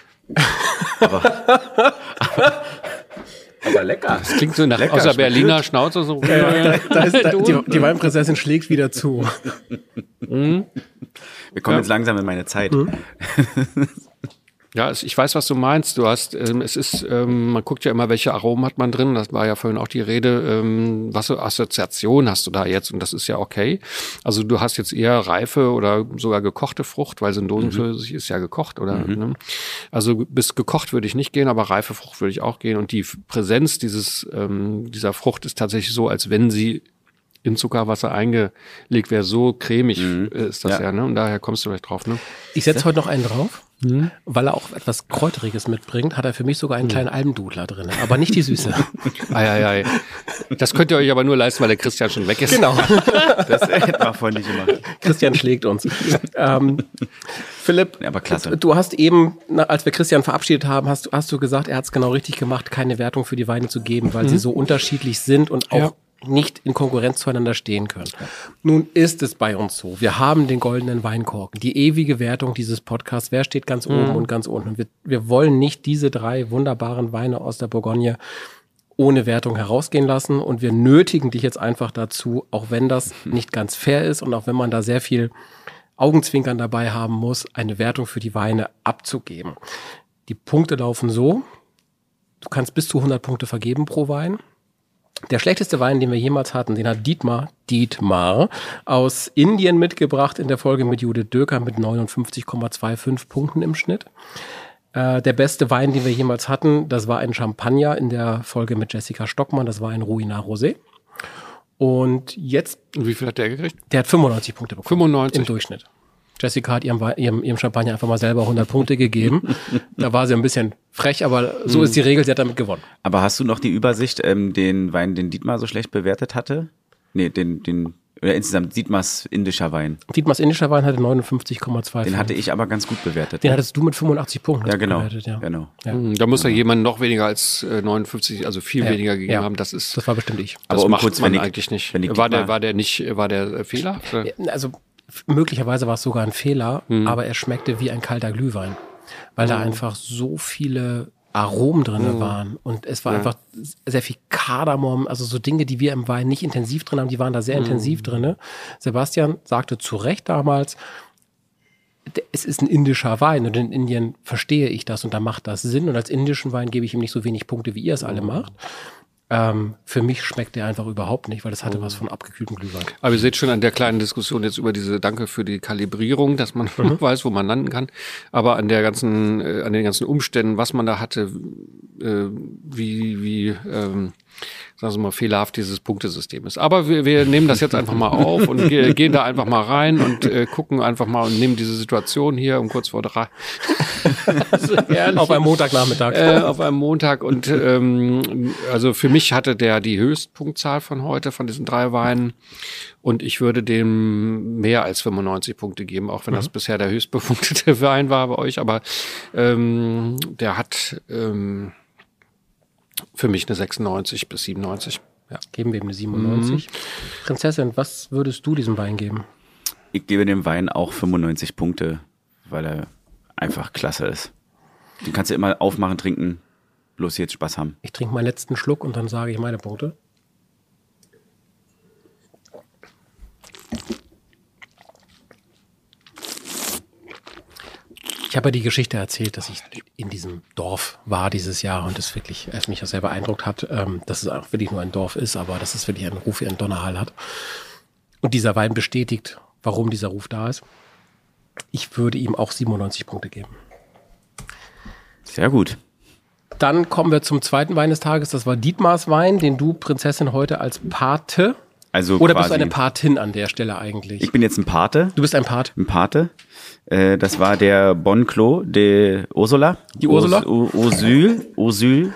aber, aber Aber lecker. Das klingt so nach lecker, aus der schmeckt Berliner gut. Schnauze so. Ja, da, da ist, da, die, die Weinprinzessin schlägt wieder zu. Wir kommen Ja. jetzt langsam in meine Zeit. Mhm. Ja, es- ich weiß, was du meinst. Du hast, ähm, es ist, ähm, man guckt ja immer, welche Aromen hat man drin. Das war ja vorhin auch die Rede. Ähm, was für Assoziation hast du da jetzt? Und das ist ja okay. Also du hast jetzt eher reife oder sogar gekochte Frucht, weil so ein Dosenpfirsich ist ja gekocht, oder? Ne? Also bis gekocht würde ich nicht gehen, aber reife Frucht würde ich auch gehen. Und die F- Präsenz dieses, ähm, dieser Frucht ist tatsächlich so, als wenn sie in Zuckerwasser eingelegt wäre. So cremig äh, ist das ja. Ja. ne? Und daher kommst du vielleicht drauf, ne? Ich setze heute noch einen drauf, weil er auch etwas Kräuteriges mitbringt, hat er für mich sogar einen kleinen Almdudler drin, aber nicht die Süße. Ei, ei, ei. Das könnt ihr euch aber nur leisten, weil der Christian schon weg ist. Genau, Das hätte man vorhin nicht gemacht. Christian schlägt uns. ähm, Philipp, Ja, aber klasse. du hast eben, na, als wir Christian verabschiedet haben, hast, du- hast du gesagt, er hat es genau richtig gemacht, keine Wertung für die Weine zu geben, weil sie so unterschiedlich sind und auch Ja. nicht in Konkurrenz zueinander stehen können. Nun ist es bei uns so, wir haben den goldenen Weinkorken, die ewige Wertung dieses Podcasts, wer steht ganz oben und ganz unten. Und wir, wir wollen nicht diese drei wunderbaren Weine aus der Bourgogne ohne Wertung herausgehen lassen und wir nötigen dich jetzt einfach dazu, auch wenn das nicht ganz fair ist und auch wenn man da sehr viel Augenzwinkern dabei haben muss, eine Wertung für die Weine abzugeben. Die Punkte laufen so, du kannst bis zu hundert Punkte vergeben pro Wein. Der schlechteste Wein, den wir jemals hatten, den hat Dietmar, Dietmar aus Indien mitgebracht in der Folge mit Judith Döker mit neunundfünfzig Komma fünfundzwanzig Punkten im Schnitt. Äh, der beste Wein, den wir jemals hatten, das war ein Champagner in der Folge mit Jessica Stockmann, das war ein Ruinart Rosé. Und jetzt... Und wie viel hat der gekriegt? Der hat fünfundneunzig Punkte bekommen. fünfundneunzig? Im Durchschnitt. Jessica hat ihrem, ihrem, ihrem Champagner einfach mal selber hundert Punkte gegeben. Da war sie ein bisschen frech, aber so ist die Regel, sie hat damit gewonnen. Aber hast du noch die Übersicht, ähm, den Wein, den Dietmar so schlecht bewertet hatte? Nee, den, den, oder insgesamt Dietmars indischer Wein. Dietmars indischer Wein hatte neunundfünfzig Komma fünfundzwanzig. Den hatte ich aber ganz gut bewertet. Den hattest du mit fünfundachtzig Punkten ja, genau, bewertet. Ja, genau. Ja. Da muss ja jemand noch weniger als äh, neunundfünfzig, also viel Ja, weniger gegeben ja. haben. Das ist, Das war bestimmt ich. das Aber um macht kurz, man wenn ich- eigentlich nicht. wenn ich War der, Dietmar- war der nicht, war der äh, Fehler? Oder? Also f- möglicherweise war es sogar ein Fehler, aber er schmeckte wie ein kalter Glühwein, weil da einfach so viele Aromen drin waren und es war einfach sehr viel Kardamom, also so Dinge, die wir im Wein nicht intensiv drin haben, die waren da sehr intensiv drin. Sebastian sagte zu Recht damals, d- es ist ein indischer Wein und in Indien verstehe ich das und da macht das Sinn und als indischen Wein gebe ich ihm nicht so wenig Punkte, wie ihr es alle macht. Ähm, für mich schmeckt der einfach überhaupt nicht, weil das hatte was von abgekühltem Glühwein. Aber ihr seht schon an der kleinen Diskussion jetzt über diese Danke für die Kalibrierung, dass man weiß, wo man landen kann. Aber an der ganzen, äh, an den ganzen Umständen, was man da hatte, äh, wie, wie, ähm, sagen wir mal, fehlerhaft dieses Punktesystem ist. Aber wir, wir nehmen das jetzt einfach mal auf und ge gehen da einfach mal rein und äh, gucken einfach mal und nehmen diese Situation hier um kurz vor drei. Also ehrlich. Auf einem Montagnachmittag. Äh, auf einem Montag und ähm, also für mich hatte der die Höchstpunktzahl von heute, von diesen drei Weinen und ich würde dem mehr als fünfundneunzig Punkte geben, auch wenn das bisher der höchstbepunktete Wein war bei euch, aber ähm, der hat ähm, für mich eine sechsundneunzig bis siebenundneunzig. Ja. Geben wir ihm eine siebenundneunzig. Prinzessin, was würdest du diesem Wein geben? Ich gebe dem Wein auch fünfundneunzig Punkte, weil er einfach klasse ist. Den kannst du immer aufmachen, trinken, bloß jetzt Spaß haben. Ich trinke meinen letzten Schluck und dann sage ich meine Punkte. Ich habe ja die Geschichte erzählt, dass ich in diesem Dorf war dieses Jahr und es wirklich, es mich auch sehr beeindruckt hat, ähm, dass es auch wirklich nur ein Dorf ist, aber dass es wirklich einen Ruf wie ein Donnerhall hat. Und dieser Wein bestätigt, warum dieser Ruf da ist. Ich würde ihm auch siebenundneunzig Punkte geben. Sehr gut. Dann kommen wir zum zweiten Wein des Tages. Das war Dietmars Wein, den du, Prinzessin, heute als Pate. Also Oder quasi, bist du eine Patin an der Stelle eigentlich? ich bin jetzt ein Pate. Du bist ein Part. Ein Pate. Äh, das war der Bon Clos de Ursula. Die Ursula? Urs- Ursule. Ursule.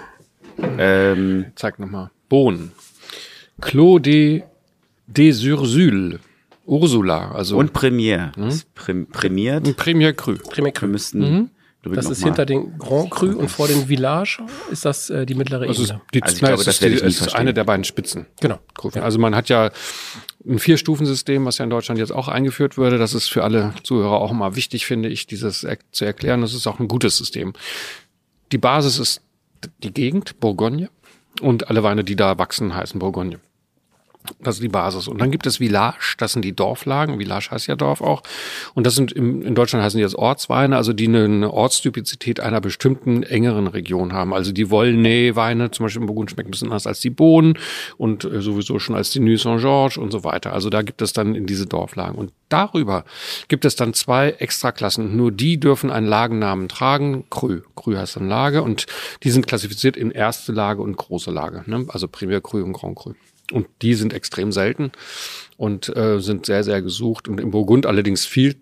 Ähm, Zeig nochmal. Bohnen. Clos de, des Ursules. Ursula, also und Premiere. Ist Prim prämiert. ein Premier Cru. Premier Wir Cru. müssten. glaub ich, Das noch ist mal- hinter den Grand Cru und vor den Village ist das äh, die mittlere Das ist, Ebene. die, Also ich nein, glaube, es das ist, werde die, ich nie es ist verstehen. eine der beiden Spitzen. Genau. Also man hat ja ein Vier-Stufen-System, was ja in Deutschland jetzt auch eingeführt würde. Das ist für alle Zuhörer auch immer wichtig, finde ich, dieses er- zu erklären. Das ist auch ein gutes System. Die Basis ist die Gegend, Bourgogne. Und alle Weine, die da wachsen, heißen Bourgogne. Das ist die Basis. Und dann gibt es Village, das sind die Dorflagen. Village heißt ja Dorf auch. Und das sind im, in Deutschland heißen die jetzt Ortsweine, also die eine, eine Ortstypizität einer bestimmten engeren Region haben. Also die Volnay-Weine, zum Beispiel im Burgund, schmecken ein bisschen anders als die Bohnen und äh, sowieso schon als die Nuits Saint-Georges und so weiter. Also da gibt es dann in diese Dorflagen. Und darüber gibt es dann zwei Extraklassen. Nur die dürfen einen Lagennamen tragen. Cru. Cru heißt dann Lage. Und die sind klassifiziert in erste Lage und große Lage. Ne? Also Premier Cru und Grand Cru. Und die sind extrem selten und äh, sind sehr, sehr gesucht. Und im Burgund allerdings viel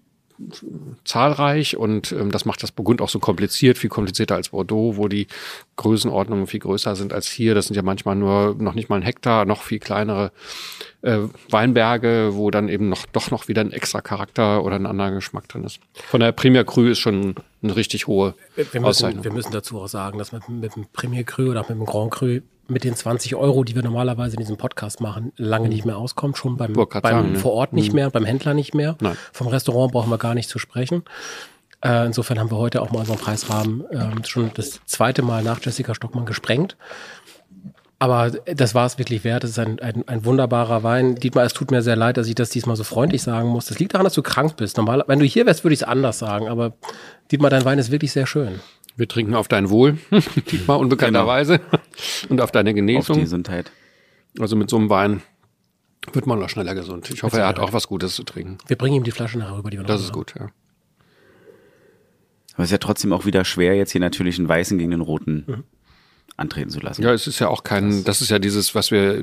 zahlreich. Und ähm, das macht das Burgund auch so kompliziert, viel komplizierter als Bordeaux, wo die Größenordnungen viel größer sind als hier. Das sind ja manchmal nur noch nicht mal ein Hektar, noch viel kleinere äh, Weinberge, wo dann eben noch doch noch wieder ein extra Charakter oder ein anderer Geschmack drin ist. Von der Premier Cru ist schon eine richtig hohe Wir müssen, Auszeichnung. wir müssen dazu auch sagen, dass mit, mit dem Premier Cru oder mit dem Grand Cru mit den zwanzig Euro, die wir normalerweise in diesem Podcast machen, lange nicht mehr auskommt. Schon beim, Wollte grad beim sagen, ne? vor Ort nicht mehr, beim Händler nicht mehr. Nein. Vom Restaurant brauchen wir gar nicht zu sprechen. Äh, insofern haben wir heute auch mal unseren Preisrahmen ähm, schon das zweite Mal nach Jessica Stockmann gesprengt. Aber das war es wirklich wert. Es ist ein, ein, ein wunderbarer Wein. Dietmar, es tut mir sehr leid, dass ich das diesmal so freundlich sagen muss. Das liegt daran, dass du krank bist. Normal, wenn du hier wärst, würde ich es anders sagen. Aber Dietmar, dein Wein ist wirklich sehr schön. Wir trinken auf dein Wohl, Dietmar, unbekannterweise, genau. Und auf deine Genesung. Auf die Gesundheit. Also mit so einem Wein wird man noch schneller gesund. Ich hoffe, er hat auch was Gutes zu trinken. Wir bringen ihm die Flasche nachher rüber, die wir noch Das ist haben. gut, ja. Aber es ist ja trotzdem auch wieder schwer, jetzt hier natürlich einen weißen gegen den roten mhm. antreten zu lassen. Ja, es ist ja auch kein, das ist ja dieses, was wir,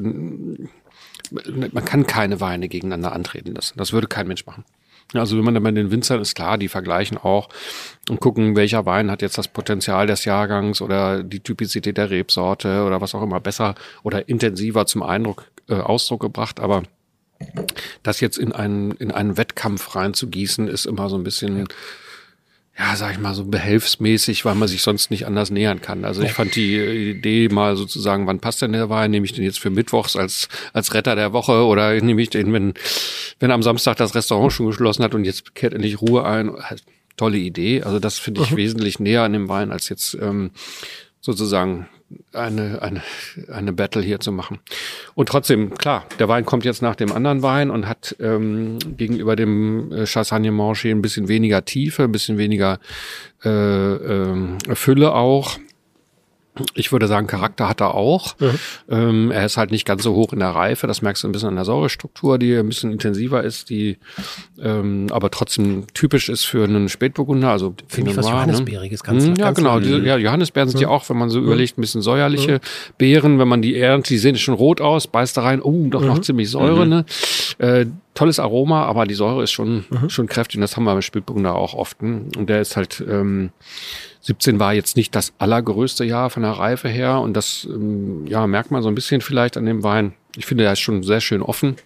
man kann keine Weine gegeneinander antreten lassen. Das würde kein Mensch machen. Also wenn man dann bei den Winzern ist, klar, die vergleichen auch und gucken, welcher Wein hat jetzt das Potenzial des Jahrgangs oder die Typizität der Rebsorte oder was auch immer besser oder intensiver zum Eindruck, äh, Ausdruck gebracht. Aber das jetzt in einen, in einen Wettkampf reinzugießen, ist immer so ein bisschen, ja, sag ich mal, so behelfsmäßig, weil man sich sonst nicht anders nähern kann. Also ich fand die Idee mal sozusagen, wann passt denn der Wein? Nehme ich den jetzt für Mittwochs als als Retter der Woche oder nehme ich den, wenn wenn am Samstag das Restaurant schon geschlossen hat und jetzt kehrt endlich Ruhe ein? Tolle Idee. Also das finde ich mhm. wesentlich näher an dem Wein, als jetzt ähm, sozusagen eine eine eine Battle hier zu machen. Und trotzdem, klar, der Wein kommt jetzt nach dem anderen Wein und hat ähm, gegenüber dem äh, Chassagne-Monché ein bisschen weniger Tiefe, ein bisschen weniger äh, äh, Fülle auch. Ich würde sagen, Charakter hat er auch. Mhm. Ähm, er ist halt nicht ganz so hoch in der Reife. Das merkst du ein bisschen an der Säurestruktur, die ein bisschen intensiver ist, die ähm, aber trotzdem typisch ist für einen Spätburgunder. Also finde ich was Johannisbeeriges, ganz, ne? ganz Ja, genau. Diese, ja, Johannisbeeren sind mhm. ja auch, wenn man so mhm. überlegt, ein bisschen säuerliche mhm. Beeren. Wenn man die erntet, die sehen schon rot aus, beißt da rein. Oh, doch mhm. noch ziemlich Säure, mhm. ne? Äh, tolles Aroma, aber die Säure ist schon mhm. schon kräftig. Und das haben wir beim Spätburgunder auch oft. Ne? Und der ist halt ähm, siebzehn war jetzt nicht das allergrößte Jahr von der Reife her und das ähm, ja merkt man so ein bisschen vielleicht an dem Wein. Ich finde, er ist schon sehr schön offen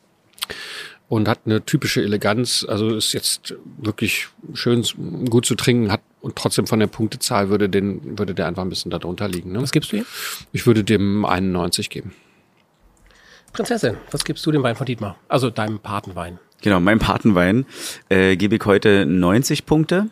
und hat eine typische Eleganz. Also ist jetzt wirklich schön gut zu trinken, hat und trotzdem von der Punktezahl würde den würde der einfach ein bisschen darunter liegen. Ne? Was gibst du ihm? Ich würde dem einundneunzig geben. Prinzessin, was gibst du dem Wein von Dietmar? Also deinem Patenwein. Genau, meinem Patenwein äh, gebe ich heute neunzig Punkte.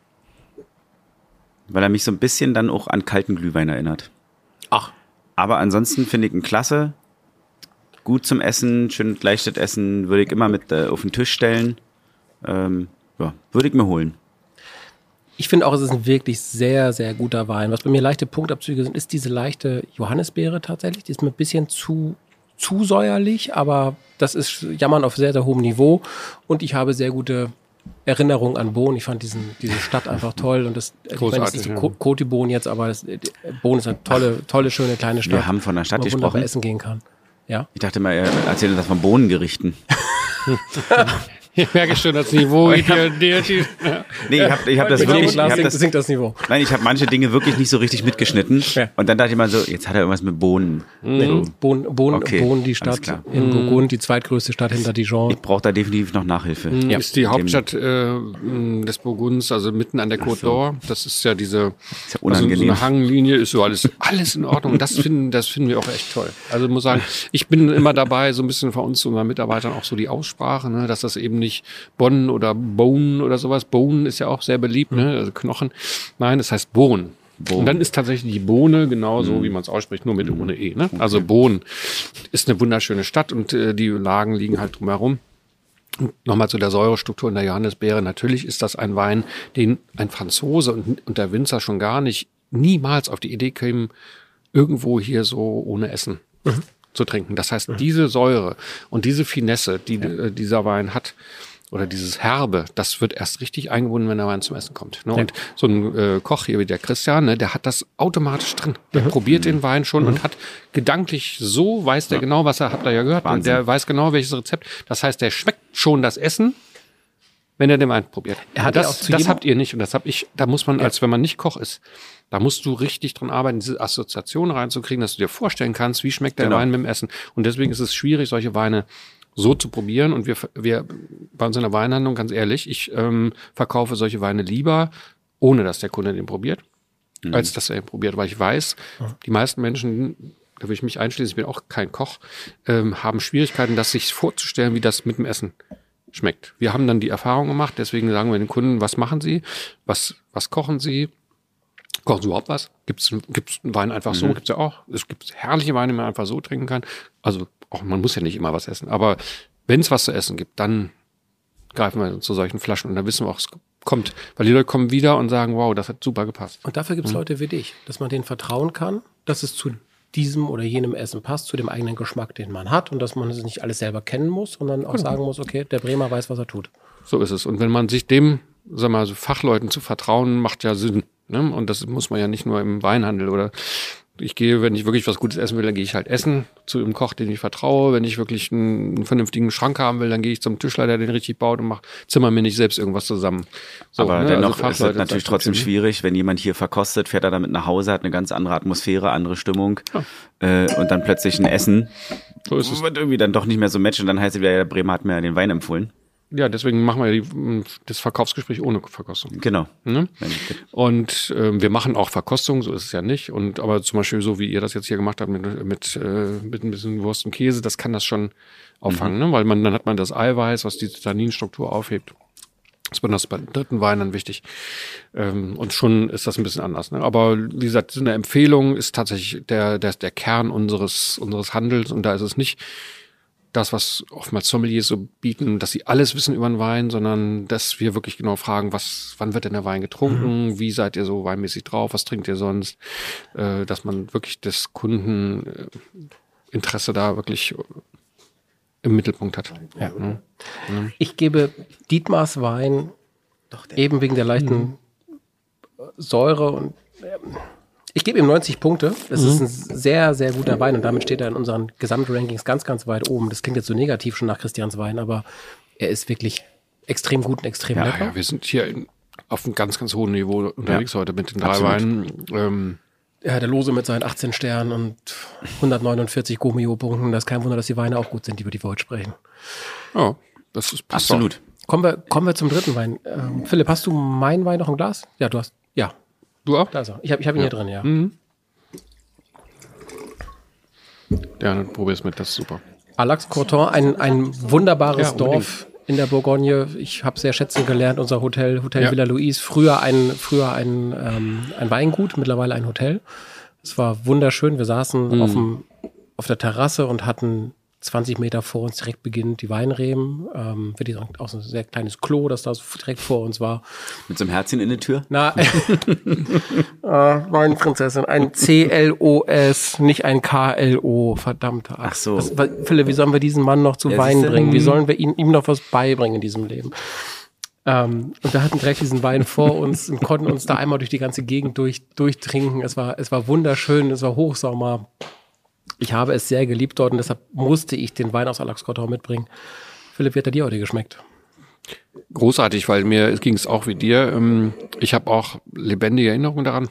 Weil er mich so ein bisschen dann auch an kalten Glühwein erinnert. Ach. Aber ansonsten finde ich ihn klasse. Gut zum Essen, schön leichtes Essen, würde ich immer mit äh, auf den Tisch stellen. Ähm, ja, würde ich mir holen. Ich finde auch, es ist ein wirklich sehr, sehr guter Wein. Was bei mir leichte Punktabzüge sind, ist diese leichte Johannisbeere tatsächlich. Die ist mir ein bisschen zu, zu säuerlich, aber das ist Jammern auf sehr, sehr hohem Niveau. Und ich habe sehr gute Erinnerung an Beaune. Ich fand diesen, diese Stadt einfach toll und das, ich meine, das ist so ja. Côte de Beaune jetzt, aber das, Beaune ist eine tolle, tolle, schöne kleine Stadt. Wir haben von der Stadt gesprochen. Wo man essen gehen kann. Ja? Ich dachte mal, er erzählt das von Bohnengerichten. Ich merke schon das Niveau. Ich hab, nee, ich habe ich hab das wirklich. Ich hab das, sinkt das Niveau. Nein, ich habe manche Dinge wirklich nicht so richtig mitgeschnitten. Ja. Und dann dachte ich mal so, jetzt hat er irgendwas mit Bohnen. Nee, so. Bohnen, Bohnen, okay, Bohnen, die Stadt in Burgund, die zweitgrößte Stadt hinter Dijon. Ich brauche da definitiv noch Nachhilfe. Mhm, ja. Ist die Hauptstadt äh, des Burgunds, also mitten an der Côte d'Or. Das ist ja diese ist ja unangenehm. Also so eine Hanglinie, ist so alles, alles in Ordnung. Das finden, das finden wir auch echt toll. Also ich muss sagen, ich bin immer dabei, so ein bisschen von uns, unseren Mitarbeitern auch so die Aussprache, ne, dass das eben nicht Bonn oder Bone oder sowas. Bone ist ja auch sehr beliebt, ne? Also Knochen. Nein, das heißt Bohnen. Und dann ist tatsächlich die Bohne genauso, mhm. wie man es ausspricht, nur mit ohne E. Ne? Also Bohnen ist eine wunderschöne Stadt und äh, die Lagen liegen halt drumherum. Und nochmal zu der Säurestruktur in der Johannisbeere. Natürlich ist das ein Wein, den ein Franzose und, und der Winzer schon gar nicht niemals auf die Idee kämen, irgendwo hier so ohne Essen mhm. zu trinken. Das heißt, mhm. diese Säure und diese Finesse, die ja. äh, dieser Wein hat, oder dieses Herbe, das wird erst richtig eingebunden, wenn der Wein zum Essen kommt. Ne? Ja. Und so ein äh, Koch hier wie der Christian, ne, der hat das automatisch drin. Der mhm. probiert den Wein schon mhm. und hat gedanklich so, weiß der ja. genau, was er, habt ihr ja gehört, und der weiß genau, welches Rezept. Das heißt, der schmeckt schon das Essen, wenn er den Wein probiert. Er hat das ja auch zu das habt ihr nicht und das hab ich, da muss man, ja. als wenn man nicht Koch ist, da musst du richtig dran arbeiten, diese Assoziation reinzukriegen, dass du dir vorstellen kannst, wie schmeckt der genau. Wein mit dem Essen. Und deswegen ist es schwierig, solche Weine so zu probieren. Und wir, wir bei uns in der Weinhandlung, ganz ehrlich, ich ähm, verkaufe solche Weine lieber, ohne dass der Kunde den probiert, mhm. als dass er ihn probiert. Weil ich weiß, ja. die meisten Menschen, da will ich mich einschließen, ich bin auch kein Koch, ähm, haben Schwierigkeiten, das sich vorzustellen, wie das mit dem Essen schmeckt. Wir haben dann die Erfahrung gemacht, deswegen sagen wir den Kunden, was machen sie, was, was kochen sie, kochen sie überhaupt was? Gibt's, gibt's einen Wein einfach mhm. so? Gibt's ja auch. Es gibt herrliche Weine, die man einfach so trinken kann. Also auch, man muss ja nicht immer was essen. Aber wenn es was zu essen gibt, dann greifen wir zu solchen Flaschen. Und dann wissen wir auch, es kommt. Weil die Leute kommen wieder und sagen, wow, das hat super gepasst. Und dafür gibt es mhm. Leute wie dich, dass man denen vertrauen kann, dass es zu diesem oder jenem Essen passt, zu dem eigenen Geschmack, den man hat und dass man es nicht alles selber kennen muss, sondern auch genau. sagen muss, okay, der Bremer weiß, was er tut. So ist es. Und wenn man sich dem, sag mal, so Fachleuten zu vertrauen, macht ja Sinn. Ne? Und das muss man ja nicht nur im Weinhandel oder ich gehe, wenn ich wirklich was Gutes essen will, dann gehe ich halt essen zu einem Koch, den ich vertraue. Wenn ich wirklich einen, einen vernünftigen Schrank haben will, dann gehe ich zum Tischler, der den richtig baut und mach, zimmer mir nicht selbst irgendwas zusammen. So, aber ne? dennoch also ist es natürlich trotzdem schwierig, wenn jemand hier verkostet, fährt er damit nach Hause, hat eine ganz andere Atmosphäre, andere Stimmung ja. äh, und dann plötzlich ein Essen. So ist es. Wird irgendwie dann doch nicht mehr so matchen und dann heißt es wieder, der Bremer hat mir den Wein empfohlen. Ja, deswegen machen wir die, das Verkaufsgespräch ohne Verkostung. Genau. Ne? Und äh, wir machen auch Verkostung, so ist es ja nicht. Und aber zum Beispiel so, wie ihr das jetzt hier gemacht habt mit, mit, äh, mit ein bisschen Wurst und Käse, das kann das schon auffangen, mhm. ne? Weil man dann hat man das Eiweiß, was die Tanninstruktur aufhebt. Das wird das beim dritten Wein dann wichtig. Ähm, und schon ist das ein bisschen anders. Ne? Aber wie gesagt, so eine Empfehlung ist tatsächlich der, der, der Kern unseres, unseres Handels. Und da ist es nicht das, was oftmals Sommeliers so bieten, dass sie alles wissen über den Wein, sondern dass wir wirklich genau fragen, was, wann wird denn der Wein getrunken, mhm. wie seid ihr so weinmäßig drauf, was trinkt ihr sonst, äh, dass man wirklich das Kundeninteresse da wirklich im Mittelpunkt hat. Ja. Ja. Ich gebe Dietmars Wein eben wegen der leichten mhm. Säure und ich gebe ihm neunzig Punkte. Das mhm. ist ein sehr, sehr guter Wein und damit steht er in unseren Gesamtrankings ganz, ganz weit oben. Das klingt jetzt so negativ schon nach Christians Wein, aber er ist wirklich extrem gut und extrem ja, lecker. Ja, wir sind hier in, auf einem ganz, ganz hohen Niveau unterwegs ja. heute mit den drei Absolut. Weinen. Ähm, ja, der Lose mit seinen achtzehn Sternen und hundertneunundvierzig Gomio-Punkten. Das ist kein Wunder, dass die Weine auch gut sind, über die wir heute sprechen. Ja, das ist absolut. Kommen wir, kommen wir zum dritten Wein. Ähm, Philipp, hast du meinen Wein noch im Glas? Ja, du hast. Ja. Du auch? Da ist er. Ich habe ich hab ihn ja. hier drin, ja. Mhm. Ja, dann probier es mit, das ist super. Allax-Corton, ein, ein wunderbares ja, Dorf in der Bourgogne. Ich habe sehr schätzen gelernt, unser Hotel, Hotel ja. Villa Louise, früher ein, früher ein, ähm, ein Weingut, mittlerweile ein Hotel. Es war wunderschön. Wir saßen mhm. auf, dem, auf der Terrasse und hatten zwanzig Meter vor uns direkt beginnend die Weinreben. Ähm, würde ich sagen, auch so ein sehr kleines Klo, das da so direkt vor uns war. Mit so einem Herzchen in der Tür? Na, äh, Weinprinzessin, ein C L O S, nicht ein K L O, verdammt. Ach so. Das, Philipp, wie sollen wir diesen Mann noch zu ja, Wein bringen? Wie sollen wir ihn, ihm noch was beibringen in diesem Leben? Ähm, und wir hatten direkt diesen Wein vor uns und konnten uns da einmal durch die ganze Gegend durch, durchtrinken. Es war, es war wunderschön, es war Hochsommer. Ich habe es sehr geliebt dort und deshalb musste ich den Wein aus Allax-Corton mitbringen. Philipp, wie hat er dir heute geschmeckt? Großartig, weil mir ging es auch wie dir. Ich habe auch lebendige Erinnerungen daran.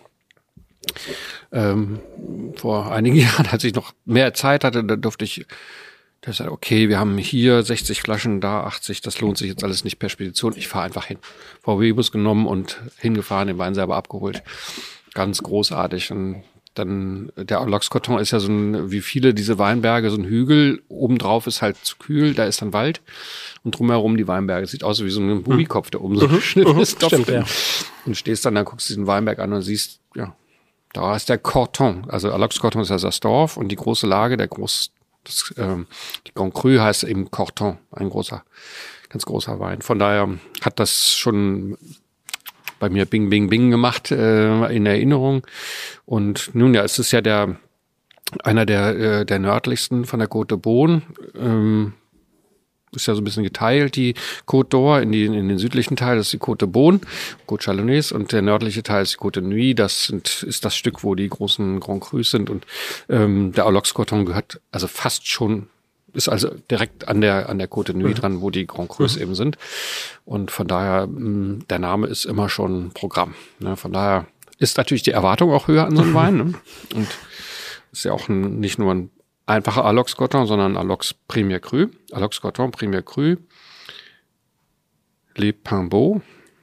Ähm, vor einigen Jahren, als ich noch mehr Zeit hatte, da durfte ich, da sagte okay, wir haben hier sechzig Flaschen, da achtzig, das lohnt sich jetzt alles nicht per Spedition. Ich fahre einfach hin. V W-Bus genommen und hingefahren, den Wein selber abgeholt. Ganz großartig. Und dann, der Allax-Corton ist ja so ein, wie viele diese Weinberge, so ein Hügel. Obendrauf ist halt zu kühl, da ist dann Wald. Und drumherum die Weinberge. Sieht aus wie so ein Bubikopf, der oben so geschnitten ist. Stimmt, ja. Und stehst dann, da guckst du diesen Weinberg an und siehst, ja, da ist der Corton. Also Allax-Corton ist ja das Dorf und die große Lage, der groß, das, ähm, die Grand Cru heißt eben Corton. Ein großer, ganz großer Wein. Von daher hat das schon bei mir Bing, Bing, Bing gemacht äh, in Erinnerung. Und nun ja, es ist ja der einer der äh, der nördlichsten von der Côte de Beaune. Ähm, ist ja so ein bisschen geteilt, die Côte d'Or in, die, in den südlichen Teil, das ist die Côte de Beaune, Côte Chalonnaise, und der nördliche Teil ist die Côte de Nuits, das sind, ist das Stück, wo die großen Grand Crus sind. Und ähm, der Allax-Corton gehört also fast schon, ist also direkt an der an der Côte de Nuits mhm. dran, wo die Grand Crus mhm. eben sind. Und von daher, mh, der Name ist immer schon Programm. Ne? Von daher ist natürlich die Erwartung auch höher an so einem Wein. Ne? Und ist ja auch ein, nicht nur ein einfacher Allax-Corton, sondern Allax Premier Cru. Allax-Corton Premier Cru. Les Pimbeaux.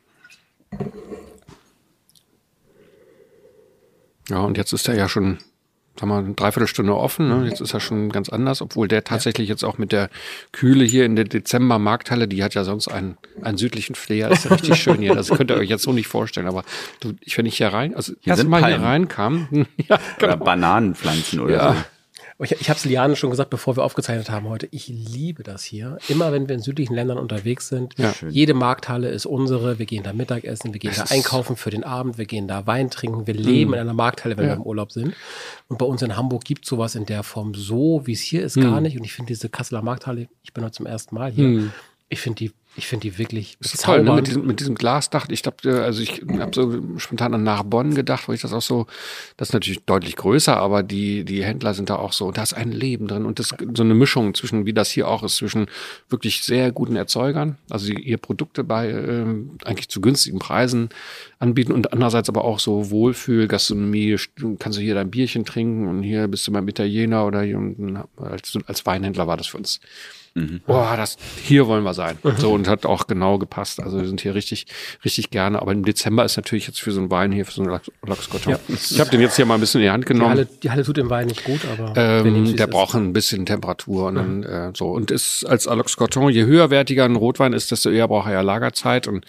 Ja, und jetzt ist er ja schon, sagen wir mal, eine Dreiviertelstunde offen. Ne? Jetzt ist er schon ganz anders, obwohl der tatsächlich ja. jetzt auch mit der Kühle hier in der Dezember-Markthalle, die hat ja sonst einen, einen südlichen Flair. Das ist ja richtig schön hier. Das könnt ihr euch jetzt so nicht vorstellen. Aber du, ich, wenn ich hier rein, also hier erst mal Palmen. Hier reinkam. Ja, genau. Oder Bananenpflanzen oder ja. so. Ich, ich habe es Liane schon gesagt, bevor wir aufgezeichnet haben heute. Ich liebe das hier. Immer wenn wir in südlichen Ländern unterwegs sind, Ja. jede Markthalle ist unsere. Wir gehen da Mittagessen, wir gehen da einkaufen für den Abend, wir gehen da Wein trinken. Wir leben Mhm. in einer Markthalle, wenn Ja. wir im Urlaub sind. Und bei uns in Hamburg gibt es sowas in der Form so, wie es hier ist, gar Mhm. nicht. Und ich finde diese Kasseler Markthalle, ich bin heute zum ersten Mal hier, Mhm. ich finde die, ich finde die wirklich Das ist toll, ne? bezaubernd. mit, diesem, mit diesem Glasdach. Ich glaube, also ich habe so spontan an Narbonne gedacht, wo ich das auch so, das ist natürlich deutlich größer, aber die, die Händler sind da auch so, da ist ein Leben drin und das so eine Mischung zwischen, wie das hier auch ist, zwischen wirklich sehr guten Erzeugern, also die ihr Produkte bei ähm, eigentlich zu günstigen Preisen anbieten und andererseits aber auch so Wohlfühl, Gastronomie, kannst du hier dein Bierchen trinken und hier bist du beim Italiener oder hier unten, als, als Weinhändler war das für uns. Mhm. Boah, das, hier wollen wir sein. So, und hat auch genau gepasst. Also wir sind hier richtig, richtig gerne. Aber im Dezember ist natürlich jetzt für so einen Wein hier, für so einen Lachs- Lachskarton. Ja. Ich habe den jetzt hier mal ein bisschen in die Hand Die genommen. Halle, die Halle tut dem Wein nicht gut, aber wir nehmen's, Ähm, wie's der ist. braucht ein bisschen Temperatur und dann äh, so. Und ist als Alox-Corton, je höherwertiger ein Rotwein ist, desto eher braucht er ja Lagerzeit. Und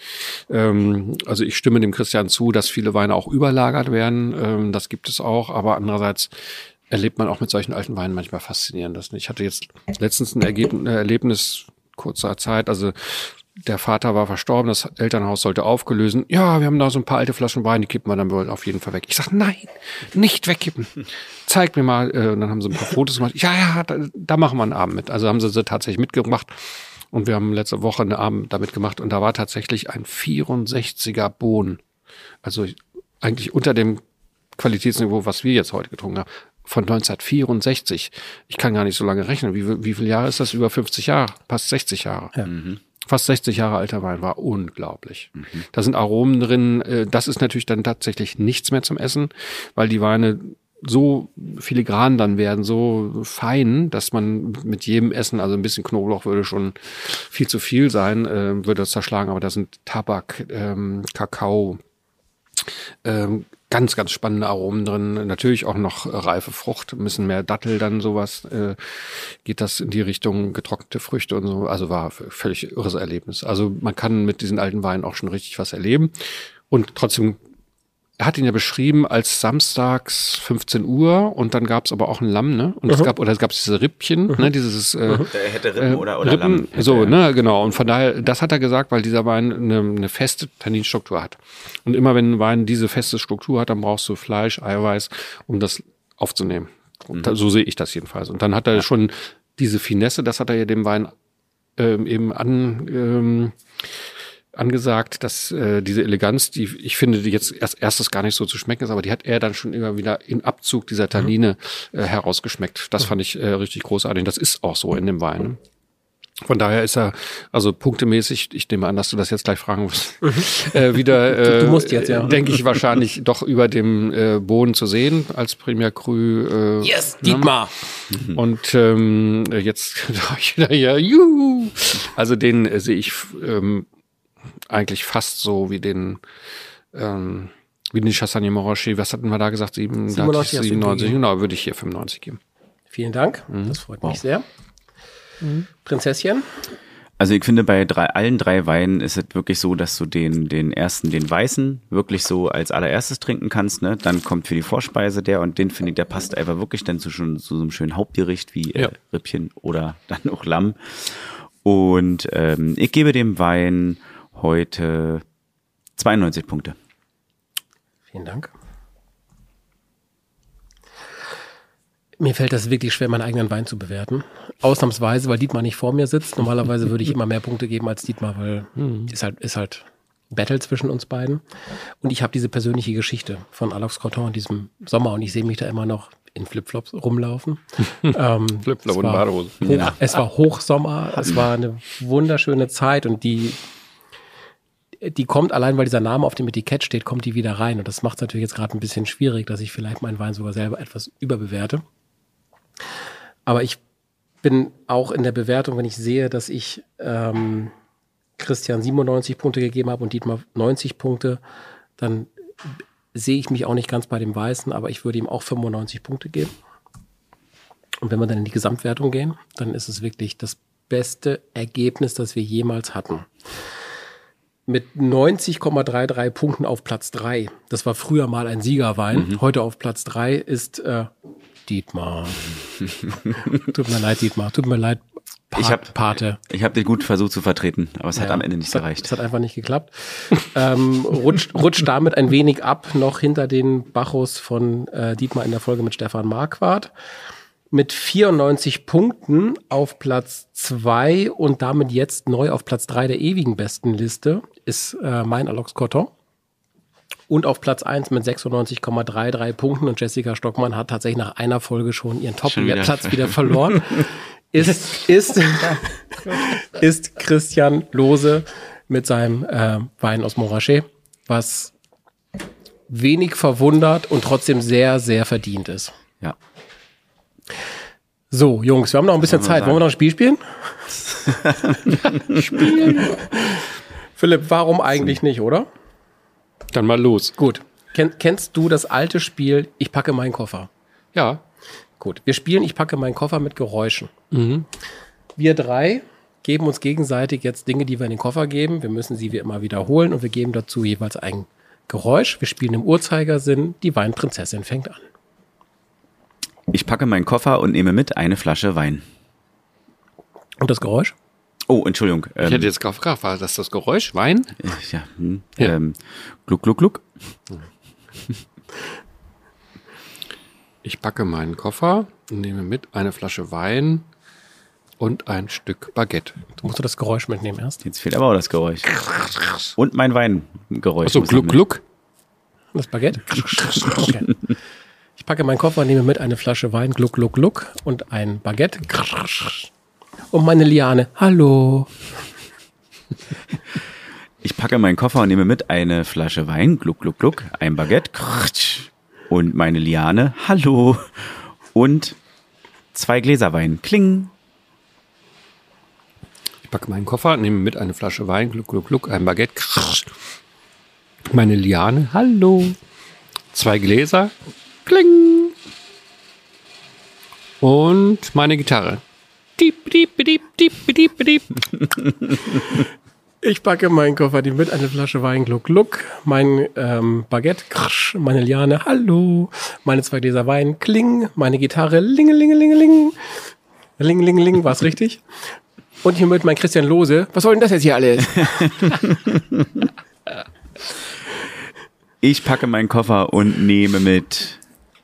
ähm, also ich stimme dem Christian zu, dass viele Weine auch überlagert werden. Ähm, das gibt es auch, aber andererseits erlebt man auch mit solchen alten Weinen manchmal Faszinierendes. Ich hatte jetzt letztens ein Ergebnis, Erlebnis kurzer Zeit, also der Vater war verstorben, das Elternhaus sollte aufgelösen. Ja, wir haben da so ein paar alte Flaschen Wein, die kippen wir dann wohl auf jeden Fall weg. Ich sag, nein, nicht wegkippen. Zeig mir mal. Äh, und dann haben sie ein paar Fotos gemacht. Ja, ja, da, da machen wir einen Abend mit. Also haben sie sie tatsächlich mitgebracht. Und wir haben letzte Woche einen Abend damit gemacht. Und da war tatsächlich ein vierundsechziger Bohnen. Also eigentlich unter dem Qualitätsniveau, was wir jetzt heute getrunken haben. Von neunzehnhundertvierundsechzig. Ich kann gar nicht so lange rechnen. Wie, wie viele Jahre ist das? Über fünfzig Jahre. Fast sechzig Jahre. Ja. Mhm. Fast sechzig Jahre alter Wein, war unglaublich. Mhm. Da sind Aromen drin. äh, Das ist natürlich dann tatsächlich nichts mehr zum Essen, weil die Weine so filigran dann werden, so fein, dass man mit jedem Essen, also ein bisschen Knoblauch würde schon viel zu viel sein, äh, würde das zerschlagen. Aber da sind Tabak, ähm, Kakao, ähm, ganz, ganz spannende Aromen drin. Natürlich auch noch reife Frucht, ein bisschen mehr Dattel, dann sowas. Äh, geht das in die Richtung getrocknete Früchte und so. Also war ein völlig irres Erlebnis. Also man kann mit diesen alten Weinen auch schon richtig was erleben. Und trotzdem, er hat ihn ja beschrieben als samstags fünfzehn Uhr und dann gab es aber auch ein Lamm, ne? Und Mhm. es gab, oder es gab diese Rippchen, mhm. ne? Dieses äh, Der hätte Rippen äh, oder, oder Rippen, Lamm. Hätte so, er. ne, genau. Und von daher, das hat er gesagt, weil dieser Wein eine, eine feste Tanninstruktur hat. Und immer wenn ein Wein diese feste Struktur hat, dann brauchst du Fleisch, Eiweiß, um das aufzunehmen. Und da, so sehe ich das jedenfalls. Und dann hat er schon diese Finesse, das hat er ja dem Wein ähm, eben an ähm, angesagt, dass äh, diese Eleganz, die ich finde, die jetzt erst erstes gar nicht so zu schmecken ist, aber die hat er dann schon immer wieder im Abzug dieser Tannine äh, herausgeschmeckt. Das fand ich äh, richtig großartig. Das ist auch so in dem Wein. Ne? Von daher ist er, also punktemäßig, ich nehme an, dass du das jetzt gleich fragen musst, äh, wieder, äh, Du musst jetzt, ja. denke ich, wahrscheinlich doch über dem äh, Boden zu sehen als Premier Cru. Äh, Yes, Dietmar! Und ähm, jetzt sag ich wieder, ja, juhu. Also den äh, sehe ich ähm, eigentlich fast so wie den ähm, wie den Chassagne Montrachet. Was hatten wir da gesagt? Sieben, siebenundneunzig, da hatte ich siebenundneunzig. Genau, würde ich hier fünfundneunzig geben. Vielen Dank, das freut mich sehr. Prinzesschen? Also ich finde, bei drei, allen drei Weinen ist es wirklich so, dass du den, den ersten, den weißen, wirklich so als allererstes trinken kannst. Ne? Dann kommt für die Vorspeise der und den finde ich, der passt einfach wirklich dann zu, schon, zu so einem schönen Hauptgericht wie äh, Ja. Rippchen oder dann auch Lamm. Und ähm, ich gebe dem Wein heute zweiundneunzig Punkte. Vielen Dank. Mir fällt das wirklich schwer, meinen eigenen Wein zu bewerten. Ausnahmsweise, weil Dietmar nicht vor mir sitzt. Normalerweise würde ich immer mehr Punkte geben als Dietmar, weil ist halt, ist halt Battle zwischen uns beiden. Und ich habe diese persönliche Geschichte von Alox-Corton in diesem Sommer und ich sehe mich da immer noch in Flipflops rumlaufen. ähm, Flipflop es und war Badehose. Hoch, es war Hochsommer, es war eine wunderschöne Zeit und die die kommt, allein weil dieser Name auf dem Etikett steht, kommt die wieder rein. Und das macht es natürlich jetzt gerade ein bisschen schwierig, dass ich vielleicht meinen Wein sogar selber etwas überbewerte. Aber ich bin auch in der Bewertung, wenn ich sehe, dass ich ähm, Christian siebenundneunzig Punkte gegeben habe und Dietmar neunzig Punkte, dann sehe ich mich auch nicht ganz bei dem Weißen, aber ich würde ihm auch fünfundneunzig Punkte geben. Und wenn wir dann in die Gesamtwertung gehen, dann ist es wirklich das beste Ergebnis, das wir jemals hatten. Mit neunzig Komma dreiunddreißig Punkten auf Platz drei. Das war früher mal ein Siegerwein. Mhm. Heute auf Platz drei ist äh, Dietmar. Tut mir leid, Dietmar. Tut mir leid, pa- Ich hab- Pate. Ich habe dich gut versucht zu vertreten, aber es hat Ja, am Ende nicht es hat, gereicht. Es hat einfach nicht geklappt. ähm, rutscht, rutscht damit ein wenig ab, noch hinter den Bacchus von äh, Dietmar in der Folge mit Stefan Marquardt. Mit vierundneunzig Punkten auf Platz zwei und damit jetzt neu auf Platz drei der ewigen Bestenliste ist äh, mein Alox Corton. Und auf Platz eins mit sechsundneunzig Komma dreiunddreißig Punkten und Jessica Stockmann hat tatsächlich nach einer Folge schon ihren Schon wieder. Top-Platz wieder verloren. ist, ist, ist Christian Lose mit seinem äh, Wein aus Montrachet, was wenig verwundert und trotzdem sehr, sehr verdient ist. Ja. So, Jungs, wir haben noch ein bisschen Wollen wir Zeit. Wollen wir noch ein Spiel spielen? Spielen. Philipp, warum eigentlich nicht, oder? Dann mal los. Gut. Ken, kennst du das alte Spiel Ich packe meinen Koffer? Ja. Gut. Wir spielen Ich packe meinen Koffer mit Geräuschen. Wir drei geben uns gegenseitig jetzt Dinge, die wir in den Koffer geben. Wir müssen sie wie immer wiederholen und wir geben dazu jeweils ein Geräusch. Wir spielen im Uhrzeigersinn. Die Weinprinzessin fängt an. Ich packe meinen Koffer und nehme mit eine Flasche Wein. Und das Geräusch? Oh, Entschuldigung. Ähm, Ich hätte jetzt gefragt, war das das Geräusch? Wein? ja, hm, Ja. Ähm, gluck, gluck, gluck. Ich packe meinen Koffer und nehme mit eine Flasche Wein und ein Stück Baguette. Du musst du das Geräusch mitnehmen erst. Jetzt fehlt aber auch das Geräusch. Und mein Weingeräusch. Achso, muss Gluck, noch mit. Gluck. Das Baguette? Okay. Ich packe meinen Koffer und nehme mit eine Flasche Wein, gluck, gluck, gluck und ein Baguette. Und meine Liane, hallo. Ich packe meinen Koffer und nehme mit eine Flasche Wein, gluck, gluck, gluck, ein Baguette und meine Liane, hallo. Und zwei Gläser Wein, kling. Ich packe meinen Koffer, nehme mit eine Flasche Wein, Gluck, Gluck, Gluck, ein Baguette. Meine Liane, hallo. Zwei Gläser, kling. Und meine Gitarre. Diep, diep, diep, diep, diep, diep. Ich packe meinen Koffer, nehme mit eine Flasche Wein, gluck, gluck, mein ähm, Baguette, meine Liane, hallo, meine zwei Gläser Wein, kling, meine Gitarre, lingelingelingeling, lingelingeling, war's richtig? Und hiermit mein Christian Lose. Was soll denn das jetzt hier alles? Ich packe meinen Koffer und nehme mit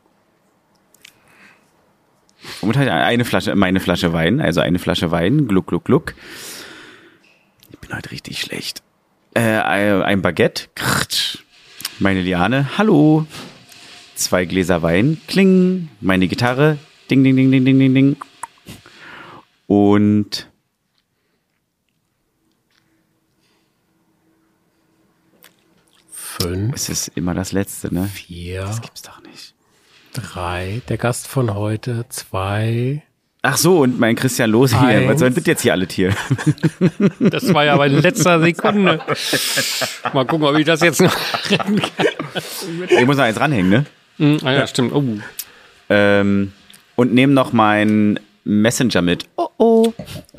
und halt eine Flasche, meine Flasche Wein, also eine Flasche Wein, gluck, gluck, gluck. Ich bin heute richtig schlecht. Äh, ein Baguette, meine Liane, hallo. Zwei Gläser Wein, kling. Meine Gitarre, ding, ding, ding, ding, ding, ding, ding. Und Fünf, es ist immer das Letzte, ne? vier, Das gibt's doch nicht. drei, der Gast von heute, zwei, Ach so, und mein Christian Lose hier. Eins. Was soll das jetzt hier alles hier? Das war ja bei letzter Sekunde. Mal gucken, ob ich das jetzt noch retten kann. Ich muss noch eins ranhängen, ne? Hm, ah ja, stimmt. Oh. Ähm, und nehme noch meinen Messenger mit. Oh, oh.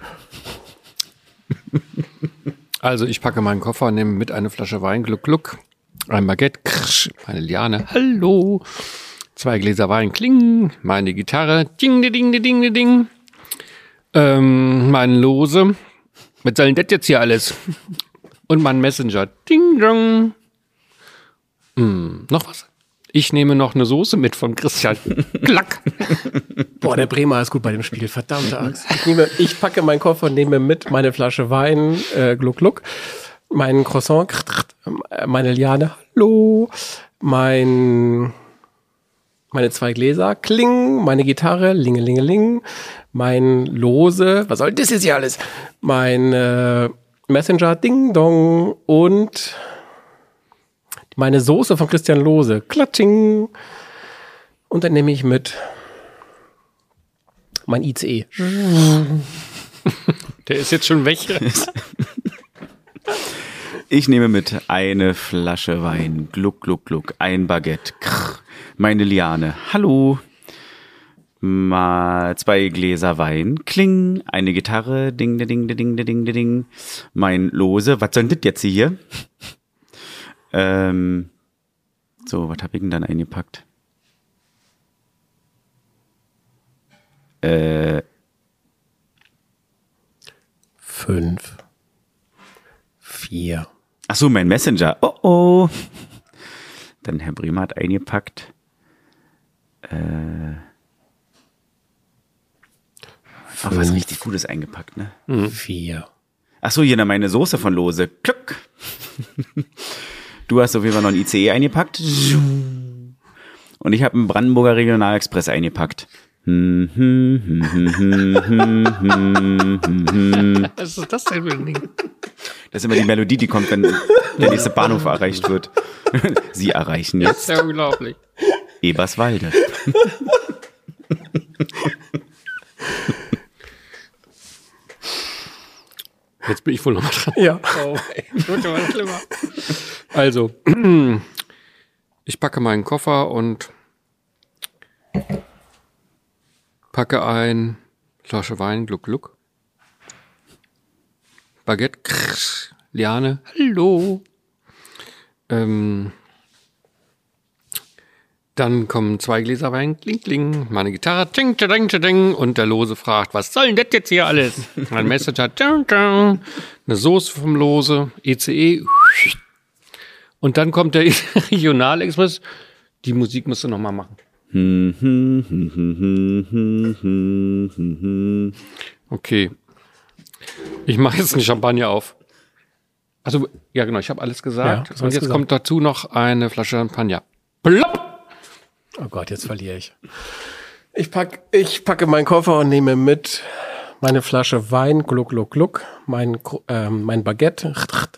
Also ich packe meinen Koffer und nehme mit eine Flasche Wein, Gluck, Gluck, ein Baguette, krsch, meine Liane, hallo, zwei Gläser Wein, kling, meine Gitarre, ding, ding, ding, ding, ding, ähm, mein Lose, was soll denn das jetzt hier alles? Und mein Messenger, ding, dong. Hm, noch was? Ich nehme noch eine Soße mit von Christian. Klack. Boah, der Bremer ist gut bei dem Spiel, verdammte Axt. Ich, nehme, ich packe meinen Koffer und nehme mit meine Flasche Wein, äh, gluck, gluck, meinen Croissant, krrt, krrt, meine Liane, hallo, mein, meine zwei Gläser, kling, meine Gitarre, lingelingeling, mein Lose, was soll das jetzt hier alles? Mein äh, Messenger, ding, dong und meine Soße von Christian Lose, klatsching. Und dann nehme ich mit mein I C E. Der ist jetzt schon weg. Ich nehme mit eine Flasche Wein, gluck, gluck, gluck, ein Baguette, krr, meine Liane, hallo, mal zwei Gläser Wein, kling, eine Gitarre, ding, ding, ding, ding, ding, ding, mein Lose, was soll denn das jetzt hier? Ähm, so, was habe ich denn dann eingepackt? Äh, Fünf. Vier. ach so, mein Messenger. Oh, oh. Dann Herr Bremer hat eingepackt. Äh, ach, was richtig Gutes eingepackt, ne? Mhm. Vier. Ach so, hier noch meine Soße von Lose. Glück. Du hast auf jeden Fall noch einen I C E eingepackt. Und ich habe einen Brandenburger Regionalexpress eingepackt. Was ist das denn für ein Ding? Das ist immer die Melodie, die kommt, wenn der nächste Bahnhof erreicht wird. Sie erreichen Das jetzt ist ja unglaublich. Eberswalde. Jetzt bin ich wohl noch mal dran. Ja. Oh, ey, wird ja mal schlimmer. Also, ich packe meinen Koffer und packe ein Flasche Wein, Gluck, Gluck. Baguette, krrr, Liane, hallo. Ähm, dann kommen zwei Gläser Wein, kling, kling, meine Gitarre, ting, ting, ting, und der Lose fragt, was soll denn das jetzt hier alles? Mein Messenger, ting, ting, eine Soße vom Lose, E C E, und dann kommt der Regionalexpress. Die Musik musst du noch mal machen. Okay. Ich mache jetzt einen Champagner auf. Also, ja genau, ich habe alles gesagt. Ja, und jetzt gesagt. kommt dazu noch eine Flasche Champagner. Plopp! Oh Gott, jetzt verliere ich. Ich, pack, ich packe meinen Koffer und nehme mit meine Flasche Wein, gluck, gluck, gluck, mein, ähm, mein Baguette,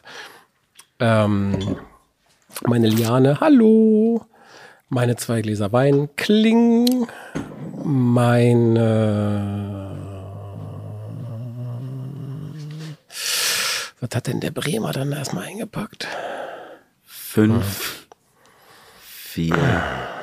ähm, meine Liane, hallo, meine zwei Gläser Wein, kling, meine, was hat denn der Bremer dann erstmal eingepackt? Fünf, vier,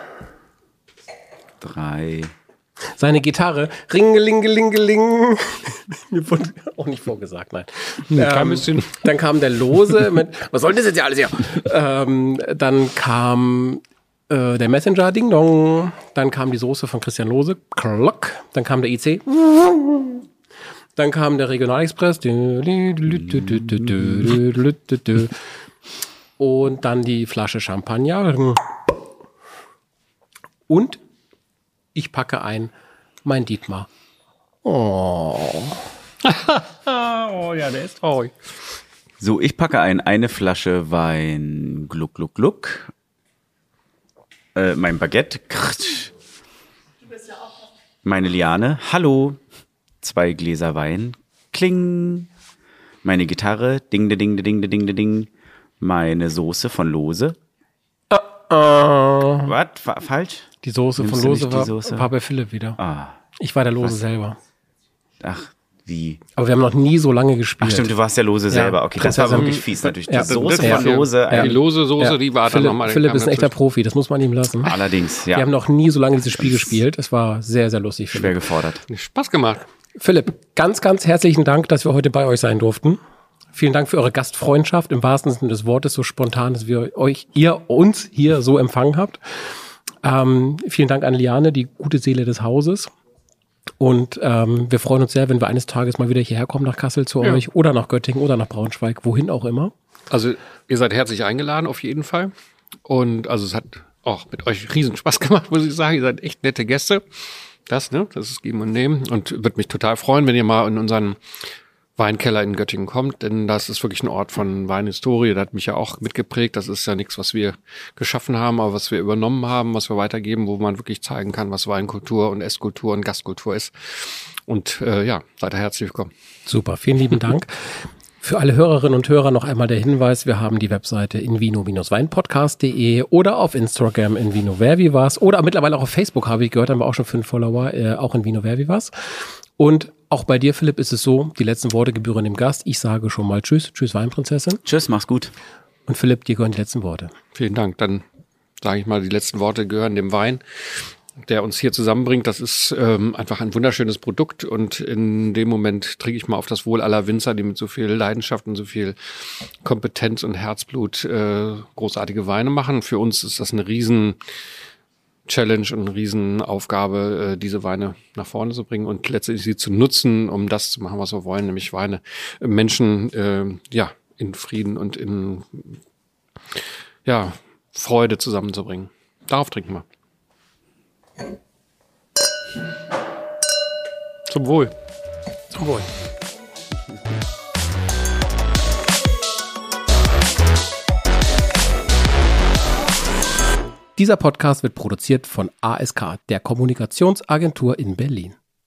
drei. Seine Gitarre, ringelingelingeling. Mir wurde auch nicht vorgesagt, nein. Kam ein Ähm, bisschen- dann kam der Lose mit, was soll das jetzt ja alles hier? ähm, dann kam äh, der Messenger, Ding Dong. Dann kam die Soße von Christian Lose, Klock. Dann kam der I C. Dann kam der Regionalexpress. Und dann die Flasche Champagner. Und ich packe ein mein Dietmar. Oh. Oh ja, der ist traurig. So, ich packe ein eine Flasche Wein, gluck, gluck, gluck. Äh, mein Baguette, krtsch. Meine Liane, hallo. Zwei Gläser Wein, kling. Meine Gitarre, ding, de, ding, de, ding, de, ding, de, ding. Meine Soße von Lose. Uh, Was? Fa falsch? die Soße Nimmst von du nicht Lose die war, Soße? war bei Philipp wieder. Ah, Ich war der Lose Was? selber. ach, wie? Aber wir haben noch nie so lange gespielt. Ach stimmt, du warst der Lose selber. Okay, das war Prinzessin. wirklich fies natürlich. Die Ja. Soße Ja. von Lose. Ja. Die Ähm, lose Soße, Ja. die war dann Philipp, nochmal. Philipp ist ein echter Profi, das muss man ihm lassen. Allerdings, ja. Wir haben noch nie so lange dieses Spiel gespielt. Es war sehr, sehr lustig. Schwer Philipp. gefordert. Spaß gemacht. Philipp, ganz, ganz herzlichen Dank, dass wir heute bei euch sein durften. Vielen Dank für eure Gastfreundschaft, im wahrsten Sinne des Wortes, so spontan, dass wir euch, ihr uns hier so empfangen habt. Ähm, vielen Dank an Liane, die gute Seele des Hauses. Und ähm, wir freuen uns sehr, wenn wir eines Tages mal wieder hierher kommen nach Kassel zu Ja. euch oder nach Göttingen oder nach Braunschweig, wohin auch immer. Also ihr seid herzlich eingeladen, auf jeden Fall. Und also es hat auch mit euch riesen Spaß gemacht, muss ich sagen. Ihr seid echt nette Gäste. Das, ne? Das ist Geben und Nehmen. Und würde mich total freuen, wenn ihr mal in unseren Weinkeller in Göttingen kommt, denn das ist wirklich ein Ort von Weinhistorie. Das hat mich ja auch mitgeprägt. Das ist ja nichts, was wir geschaffen haben, aber was wir übernommen haben, was wir weitergeben, wo man wirklich zeigen kann, was Weinkultur und Esskultur und Gastkultur ist. Und äh, ja, seid ihr herzlich willkommen. Super, vielen lieben Dank. Für alle Hörerinnen und Hörer noch einmal der Hinweis, wir haben die Webseite invino-weinpodcast punkt de oder auf Instagram invino wer wie was oder mittlerweile auch auf Facebook, habe ich gehört, haben wir auch schon fünf Follower, äh, auch invino wer wie was. Und auch bei dir, Philipp, ist es so, die letzten Worte gebühren dem Gast. Ich sage schon mal Tschüss, Tschüss Weinprinzessin. Tschüss, mach's gut. Und Philipp, dir gehören die letzten Worte. Vielen Dank. Dann sage ich mal, die letzten Worte gehören dem Wein, der uns hier zusammenbringt. Das ist ähm, einfach ein wunderschönes Produkt und in dem Moment trinke ich mal auf das Wohl aller Winzer, die mit so viel Leidenschaft und so viel Kompetenz und Herzblut äh, großartige Weine machen. Für uns ist das eine riesen Challenge und eine Riesenaufgabe, diese Weine nach vorne zu bringen und letztendlich sie zu nutzen, um das zu machen, was wir wollen, nämlich Weine Menschen äh, ja in Frieden und in ja Freude zusammenzubringen. Darauf trinken wir. Zum Wohl. Zum Wohl. Dieser Podcast wird produziert von A S K, der Kommunikationsagentur in Berlin.